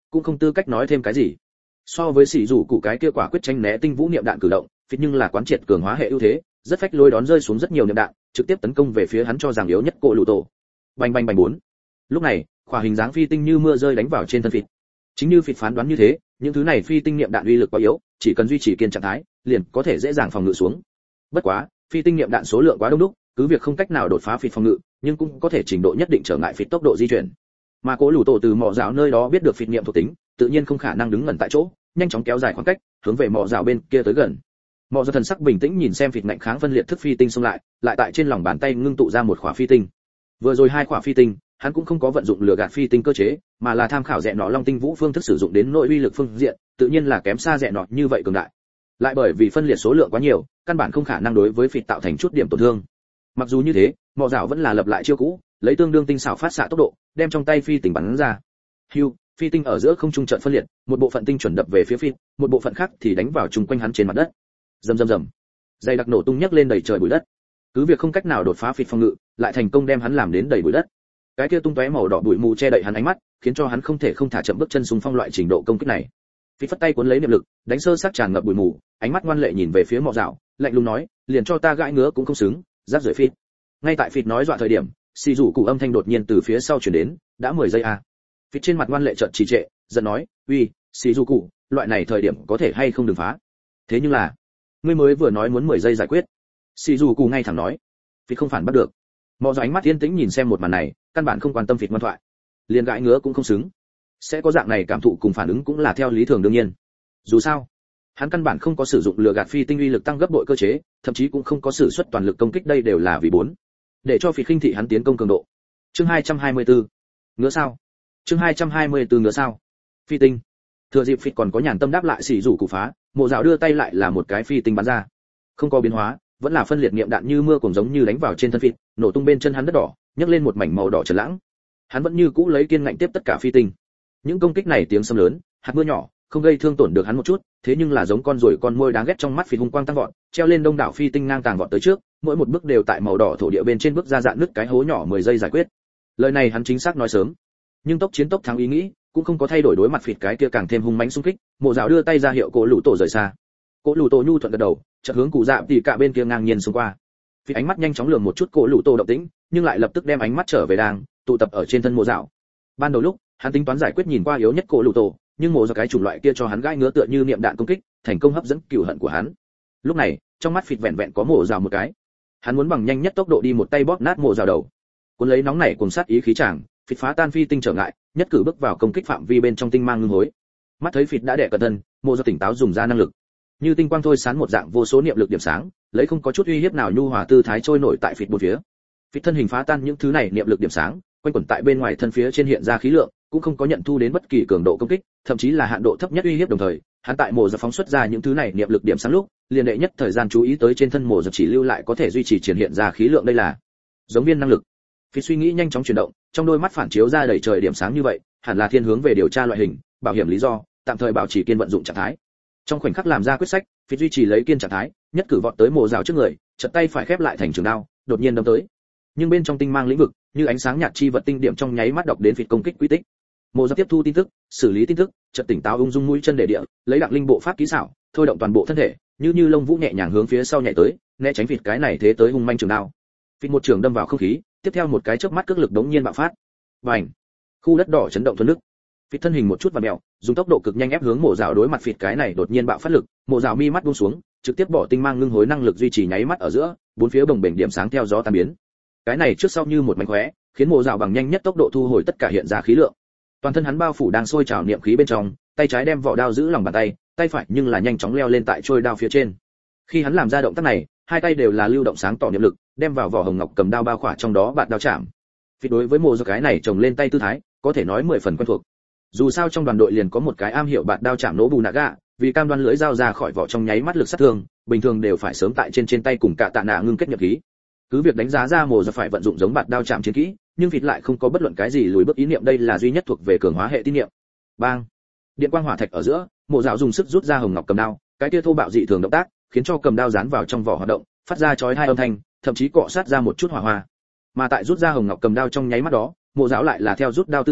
cũng không tư cách nói thêm cái gì. So với sỉ rủ cụ cái kia quả quyết tranh né tinh vũ niệm đạn cử động, phít nhưng là quán triệt cường hóa hệ ưu thế, rất phách lôi đón rơi xuống rất nhiều niệm đạn, trực tiếp tấn công về phía hắn cho rằng yếu nhất cổ lũ tổ. Bành bành bành bốn. Lúc này, quả hình dáng phi tinh như mưa rơi đánh vào trên thân phít. Chính như phít phán đoán như thế, những thứ này phi tinh niệm đạn uy lực quá yếu, chỉ cần duy trì kiên trạng thái, liền có thể dễ dàng phòng ngự xuống. Bất quá, phi tinh niệm đạn số lượng quá đông đúc, cứ việc không cách nào đột phá phít phòng ngự, nhưng cũng có thể trình độ nhất định trở ngại phít tốc độ di chuyển. Mà cố lũ tổ từ mỏ rào nơi đó biết được phít niệm thuộc tính, tự nhiên không khả năng đứng ngẩn tại chỗ, nhanh chóng kéo dài khoảng cách, hướng về mỏ rào bên kia tới gần. Mỏ rào thần sắc bình tĩnh nhìn xem phít ngạnh kháng phân liệt thức phi tinh xông lại, lại tại trên lòng bàn tay ngưng tụ ra một khỏa phi tinh. Vừa rồi hai khỏa phi tinh, hắn cũng không có vận dụng lửa gạt phi tinh cơ chế, mà là tham khảo rẽ nọ long tinh vũ phương thức sử dụng đến nội uy lực phương diện, tự nhiên là kém xa rẽ nọ như vậy cường đại. Lại bởi vì phân liệt số lượng quá nhiều, căn bản không khả năng đối với phít tạo thành chút điểm tổn thương. Mặc dù như thế, mỏ rào vẫn là lập lại chiêu cũ, lấy tương đương tinh xảo phát xạ tốc độ, đem trong tay phi tinh bắn ra. Hưu, phi tinh ở giữa không trung trận phân liệt, một bộ phận tinh chuẩn đập về phía phít, một bộ phận khác thì đánh vào chung quanh hắn trên mặt đất. Rầm rầm rầm. Dây đặc nổ tung nhấc lên đầy trời bụi đất. Cứ việc không cách nào đột phá phít phòng ngự, lại thành công đem hắn làm đến đầy bụi đất. Cái kia tung tóe màu đỏ bụi mù che đậy hắn ánh mắt, khiến cho hắn không thể không thả chậm bước chân xung phong loại trình độ công kích này. Phít phất tay cuốn lấy niệm lực, đánh sơ sắc tràn ngập bụi mù, ánh mắt ngoan lệ nhìn về phía mọ dạo, lạnh lùng nói, liền cho ta gãi ngứa cũng không xứng, rác rưởi phít. Ngay tại phít nói dọa thời điểm, xì rủ cụ âm thanh đột nhiên từ phía sau truyền đến, đã mười giây à. Phít trên mặt ngoan lệ chợt trì trệ, giận nói, uy, xì rủ cụ, loại này thời điểm có thể hay không đừng phá. Thế nhưng là, ngươi mới vừa nói muốn mười giây giải quyết. Xì rủ cụ ngay thẳng nói. Phít không phản bắt được. Mọ dạo ánh mắt yên tĩnh nhìn xem một màn này, căn bản không quan tâm Phít ngoan thoại. Liền gãi ngứa cũng không xứng. Sẽ có dạng này cảm thụ cùng phản ứng cũng là theo lý thường đương nhiên. Dù sao, hắn căn bản không có sử dụng lừa gạt phi tinh uy lực tăng gấp bội cơ chế, thậm chí cũng không có sử xuất toàn lực công kích, đây đều là vì bốn để cho Phít khinh thị hắn tiến công cường độ. Chương hai trăm hai mươi tư. Ngứa sao? Chương hai trăm hai mươi tư ngứa sao? Phi tinh. Thừa dịp Phít còn có nhàn tâm đáp lại xỉ rủ cụ phá, Mộ Dạo đưa tay lại là một cái phi tinh bắn ra. Không có biến hóa, vẫn là phân liệt niệm đạn như mưa cuồng giống như đánh vào trên thân Phít, nổ tung bên chân hắn đất đỏ, nhấc lên một mảnh màu đỏ trần lãng. Hắn vẫn như cũ lấy kiên ngạnh tiếp tất cả phi tinh. Những công kích này tiếng sấm lớn, hạt mưa nhỏ, không gây thương tổn được hắn một chút, thế nhưng là giống con ruồi con muỗi đáng ghét trong mắt Phít hung quang tăng vọt, treo lên đông đảo phi tinh ngang tàng vọt tới trước, mỗi một bước đều tại màu đỏ thổ địa bên trên bước ra dạn nứt cái hố nhỏ mười giây giải quyết. Lời này hắn chính xác nói sớm, nhưng tốc chiến tốc thắng ý nghĩ cũng không có thay đổi đối mặt Phít cái kia càng thêm hung mãnh xung kích. Mộ Dạo đưa tay ra hiệu Cố Lũ Tổ rời xa. Cố Lũ Tổ nhu thuận gật đầu, chợt hướng Cụ Dạ tỉ cả bên kia ngang nhiên xông qua. Phít ánh mắt nhanh chóng lườm một chút Cố Lũ Tổ động tĩnh, nhưng lại lập tức đem ánh mắt trở về đang tụ tập ở trên thân Mộ Dạo. Ban đầu lúc, hắn tính toán giải quyết nhìn qua yếu nhất Cố Lũ Tổ, nhưng Mộ Dạo cái chủng loại kia cho hắn gãi ngứa tựa như niệm đạn công kích, thành công hấp dẫn cừu hận của hắn. Lúc này, trong mắt Phít vẹn vẹn có Mộ Dạo một cái. Hắn muốn bằng nhanh nhất tốc độ đi một tay bóp nát Mộ Dạo đầu. Cuốn lấy nóng nảy cùng sát ý khí chàng, Phít phá tan phi tinh trở ngại, nhất cử bước vào công kích phạm vi bên trong tinh mang ngưng hối. Mắt thấy Phít đã đè cẩn thân, Mộ Dạo tỉnh táo dùng ra năng lực. Như tinh quang thôi sáng một dạng vô số niệm lực điểm sáng, lấy không có chút uy hiếp nào nhu hòa tư thái trôi nổi tại Phít bốn phía. Phít thân hình phá tan những thứ này niệm lực điểm sáng, quanh quẩn tại bên ngoài thân phía trên hiện ra khí lượng, cũng không có nhận thu đến bất kỳ cường độ công kích, thậm chí là hạn độ thấp nhất uy hiếp đồng thời, hắn tại Mộ Dạo phóng xuất ra những thứ này niệm lực điểm sáng lúc, liền đệ nhất thời gian chú ý tới trên thân Mộ Dạo chỉ lưu lại có thể duy trì triển hiện ra khí lượng, đây là giống viên năng lực. Phít suy nghĩ nhanh chóng chuyển động, trong đôi mắt phản chiếu ra đầy trời điểm sáng như vậy, hẳn là thiên hướng về điều tra loại hình, bảo hiểm lý do, tạm thời bảo trì kiên vận dụng trạng thái. Trong khoảnh khắc làm ra quyết sách, Phít duy trì lấy kiên trạng thái, nhất cử vọt tới Mộ Dạo trước người, chợt tay phải khép lại thành trường đao, đột nhiên đâm tới. Nhưng bên trong tinh mang lĩnh vực, như ánh sáng nhạt chi vật tinh điểm trong nháy mắt đọc đến Phít công kích quy tích. Mộ Dạo tiếp thu tin tức, xử lý tin tức, chợt tỉnh táo ung dung mũi chân để địa, lấy đặng linh bộ pháp kỹ xảo, thôi động toàn bộ thân thể, như như lông vũ nhẹ nhàng hướng phía sau nhảy tới, né tránh Phít cái này thế tới hung manh trường đao. Phít một trường đâm vào không khí, tiếp theo một cái chớp mắt cước lực đống nhiên bạo phát. Bành! Khu đất đỏ chấn động thuần nước. Phít thân hình một chút vặn mèo, dùng tốc độ cực nhanh ép hướng Mộ Dạo đối mặt Phít cái này đột nhiên bạo phát lực, Mộ Dạo mi mắt buông xuống, trực tiếp bỏ tinh mang ngưng hối năng lực duy trì nháy mắt ở giữa, bốn phía bồng bềnh điểm sáng theo gió tan biến. Cái này trước sau như một mảnh khóe, khiến Mộ Dạo bằng nhanh nhất tốc độ thu hồi tất cả hiện ra khí lượng. Toàn thân hắn bao phủ đang sôi trào niệm khí bên trong, tay trái đem vỏ đao giữ lòng bàn tay, tay phải nhưng là nhanh chóng leo lên tại trôi đao phía trên. Khi hắn làm ra động tác này, hai tay đều là lưu động sáng tỏ niệm lực, đem vào vỏ hồng ngọc cầm đao bao khỏa trong đó bạt đao chạm. Vì đối với Mộ Dạo cái này trồng lên tay tư thái, có thể nói mười phần quen thuộc. Dù sao trong đoàn đội liền có một cái am hiểu bạt đao chạm nỗ bù nạ gạ, vì cam đoan lưỡi dao ra khỏi vỏ trong nháy mắt lực sát thương, bình thường đều phải sớm tại trên trên tay cùng cả tạ nạ ngưng kết nhập khí. Cứ việc đánh giá ra Mộ Dạo phải vận dụng giống bạt đao chạm chiến kỹ, nhưng Phít lại không có bất luận cái gì lùi bước ý niệm, đây là duy nhất thuộc về cường hóa hệ tín niệm. Bang! Điện quang hỏa thạch ở giữa, Mộ Dạo dùng sức rút ra hồng ngọc cầm đao, cái kia thô bạo dị thường động tác, khiến cho cầm đao dán vào trong vỏ hoạt động, phát ra chói tai âm thanh, thậm chí cọ sát ra một chút hỏa hoa. Mà tại rút ra hồng ngọc cầm đao trong nháy mắt đó, Mộ Dạo lại là theo rút đao tư thế,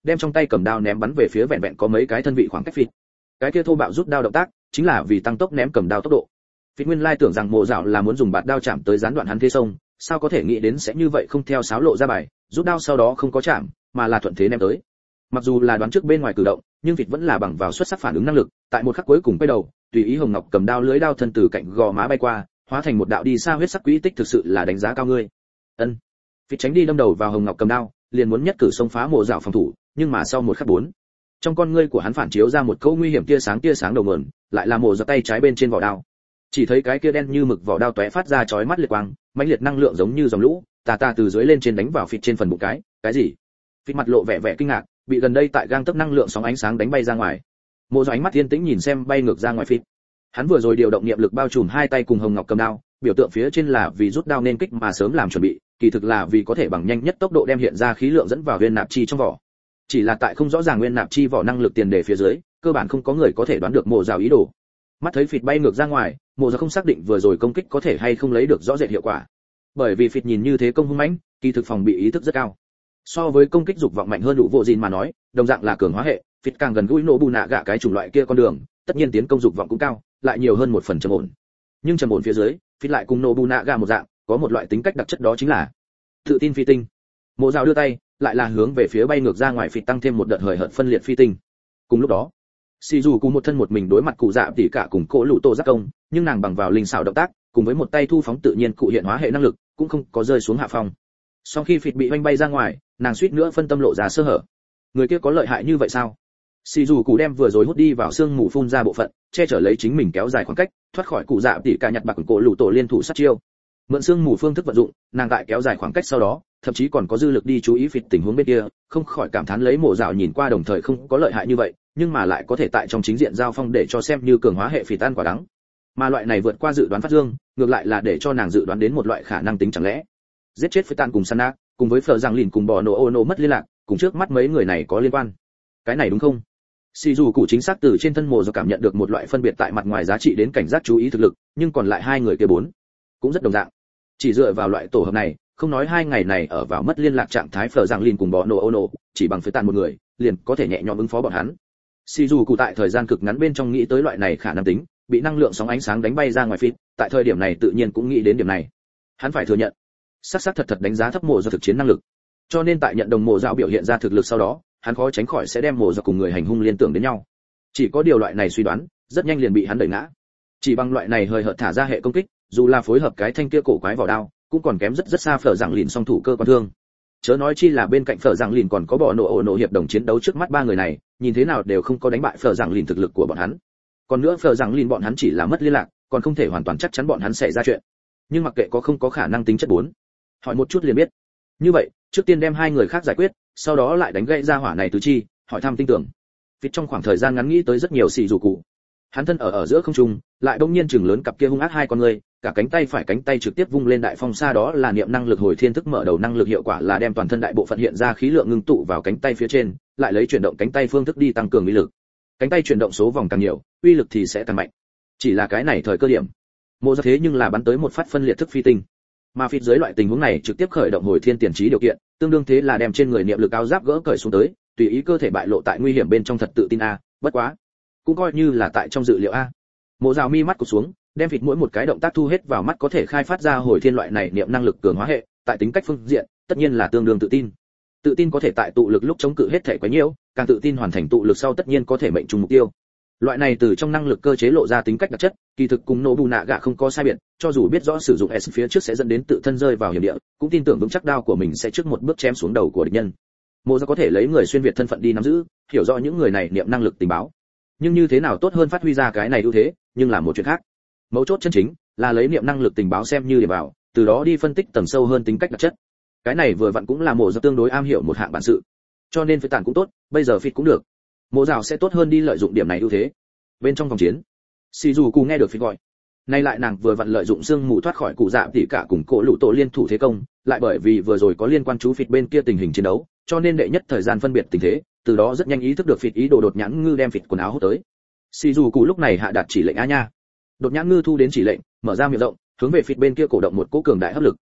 đem trong tay cầm đao ném bắn về phía vẹn vẹn có mấy cái thân vị khoảng cách phịt. Cái kia thô bạo rút đao động tác chính là vì tăng tốc ném cầm đao tốc độ. Phịt nguyên lai tưởng rằng mộ dạo là muốn dùng bạt đao chạm tới gián đoạn hắn thế sông, sao có thể nghĩ đến sẽ như vậy không theo sáo lộ ra bài, rút đao sau đó không có chạm, mà là thuận thế ném tới. Mặc dù là đoán trước bên ngoài cử động, nhưng Phịt vẫn là bằng vào xuất sắc phản ứng năng lực, tại một khắc cuối cùng quay đầu, tùy ý Hồng Ngọc cầm đao lưới đao thân từ cạnh gò má bay qua, hóa thành một đạo đi xa huyết sắc quỹ tích, thực sự là đánh giá cao ngươi. Ân. Phịt tránh đi đâm đầu vào Hồng Ngọc cầm đao, liền muốn nhất cử xông phá mộ dạo phòng thủ, nhưng mà sau một khắc bốn, trong con ngươi của hắn phản chiếu ra một câu nguy hiểm tia sáng tia sáng đầu nguồn, lại là mộ dạo tay trái bên trên vỏ đao. Chỉ thấy cái kia đen như mực vỏ đao tóe phát ra chói mắt liệt quang, mãnh liệt năng lượng giống như dòng lũ, tà tà từ dưới lên trên đánh vào Phịt trên phần bụng cái, cái gì? Phịt mặt lộ vẻ vẻ kinh ngạc, bị gần đây tại gang tấc năng lượng sóng ánh sáng đánh bay ra ngoài. Mộ dạo ánh mắt yên tĩnh nhìn xem bay ngược ra ngoài Phịt. Hắn vừa rồi điều động niệm lực bao trùm hai tay cùng Hồng Ngọc cầm đao, biểu tượng phía trên là vì rút đao nên kích mà sớm làm chuẩn bị, kỳ thực là vì có thể bằng nhanh nhất tốc độ đem hiện ra khí lượng dẫn vào nguyên nạp chi trong vỏ. Chỉ là tại không rõ ràng nguyên nạp chi vỏ năng lực tiền đề phía dưới, cơ bản không có người có thể đoán được mộ dạo ý đồ. Mắt thấy Phịt bay ngược ra ngoài, mộ dạo không xác định vừa rồi công kích có thể hay không lấy được rõ rệt hiệu quả. Bởi vì Phịt nhìn như thế công hung mãnh, kỳ thực phòng bị ý thức rất cao. So với công kích dục vọng mạnh hơn đủ vô gìn mà nói, đồng dạng là cường hóa hệ, Phịt càng gần gũi nổ bù nạ gạ cái chủng loại kia con đường, tất nhiên tiến công dục vọng cũng cao, lại nhiều hơn một phần trầm ổn. Nhưng trầm ổn phía dưới, Phịt lại cùng nổ bù nạ gạ một dạng, có một loại tính cách đặc chất, đó chính là tự tin phi tinh. Mộ dạo đưa tay, lại là hướng về phía bay ngược ra ngoài Phịt tăng thêm một đợt hời hợt phân liệt phi tinh. Cùng lúc đó, xì dù cùng một thân một mình đối mặt cụ dạ tỉ cả cùng cỗ lũ tổ giác công, nhưng nàng bằng vào linh xảo động tác, cùng với một tay thu phóng tự nhiên cụ hiện hóa hệ năng lực, cũng không có rơi xuống hạ phong. Sau khi Phịt bị oanh bay ra ngoài, nàng suýt nữa phân tâm lộ ra sơ hở. Người kia có lợi hại như vậy sao? Xì dù cụ đem vừa rồi hút đi vào xương mù phun ra bộ phận, che chở lấy chính mình kéo dài khoảng cách, thoát khỏi cụ dạ tỉ cả nhặt bạc cổ lũ tổ liên thủ sát chiêu. Mượn xương mù phương thức vận dụng, nàng tại kéo dài khoảng cách sau đó, thậm chí còn có dư lực đi chú ý Phịt tình huống bên kia, không khỏi cảm thán lấy mộ dạo nhìn qua đồng thời không có lợi hại như vậy, nhưng mà lại có thể tại trong chính diện giao phong để cho xem như cường hóa hệ Phịt ăn quả đắng. Mà loại này vượt qua dự đoán phát dương, ngược lại là để cho nàng dự đoán đến một loại khả năng tính chẳng lẽ giết chết Phịt tan cùng Sana, cùng với Phở Giang Lìn cùng Bò Nổ Ô Nổ mất liên lạc, cùng trước mắt mấy người này có liên quan. Cái này đúng không? Xì dù cụ chính xác từ trên thân mộ dạo cảm nhận được một loại phân biệt tại mặt ngoài giá trị đến cảnh giác chú ý thực lực, nhưng còn lại hai người kia bốn cũng rất đồng dạng. Chỉ dựa vào loại tổ hợp này, không nói hai ngày này ở vào mất liên lạc trạng thái Phở Giang Lìn cùng Bò Nổ Ô Nổ, chỉ bằng Phịt tan một người, liền có thể nhẹ nhõm ứng phó bọn hắn. Xì dù cụ tại thời gian cực ngắn bên trong nghĩ tới loại này khả năng tính, bị năng lượng sóng ánh sáng đánh bay ra ngoài Phịt, tại thời điểm này tự nhiên cũng nghĩ đến điểm này. Hắn phải thừa nhận, xác xác thật thật đánh giá thấp mộ dạo thực chiến năng lực, cho nên tại nhận đồng mộ dạo biểu hiện ra thực lực sau đó, hắn khó tránh khỏi sẽ đem mộ dạo cùng người hành hung liên tưởng đến nhau. Chỉ có điều loại này suy đoán rất nhanh liền bị hắn đẩy ngã. Chỉ bằng loại này hơi hợt thả ra hệ công kích, dù là phối hợp cái thanh kia cổ quái vỏ đao, cũng còn kém rất rất xa Phở Giang Lìn song thủ cơ quan thương. Chớ nói chi là bên cạnh Phở Giang Lìn còn có Bò Nổ Ô Nổ hiệp đồng chiến đấu trước mắt ba người này, nhìn thế nào đều không có đánh bại Phở Giang Lìn thực lực của bọn hắn. Còn nữa Phở Giang Lìn bọn hắn chỉ là mất liên lạc, còn không thể hoàn toàn chắc chắn bọn hắn sẽ ra chuyện. Nhưng mặc kệ có không có khả năng tính chất bốn, hỏi một chút liền biết. Như vậy, trước tiên đem hai người khác giải quyết, sau đó lại đánh gãy ra hỏa này tứ chi, hỏi thăm tin tưởng. Phịt trong khoảng thời gian ngắn nghĩ tới rất nhiều xì dù cụ. Hắn thân ở ở giữa không trung, lại bỗng nhiên chừng lớn cặp kia hung ác hai con người, cả cánh tay phải cánh tay trực tiếp vung lên đại phong xa, đó là niệm năng lực hồi thiên thức mở đầu năng lực, hiệu quả là đem toàn thân đại bộ phận hiện ra khí lượng ngưng tụ vào cánh tay phía trên, lại lấy chuyển động cánh tay phương thức đi tăng cường uy lực. Cánh tay chuyển động số vòng càng nhiều, uy lực thì sẽ càng mạnh. Chỉ là cái này thời cơ điểm, mộ ra thế nhưng là bắn tới một phát phân liệt thức phi tinh. Mà Phịt dưới loại tình huống này trực tiếp khởi động hồi thiên tiền trí điều kiện, tương đương thế là đem trên người niệm lực áo giáp gỡ cởi xuống tới, tùy ý cơ thể bại lộ tại nguy hiểm bên trong, thật tự tin a, bất quá, cũng coi như là tại trong dự liệu a. Mộ Dạo mi mắt cụp xuống, đem Phịt mỗi một cái động tác thu hết vào mắt, có thể khai phát ra hồi thiên loại này niệm năng lực cường hóa hệ, tại tính cách phương diện, tất nhiên là tương đương tự tin. Tự tin có thể tại tụ lực lúc chống cự hết thể quấy nhiễu, càng tự tin hoàn thành tụ lực sau tất nhiên có thể mệnh trùng mục tiêu. Loại này từ trong năng lực cơ chế lộ ra tính cách đặc chất, kỳ thực cùng nổ bù nạ gạ không có sai biệt, cho dù biết rõ sử dụng S phía trước sẽ dẫn đến tự thân rơi vào hiểm địa, cũng tin tưởng vững chắc đao của mình sẽ trước một bước chém xuống đầu của địch nhân. Mộ Dạo có thể lấy người xuyên việt thân phận đi nắm giữ, hiểu rõ những người này niệm năng lực tình báo. Nhưng như thế nào tốt hơn phát huy ra cái này ưu thế, nhưng là một chuyện khác. Mấu chốt chân chính là lấy niệm năng lực tình báo xem như để vào, từ đó đi phân tích tầng sâu hơn tính cách đặc chất. Cái này vừa vặn cũng là Mộ Dạo tương đối am hiểu một hạng bản sự. Cho nên Phịt tản cũng tốt, bây giờ Phịt cũng được. Mộ Dạo sẽ tốt hơn đi lợi dụng điểm này ưu thế. Bên trong vòng chiến, xì dù cù nghe được Phịt gọi, nay lại nàng vừa vặn lợi dụng xương mù thoát khỏi cụ dạ tỉ cả cùng cổ lũ tổ liên thủ thế công, lại bởi vì vừa rồi có liên quan chú Phịt bên kia tình hình chiến đấu, cho nên đệ nhất thời gian phân biệt tình thế, từ đó rất nhanh ý thức được Phịt ý đồ đột nhãn ngư đem Phịt quần áo hút tới. Xì dù cù lúc này hạ đạt chỉ lệnh a nha. Đột nhãn ngư thu đến chỉ lệnh, mở ra miệng rộng, hướng về Phịt bên kia cổ động một cỗ cường đại hấp lực.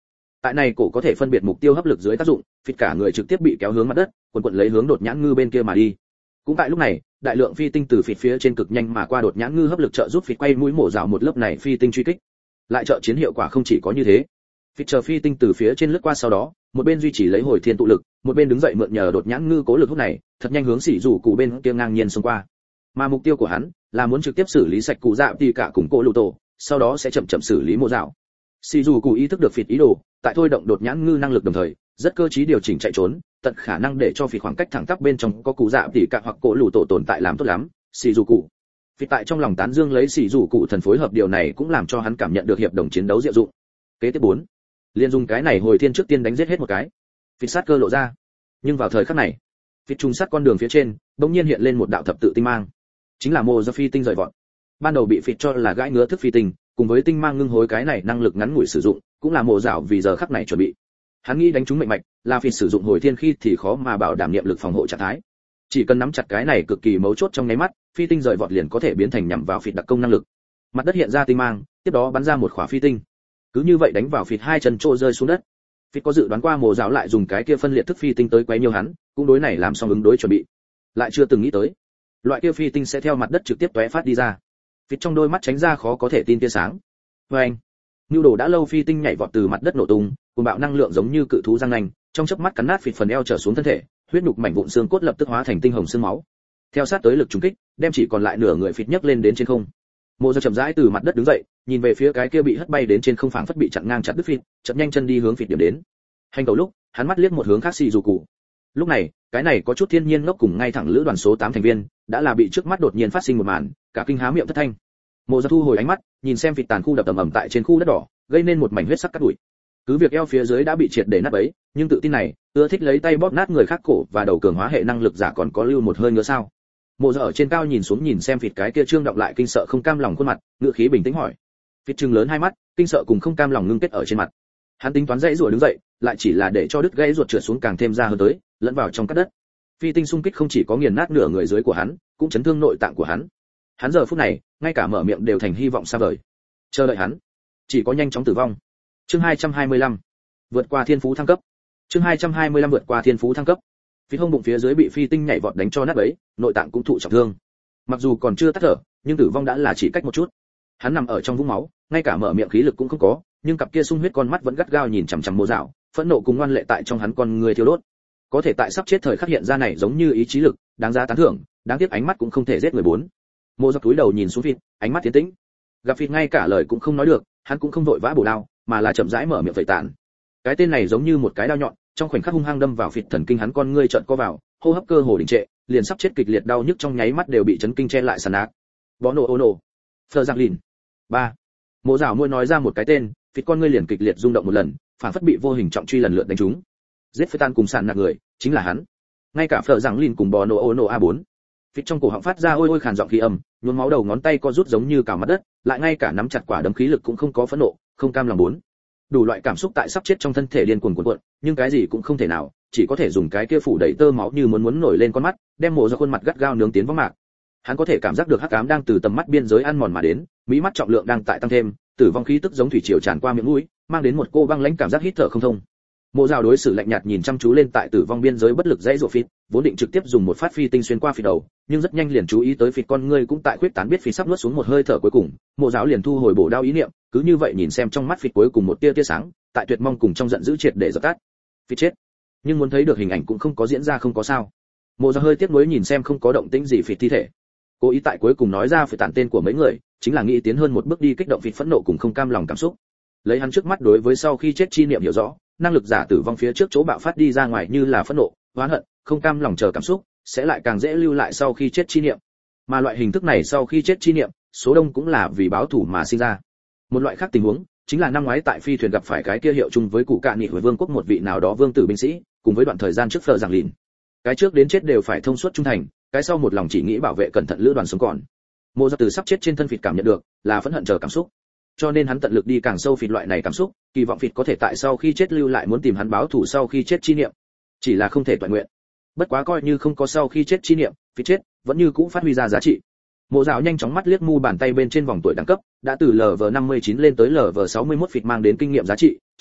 Tại này cổ có thể phân biệt mục tiêu hấp lực dưới tác dụng, phịt cả người trực tiếp bị kéo hướng mặt đất, quần quần lấy hướng đột nhãn ngư bên kia mà đi. Cũng tại lúc này, đại lượng phi tinh từ phịt phía trên cực nhanh mà qua đột nhãn ngư hấp lực trợ giúp phịt quay mũi mổ rào một lớp này phi tinh truy kích. Lại trợ chiến hiệu quả không chỉ có như thế. Phịt chờ phi tinh từ phía trên lướt qua sau đó, một bên duy trì lấy hồi thiên tụ lực, một bên đứng dậy mượn nhờ đột nhãn ngư cố lực hút này, thật nhanh hướng xỉ rủ cụ bên kia ngang nhiên xông qua. Mà mục tiêu của hắn là muốn trực tiếp xử lý sạch cụ dạ thì cả cùng cô lụ tổ, sau đó sẽ chậm chậm xử lý mộ rào. Xỉ rủ cụ ý thức được phịt ý đồ, tại thôi động đột nhãn ngư năng lực đồng thời, rất cơ trí điều chỉnh chạy trốn, tận khả năng để cho phịt khoảng cách thẳng tắp bên trong có cụ dạ thì cả hoặc cô lụ tổ tồn tại làm tốt lắm. Xỉ rủ cụ phịt tại trong lòng tán dương lấy xỉ rủ cụ thần phối hợp, điều này cũng làm cho hắn cảm nhận được hiệp đồng chiến đấu diệu dụng. Kế tiếp bốn, liền dùng cái này hồi thiên trước tiên đánh giết hết một cái. Phịt sát cơ lộ ra, nhưng vào thời khắc này, phịt trùng sát con đường phía trên, bỗng nhiên hiện lên một đạo thập tự tinh mang, chính là mô do phi tinh rời vọt. Ban đầu bị phịt cho là gãi ngứa thức phi tinh, cùng với tinh mang ngưng hối cái này năng lực ngắn ngủi sử dụng, cũng là mồ dạo vì giờ khắc này chuẩn bị. Hắn nghĩ đánh trúng mệnh mạch, là phịt sử dụng hồi thiên khi thì khó mà bảo đảm niệm lực phòng hộ trạng thái. Chỉ cần nắm chặt cái này cực kỳ mấu chốt trong nháy mắt, phi tinh rời vọt liền có thể biến thành nhằm vào phịt đặc công năng lực. Mặt đất hiện ra tinh mang, tiếp đó bắn ra một quả phi tinh. Cứ như vậy đánh vào phịt hai chân trô rơi xuống đất. Phịt có dự đoán qua mồ dạo lại dùng cái kia phân liệt thức phi tinh tới quấy nhiều hắn, cũng đối này làm xong ứng đối chuẩn bị. Lại chưa từng nghĩ tới, loại kia phi tinh sẽ theo mặt đất trực tiếp tóe phát đi ra. Phịt trong đôi mắt tránh ra khó có thể tin tia sáng. Oeng! Nưu đồ đã lâu phi tinh nhảy vọt từ mặt đất nổ tung, cùng bạo năng lượng giống như cự thú răng nanh, trong chớp mắt cắn nát phịt phần eo trở xuống thân thể, huyết nhục mảnh vụn xương cốt lập tức hóa thành tinh hồng xương máu. Theo sát tới lực trùng kích, đem chỉ còn lại nửa người phịt nhấc lên đến trên không. Mộ Dao chậm rãi từ mặt đất đứng dậy, nhìn về phía cái kia bị hất bay đến trên không phảng phất bị chặn ngang chặt đứt phịt, chậm nhanh chân đi hướng phịt điểm đến. Hành cầu lúc, hắn mắt liếc một hướng khác xì dù cụ. Lúc này, cái này có chút thiên nhiên ngốc cùng ngay thẳng lữ đoàn số tám thành viên, đã là bị trước mắt đột nhiên phát sinh một màn, cả kinh há miệng thất thanh. Mộ Dao thu hồi ánh mắt, nhìn xem phịt tàn khu đập ầm ầm tại trên khu đất đỏ, gây nên một mảnh huyết sắc cắt đuổi. Cứ việc eo phía dưới đã bị triệt để nát bấy, nhưng tự tin này, ưa thích lấy tay bóp nát người khác cổ và đầu cường hóa hệ năng lực giả còn có lưu một hơi nữa sao? Mộ Dao ở trên cao nhìn xuống nhìn xem phịt cái kia trương động lại kinh sợ không cam lòng khuôn mặt, ngữ khí bình tĩnh hỏi. Phịt trừng lớn hai mắt, kinh sợ cùng không cam lòng ngưng kết ở trên mặt. Hắn tính toán dãy rủa đứng dậy, lại chỉ là để cho đứt gãy ruột trượt xuống càng thêm ra hơn tới, lẫn vào trong cát đất. Phi tinh xung kích không chỉ có nghiền nát nửa người dưới của hắn, cũng chấn thương nội tạng của hắn. Hắn giờ phút này, ngay cả mở miệng đều thành hy vọng xa vời. Chờ đợi hắn, chỉ có nhanh chóng tử vong. Chương hai trăm hai mươi lăm, vượt qua thiên phú thăng cấp. Chương hai trăm hai mươi lăm vượt qua thiên phú thăng cấp. Phi hông bụng phía dưới bị phi tinh nhảy vọt đánh cho nát bấy, nội tạng cũng thụ trọng thương. Mặc dù còn chưa tắt thở, nhưng tử vong đã là chỉ cách một chút. Hắn nằm ở trong vũng máu, ngay cả mở miệng khí lực cũng không có, nhưng cặp kia sung huyết con mắt vẫn gắt gao nhìn chằm chằm Mộ Dao, phẫn nộ cùng ngoan lệ tại trong hắn con người thiêu đốt. Có thể tại sắp chết thời khắc hiện ra này giống như ý chí lực, đáng giá tán thưởng, đáng tiếc ánh mắt cũng không thể giết người bốn. Mộ Dao cúi đầu nhìn xuống phịt, ánh mắt tiến tĩnh. Gặp phịt ngay cả lời cũng không nói được, hắn cũng không vội vã bổ đao, mà là chậm rãi mở miệng vậy tàn. Cái tên này giống như một cái đao nhọn, trong khoảnh khắc hung hăng đâm vào phịt thần kinh, hắn con ngươi trợn co vào, hô hấp cơ hồ đình trệ, liền sắp chết kịch liệt đau nhức trong nháy mắt đều bị chấn kinh che lại sàn nát. Bó nổ ô nổ. Phờ Giang Lìn. ba. Mộ Dao môi nói ra một cái tên, phịt con ngươi liền kịch liệt rung động một lần, phản phất bị vô hình trọng truy lần lượt đánh trúng. Giết Phê Tan cùng sàn nạc người, chính là hắn. Ngay cả Phở Giang Lìn cùng Bò Nổ Ô Nổ a bốn. Phịt trong cổ họng phát ra ôi ôi khàn giọng khí âm, nhuốm máu đầu ngón tay co rút giống như cào mặt đất, lại ngay cả nắm chặt quả đấm khí lực cũng không có phẫn nộ, không cam lòng bốn. Đủ loại cảm xúc tại sắp chết trong thân thể điên cuồng cuộn cuộn, nhưng cái gì cũng không thể nào, chỉ có thể dùng cái kia phủ đầy tơ máu như muốn muốn nổi lên con mắt, đem Mộ Dao khuôn mặt gắt gao nướng tiến võng mạc. Hắn có thể cảm giác được hắc ám đang từ tầm mắt biên giới ăn mòn mà đến, mỹ mắt trọng lượng đang tại tăng thêm, tử vong khí tức giống thủy triều tràn qua miệng mũi, mang đến một cô băng lãnh cảm giác hít thở không thông. Mộ Dao đối xử lạnh nhạt nhìn chăm chú lên tại tử vong biên giới bất lực dãy rủa phịt, vốn định trực tiếp dùng một phát phi tinh xuyên qua phịt đầu, nhưng rất nhanh liền chú ý tới phịt con ngươi cũng tại khuyết tán, biết phịt sắp nuốt xuống một hơi thở cuối cùng, Mộ Dao liền thu hồi bổ đao ý niệm, cứ như vậy nhìn xem trong mắt phịt cuối cùng một tia tia sáng, tại tuyệt mong cùng trong giận dữ triệt để dập tắt. Phịt chết, nhưng muốn thấy được hình ảnh cũng không có diễn ra không có sao. Mộ Dao hơi tiếc nuối nhìn xem không có động tĩnh gì phịt thi thể. Cố ý tại cuối cùng nói ra phải tản tên của mấy người, chính là nghĩ tiến hơn một bước đi kích động phịt phẫn nộ cùng không cam lòng cảm xúc. Lấy hắn trước mắt đối với sau khi chết chi niệm hiểu rõ, năng lực giả tử vong phía trước chỗ bạo phát đi ra ngoài như là phẫn nộ, oán hận, không cam lòng chờ cảm xúc, sẽ lại càng dễ lưu lại sau khi chết chi niệm. Mà loại hình thức này sau khi chết chi niệm, số đông cũng là vì báo thù mà sinh ra. Một loại khác tình huống, chính là năm ngoái tại phi thuyền gặp phải cái kia hiệu chung với cụ cạn nghị hồi vương quốc một vị nào đó vương tử binh sĩ, cùng với đoạn thời gian trước Phở Giang Lìn. Cái trước đến chết đều phải thông suốt trung thành, cái sau một lòng chỉ nghĩ bảo vệ cẩn thận lữ đoàn sống còn. Mộ Dao từ sắp chết trên thân phịt cảm nhận được là phẫn hận chờ cảm xúc, cho nên hắn tận lực đi càng sâu phịt loại này cảm xúc, kỳ vọng phịt có thể tại sau khi chết lưu lại muốn tìm hắn báo thù sau khi chết chi niệm, chỉ là không thể toàn nguyện. Bất quá coi như không có sau khi chết chi niệm, phịt chết vẫn như cũ phát huy ra giá trị. Mộ Dao nhanh chóng mắt liếc mu bàn tay bên trên vòng tuổi đẳng cấp, đã từ lv năm mươi chín lên tới lv sáu mươi mốt phịt mang đến kinh nghiệm giá trị,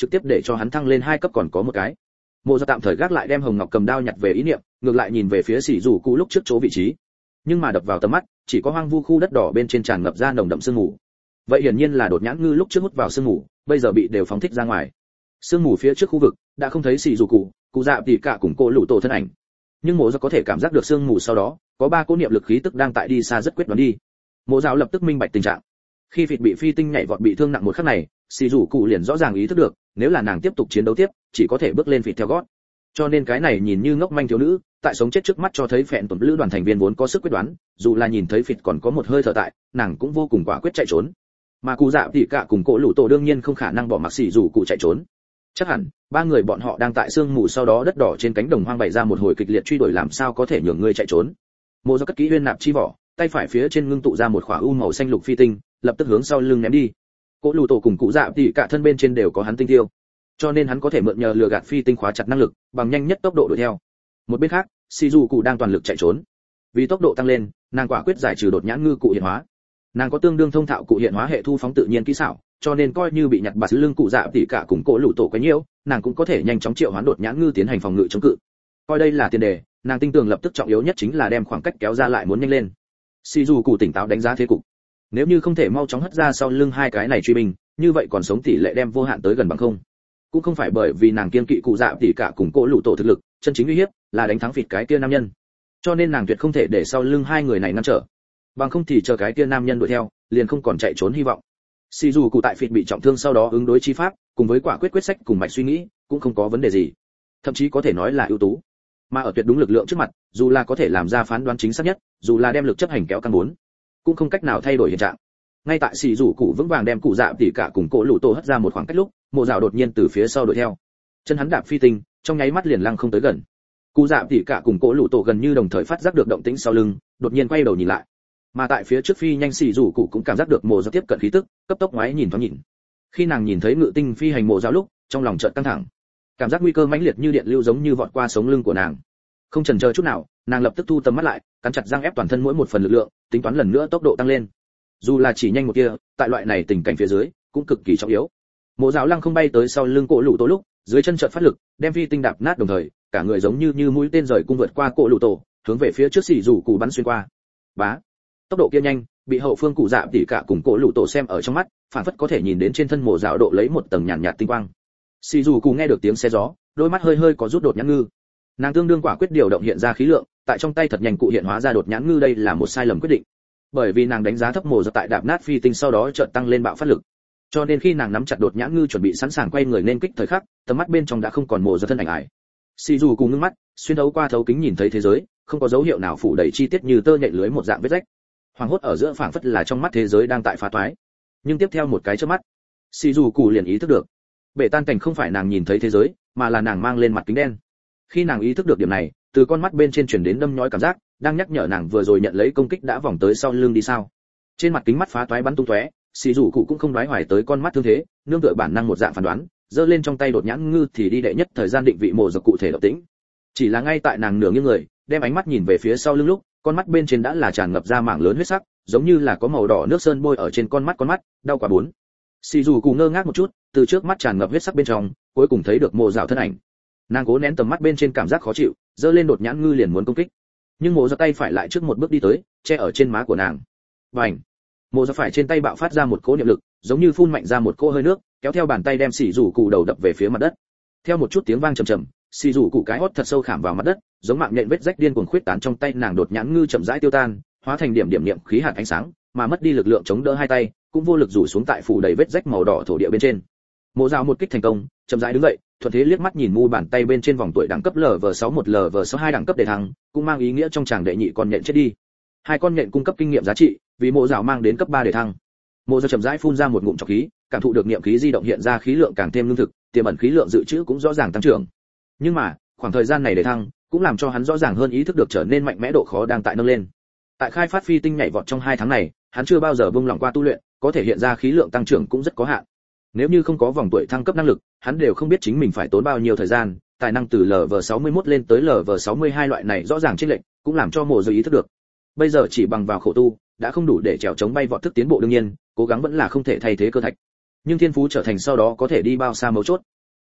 trực tiếp để cho hắn thăng lên hai cấp còn có một cái. Mộ Giặc tạm thời gác lại đem hồng ngọc cầm đao nhặt về ý niệm, ngược lại nhìn về phía Sỉ Dụ Cụ lúc trước chỗ vị trí. Nhưng mà đập vào tầm mắt, chỉ có hoang vu khu đất đỏ bên trên tràn ngập ra nồng đậm sương mù. Vậy hiển nhiên là đột nhãn ngư lúc trước hút vào sương mù, bây giờ bị đều phóng thích ra ngoài. Sương mù phía trước khu vực đã không thấy Sỉ Dụ Cụ, cụ dạ tỉ cả cùng cô lũ tổ thân ảnh. Nhưng Mộ Giặc có thể cảm giác được sương mù sau đó, có ba cỗ niệm lực khí tức đang tại đi xa rất quyết đoán đi. Mộ Giặc lập tức minh bạch tình trạng. Khi vịt bị phi tinh nhảy vọt bị thương nặng một khắc này, Sỉ Dụ Cụ liền rõ ràng ý thức được, nếu là nàng tiếp tục chiến đấu tiếp, chỉ có thể bước lên vịt theo gót. Cho nên cái này nhìn như ngốc manh thiếu nữ, tại sống chết trước mắt cho thấy phèn tuần lữ đoàn thành viên vốn có sức quyết đoán, dù là nhìn thấy vịt còn có một hơi thở tại, nàng cũng vô cùng quả quyết chạy trốn. Mà cụ dạ tỉ cả cùng cổ lũ tổ đương nhiên không khả năng bỏ mặc Sỉ Dụ Cụ chạy trốn. Chắc hẳn ba người bọn họ đang tại sương mù sau đó đất đỏ trên cánh đồng hoang bày ra một hồi kịch liệt truy đuổi, làm sao có thể nhường ngươi chạy trốn. Mộ Giặc cất kỹ uyên nạp chi vỏ, tay phải phía trên ngưng tụ ra một khỏa u màu xanh lục phi tinh, lập tức hướng sau lưng ném đi. Cổ lũ tổ cùng cụ dạ tỉ cả thân bên trên đều có hắn tinh tiêu, cho nên hắn có thể mượn nhờ lừa gạt phi tinh khóa chặt năng lực, bằng nhanh nhất tốc độ đuổi theo. Một bên khác, Sỉ Dụ Cụ đang toàn lực chạy trốn. Vì tốc độ tăng lên, nàng quả quyết giải trừ đột nhãn ngư cụ hiện hóa. Nàng có tương đương thông thạo cụ hiện hóa hệ thu phóng tự nhiên kỹ xảo, cho nên coi như bị nhặt bạt lưng cụ dạ tỉ cả cùng cổ lũ tổ quấy nhiễu, nàng cũng có thể nhanh chóng triệu hoán đột nhãn ngư tiến hành phòng ngự chống cự. Coi đây là tiền đề, nàng tin tưởng lập tức trọng yếu nhất chính là đem khoảng cách kéo ra lại muốn nhanh lên. Sỉ Dụ Cụ tỉnh táo đánh giá thế cục. Nếu như không thể mau chóng hất ra sau lưng hai cái này truy binh, như vậy còn sống tỷ lệ đem vô hạn tới gần bằng không. Cũng không phải bởi vì nàng kiên kỵ cụ dạ tỉ cả cùng cổ lũ tổ thực lực, chân chính uy hiếp là đánh thắng vịt cái kia nam nhân. Cho nên nàng tuyệt không thể để sau lưng hai người này ngăn trở. Bằng không thì chờ cái kia nam nhân đuổi theo, liền không còn chạy trốn hy vọng. Sỉ Dụ Cụ tại vịt bị trọng thương sau đó ứng đối chi pháp, cùng với quả quyết quyết sách cùng mạch suy nghĩ, cũng không có vấn đề gì. Thậm chí có thể nói là ưu tú. Mà ở tuyệt đúng lực lượng trước mặt, dù là có thể làm ra phán đoán chính xác nhất, dù là đem lực chấp hành kéo căng muốn, cũng không cách nào thay đổi hiện trạng. Ngay tại Sỉ Dụ Cụ vững vàng đem cụ dạ tỉ cả cùng cổ lũ tổ hất ra một khoảng cách lúc, Mộ Giặc đột nhiên từ phía sau đuổi theo. Chân hắn đạp phi tinh, trong nháy mắt liền lăng không tới gần. Cụ dạ tỉ cả cùng cổ lũ tổ gần như đồng thời phát giác được động tĩnh sau lưng, đột nhiên quay đầu nhìn lại. Mà tại phía trước phi nhanh Sỉ Dụ Cụ cũng cảm giác được Mộ Giặc tiếp cận khí tức, cấp tốc ngoái nhìn thoáng nhìn. Khi nàng nhìn thấy ngự tinh phi hành Mộ Giặc lúc, trong lòng chợt căng thẳng. Cảm giác nguy cơ mãnh liệt như điện lưu giống như vọt qua sống lưng của nàng. Không chần chờ chút nào, nàng lập tức thu tầm mắt lại, cắn chặt răng ép toàn thân mỗi một phần lực lượng, tính toán lần nữa tốc độ tăng lên. Dù là chỉ nhanh một kia, tại loại này tình cảnh phía dưới, cũng cực kỳ trọng yếu. Mộ Giặc lăng không bay tới sau lưng cổ lũ tổ lúc, dưới chân chợt phát lực, đem phi tinh đạp nát đồng thời, cả người giống như như mũi tên rời cung vượt qua cổ lũ tổ, hướng về phía trước Sỉ Dụ Cụ bắn xuyên qua. Bá, tốc độ kia nhanh, bị hậu phương cụ dạ tỉ cả cùng cổ lũ tổ xem ở trong mắt, phản phất có thể nhìn đến trên thân Mộ Giặc độ lấy một tầng nhàn nhạt tinh quang. Sỉ Dụ Cụ nghe được tiếng xe gió, đôi mắt hơi hơi có rút đột nhãn ngư. Nàng tương đương quả quyết điều động hiện ra khí lượng, tại trong tay thật nhanh cụ hiện hóa ra đột nhãn ngư, đây là một sai lầm quyết định. Bởi vì nàng đánh giá thấp Mộ Giặc tại đạp nát phi tinh sau đó chợt tăng lên bạo phát lực. Cho nên khi nàng nắm chặt đột nhãn ngư chuẩn bị sẵn sàng quay người nên kích thời khắc, tầm mắt bên trong đã không còn Mộ Giặc thân ảnh ải. Sỉ Dụ Cụ ngưng mắt, xuyên thấu qua thấu kính nhìn thấy thế giới, không có dấu hiệu nào phủ đầy chi tiết như tơ nhện lưới một dạng vết rách. Hoàng hốt ở giữa phảng phất là trong mắt thế giới đang tại phá toái. Nhưng tiếp theo một cái chớp mắt, Sỉ Dụ Cụ liền ý thức được, bể tan cảnh không phải nàng nhìn thấy thế giới, mà là nàng mang lên mặt kính đen. Khi nàng ý thức được điểm này, từ con mắt bên trên truyền đến đâm nhói cảm giác, đang nhắc nhở nàng vừa rồi nhận lấy công kích đã vòng tới sau lưng đi sao. Trên mặt kính mắt phá toái bắn tung tóe, Sỉ Dụ Cụ cũng không đoái hoài tới con mắt thương thế, nương tựa bản năng một dạng phán đoán, giơ lên trong tay đột nhãn ngư thì đi đệ nhất thời gian định vị Mộ Giặc cụ thể động tĩnh. Chỉ là ngay tại nàng nửa nghiêng người, đem ánh mắt nhìn về phía sau lưng lúc, con mắt bên trên đã là tràn ngập ra mảng lớn huyết sắc, giống như là có màu đỏ nước sơn bôi ở trên con mắt con mắt, đau quá bốn. Sỉ Dụ Cụ ngơ ngác một chút, từ trước mắt tràn ngập huyết sắc bên trong, cuối cùng thấy được Mộ Giặc thân ảnh. Nàng cố nén tầm mắt bên trên cảm giác khó chịu, giơ lên đột nhãn ngư liền muốn công kích. Nhưng Mộ Giặc tay phải lại trước một bước đi tới, che ở trên má của nàng. Bành! Mộ Giặc phải trên tay bạo phát ra một cỗ niệm lực, giống như phun mạnh ra một cỗ hơi nước, kéo theo bàn tay đem Sỉ Dụ Cụ đầu đập về phía mặt đất. Theo một chút tiếng vang trầm trầm, Sỉ Dụ Cụ cái hót thật sâu khảm vào mặt đất, giống mạng nhện vết rách điên cuồng khuyết tán trong tay nàng, đột nhãn ngư chậm rãi tiêu tan, hóa thành điểm điểm niệm khí hạt ánh sáng, mà mất đi lực lượng chống đỡ hai tay, cũng vô lực rủ xuống tại phủ đầy vết rách màu đỏ thổ địa bên trên. Mộ Giặc một kích thành công, chậm rãi đứng dậy, thuận thế liếc mắt nhìn mu bàn tay bên trên vòng tuổi đẳng cấp L V sáu một L V sáu hai đẳng cấp đề thăng, cũng mang ý nghĩa trong chàng đệ nhị con nhện chết đi. Hai con nhện cung cấp kinh nghiệm giá trị, vì Mộ Giặc mang đến cấp ba đề thăng. Mộ Giặc chậm rãi phun ra một ngụm trọc khí, cảm thụ được niệm khí di động hiện ra khí lượng càng thêm lương thực, tiềm ẩn khí lượng dự trữ cũng rõ ràng tăng trưởng. Nhưng mà, khoảng thời gian này đề thăng, cũng làm cho hắn rõ ràng hơn ý thức được trở nên mạnh mẽ độ khó đang tại nâng lên. Tại khai phát phi tinh nhảy vọt trong hai tháng này, hắn chưa bao giờ buông lỏng qua tu luyện, có thể hiện ra khí lượng tăng trưởng cũng rất có hạn. Nếu như không có vòng tuổi thăng cấp năng lực, hắn đều không biết chính mình phải tốn bao nhiêu thời gian, tài năng từ L V sáu mươi mốt lên tới L V sáu mươi hai loại này rõ ràng chênh lệch, cũng làm cho Mộ Giặc ý thức được. Bây giờ chỉ bằng vào khổ tu, đã không đủ để trèo chống bay vọt thức tiến bộ, đương nhiên, cố gắng vẫn là không thể thay thế cơ thạch. Nhưng thiên phú trở thành sau đó có thể đi bao xa mấu chốt.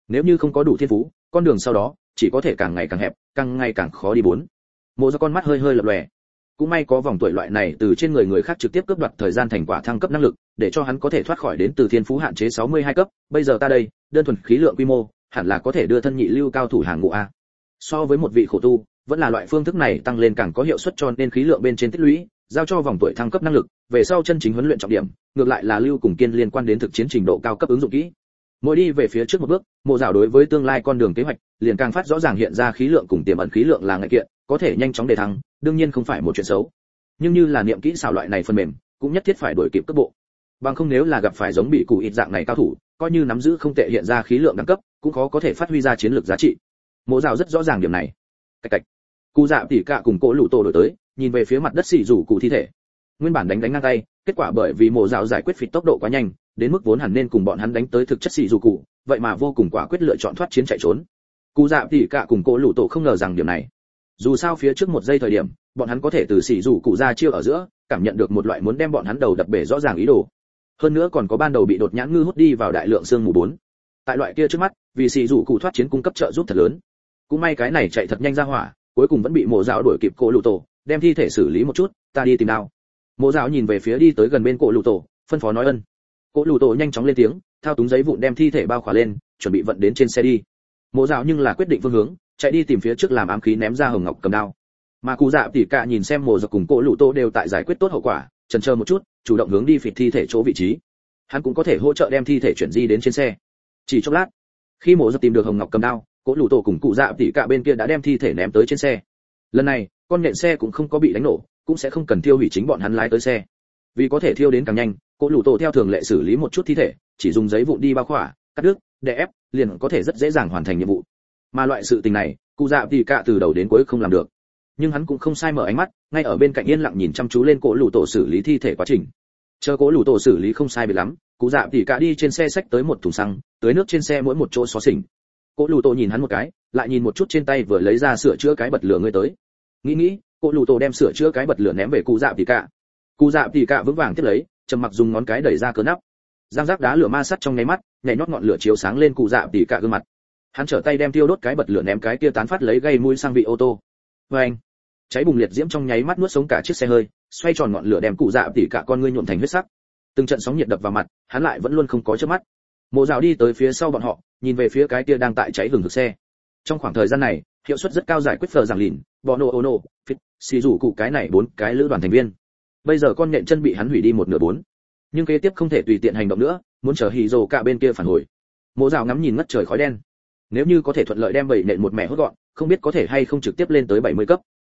Nếu như không có đủ thiên phú, con đường sau đó chỉ có thể càng ngày càng hẹp, càng ngày càng khó đi bốn. Mộ Dạo con mắt hơi hơi lập lòe. Cũng may có vòng tuổi loại này từ trên người người khác trực tiếp cướp đoạt thời gian thành quả thăng cấp năng lực, để cho hắn có thể thoát khỏi đến từ thiên phú hạn chế sáu mươi hai cấp, bây giờ ta đây, đơn thuần khí lượng quy mô, hẳn là có thể đưa thân nhị lưu cao thủ hàng ngũ a. So với một vị khổ tu, vẫn là loại phương thức này tăng lên càng có hiệu suất cho nên khí lượng bên trên tích lũy, giao cho vòng tuổi thăng cấp năng lực, về sau chân chính huấn luyện trọng điểm, ngược lại là lưu cùng kiên liên quan đến thực chiến trình độ cao cấp ứng dụng kỹ. Mỗi đi về phía trước một bước, Mộ Dạo đối với tương lai con đường kế hoạch, liền càng phát rõ ràng hiện ra khí lượng cùng tiềm ẩn khí lượng là ngại kiện, có thể nhanh chóng đề thăng, đương nhiên không phải một chuyện xấu. Nhưng như là niệm kỹ xảo loại này phần mềm, cũng nhất thiết phải đuổi kịp cấp bộ. Bằng không nếu là gặp phải giống bị cụ ít dạng này cao thủ, coi như nắm giữ không tệ hiện ra khí lượng đẳng cấp, cũng khó có thể phát huy ra chiến lược giá trị. Mộ Dạo rất rõ ràng điểm này. Cạch cạch. Cụ Dạ tỉ cả cùng Cố Lũ Tổ đổi tới, nhìn về phía mặt đất xì rủ cụ thi thể. Nguyên bản đánh đánh ngang tay, kết quả bởi vì Mộ Dạo giải quyết phịt tốc độ quá nhanh, đến mức vốn hẳn nên cùng bọn hắn đánh tới thực chất xì rủ cụ, vậy mà vô cùng quả quyết lựa chọn thoát chiến chạy trốn. Cụ Dạ tỉ cả cùng Cố Lũ Tổ không ngờ rằng điểm này. Dù sao phía trước một giây thời điểm, bọn hắn có thể từ xì rủ cụ ra chiêu ở giữa, cảm nhận được một loại muốn đem bọn hắn đầu đập bể rõ ràng ý đồ. Hơn nữa còn có ban đầu bị đột nhãn ngư hút đi vào đại lượng xương mù bốn. Tại loại kia trước mắt, vì xì rủ cụ thoát chiến cung cấp trợ giúp thật lớn. Cũng may cái này chạy thật nhanh ra hỏa, cuối cùng vẫn bị Mộ Dạo đuổi kịp Cố Lũ Tổ, đem thi thể xử lý một chút, ta đi tìm đao. Mộ Dạo nhìn về phía đi tới gần bên Cố Lũ Tổ, phân phó nói ân. Cố Lũ Tổ nhanh chóng lên tiếng, thao túng giấy vụn đem thi thể bao khỏa lên, chuẩn bị vận đến trên xe đi. Mộ Dạo nhưng là quyết định phương hướng, chạy đi tìm phía trước làm ám khí ném ra hồng ngọc cầm đao. Mà Cụ Dạ tỉ cả nhìn xem Mộ Dạo cùng Cố Lũ Tổ đều tại giải quyết tốt hậu quả, chần chờ một chút, chủ động hướng đi phịt thi thể chỗ vị trí. Hắn cũng có thể hỗ trợ đem thi thể chuyển di đến trên xe. Chỉ chốc lát, khi Mộ Dạo tìm được hồng ngọc cầm đao, Cố Lũ Tổ cùng Cụ Dạ tỉ cả bên kia đã đem thi thể ném tới trên xe. Lần này, con nhện xe cũng không có bị đánh nổ, cũng sẽ không cần thiêu hủy chính bọn hắn lái tới xe. Vì có thể thiêu đến càng nhanh, Cố Lũ Tổ theo thường lệ xử lý một chút thi thể, chỉ dùng giấy vụn đi bao khỏa, cắt đứt, đè ép, liền có thể rất dễ dàng hoàn thành nhiệm vụ. Mà loại sự tình này, Cụ Dạ tỉ cả từ đầu đến cuối không làm được. Nhưng hắn cũng không sai mở ánh mắt, ngay ở bên cạnh yên lặng nhìn chăm chú lên Cố Lũ Tổ xử lý thi thể quá trình. Chờ Cố Lũ Tổ xử lý không sai biệt lắm, Cụ Dạ tỉ cả đi trên xe xách tới một thùng xăng, tưới nước trên xe mỗi một chỗ xó xỉnh. Cố Lũ Tổ nhìn hắn một cái, lại nhìn một chút trên tay vừa lấy ra sửa chữa cái bật lửa người tới. Nghĩ nghĩ, Cố Lũ Tổ đem sửa chữa cái bật lửa ném về Cụ Dạ tỉ cả. Cụ Dạ tỉ cả vững vàng tiếp lấy, trầm mặc dùng ngón cái đẩy ra cửa nắp. Giang giác đá lửa ma sát trong nháy mắt, nhảy nhót ngọn lửa chiếu sáng lên Cụ Dạ tỉ cả gương mặt. Hắn trở tay đem tiêu đốt cái bật lửa ném cái kia tán phát lấy gây mùi sang vị ô tô. Oeng! Cháy bùng liệt diễm trong nháy mắt nuốt sống cả chiếc xe hơi, xoay tròn ngọn lửa đem Cụ Dạ tỉ cả con ngươi nhuộm thành huyết sắc. Từng trận sóng nhiệt đập vào mặt, hắn lại vẫn luôn không có chớp mắt. Mộ Dạo đi tới phía sau bọn họ, nhìn về phía cái kia đang tại cháy hừng hực xe. Trong khoảng thời gian này, hiệu suất rất cao giải quyết phờ giảng lìn, Bono Ono, Fit, xì rủ cụ cái này bốn cái lữ đoàn thành viên. Bây giờ con nhện chân bị hắn hủy đi một nửa bốn. Nhưng kế tiếp không thể tùy tiện hành động nữa, muốn chờ hỉ rồ cả bên kia phản hồi. Mộ Dạo ngắm nhìn ngất trời khói đen. Nếu như có thể thuận lợi đem bảy nện một mẻ hốt gọn, không biết có thể hay không trực tiếp lên tới bảy mươi cấp.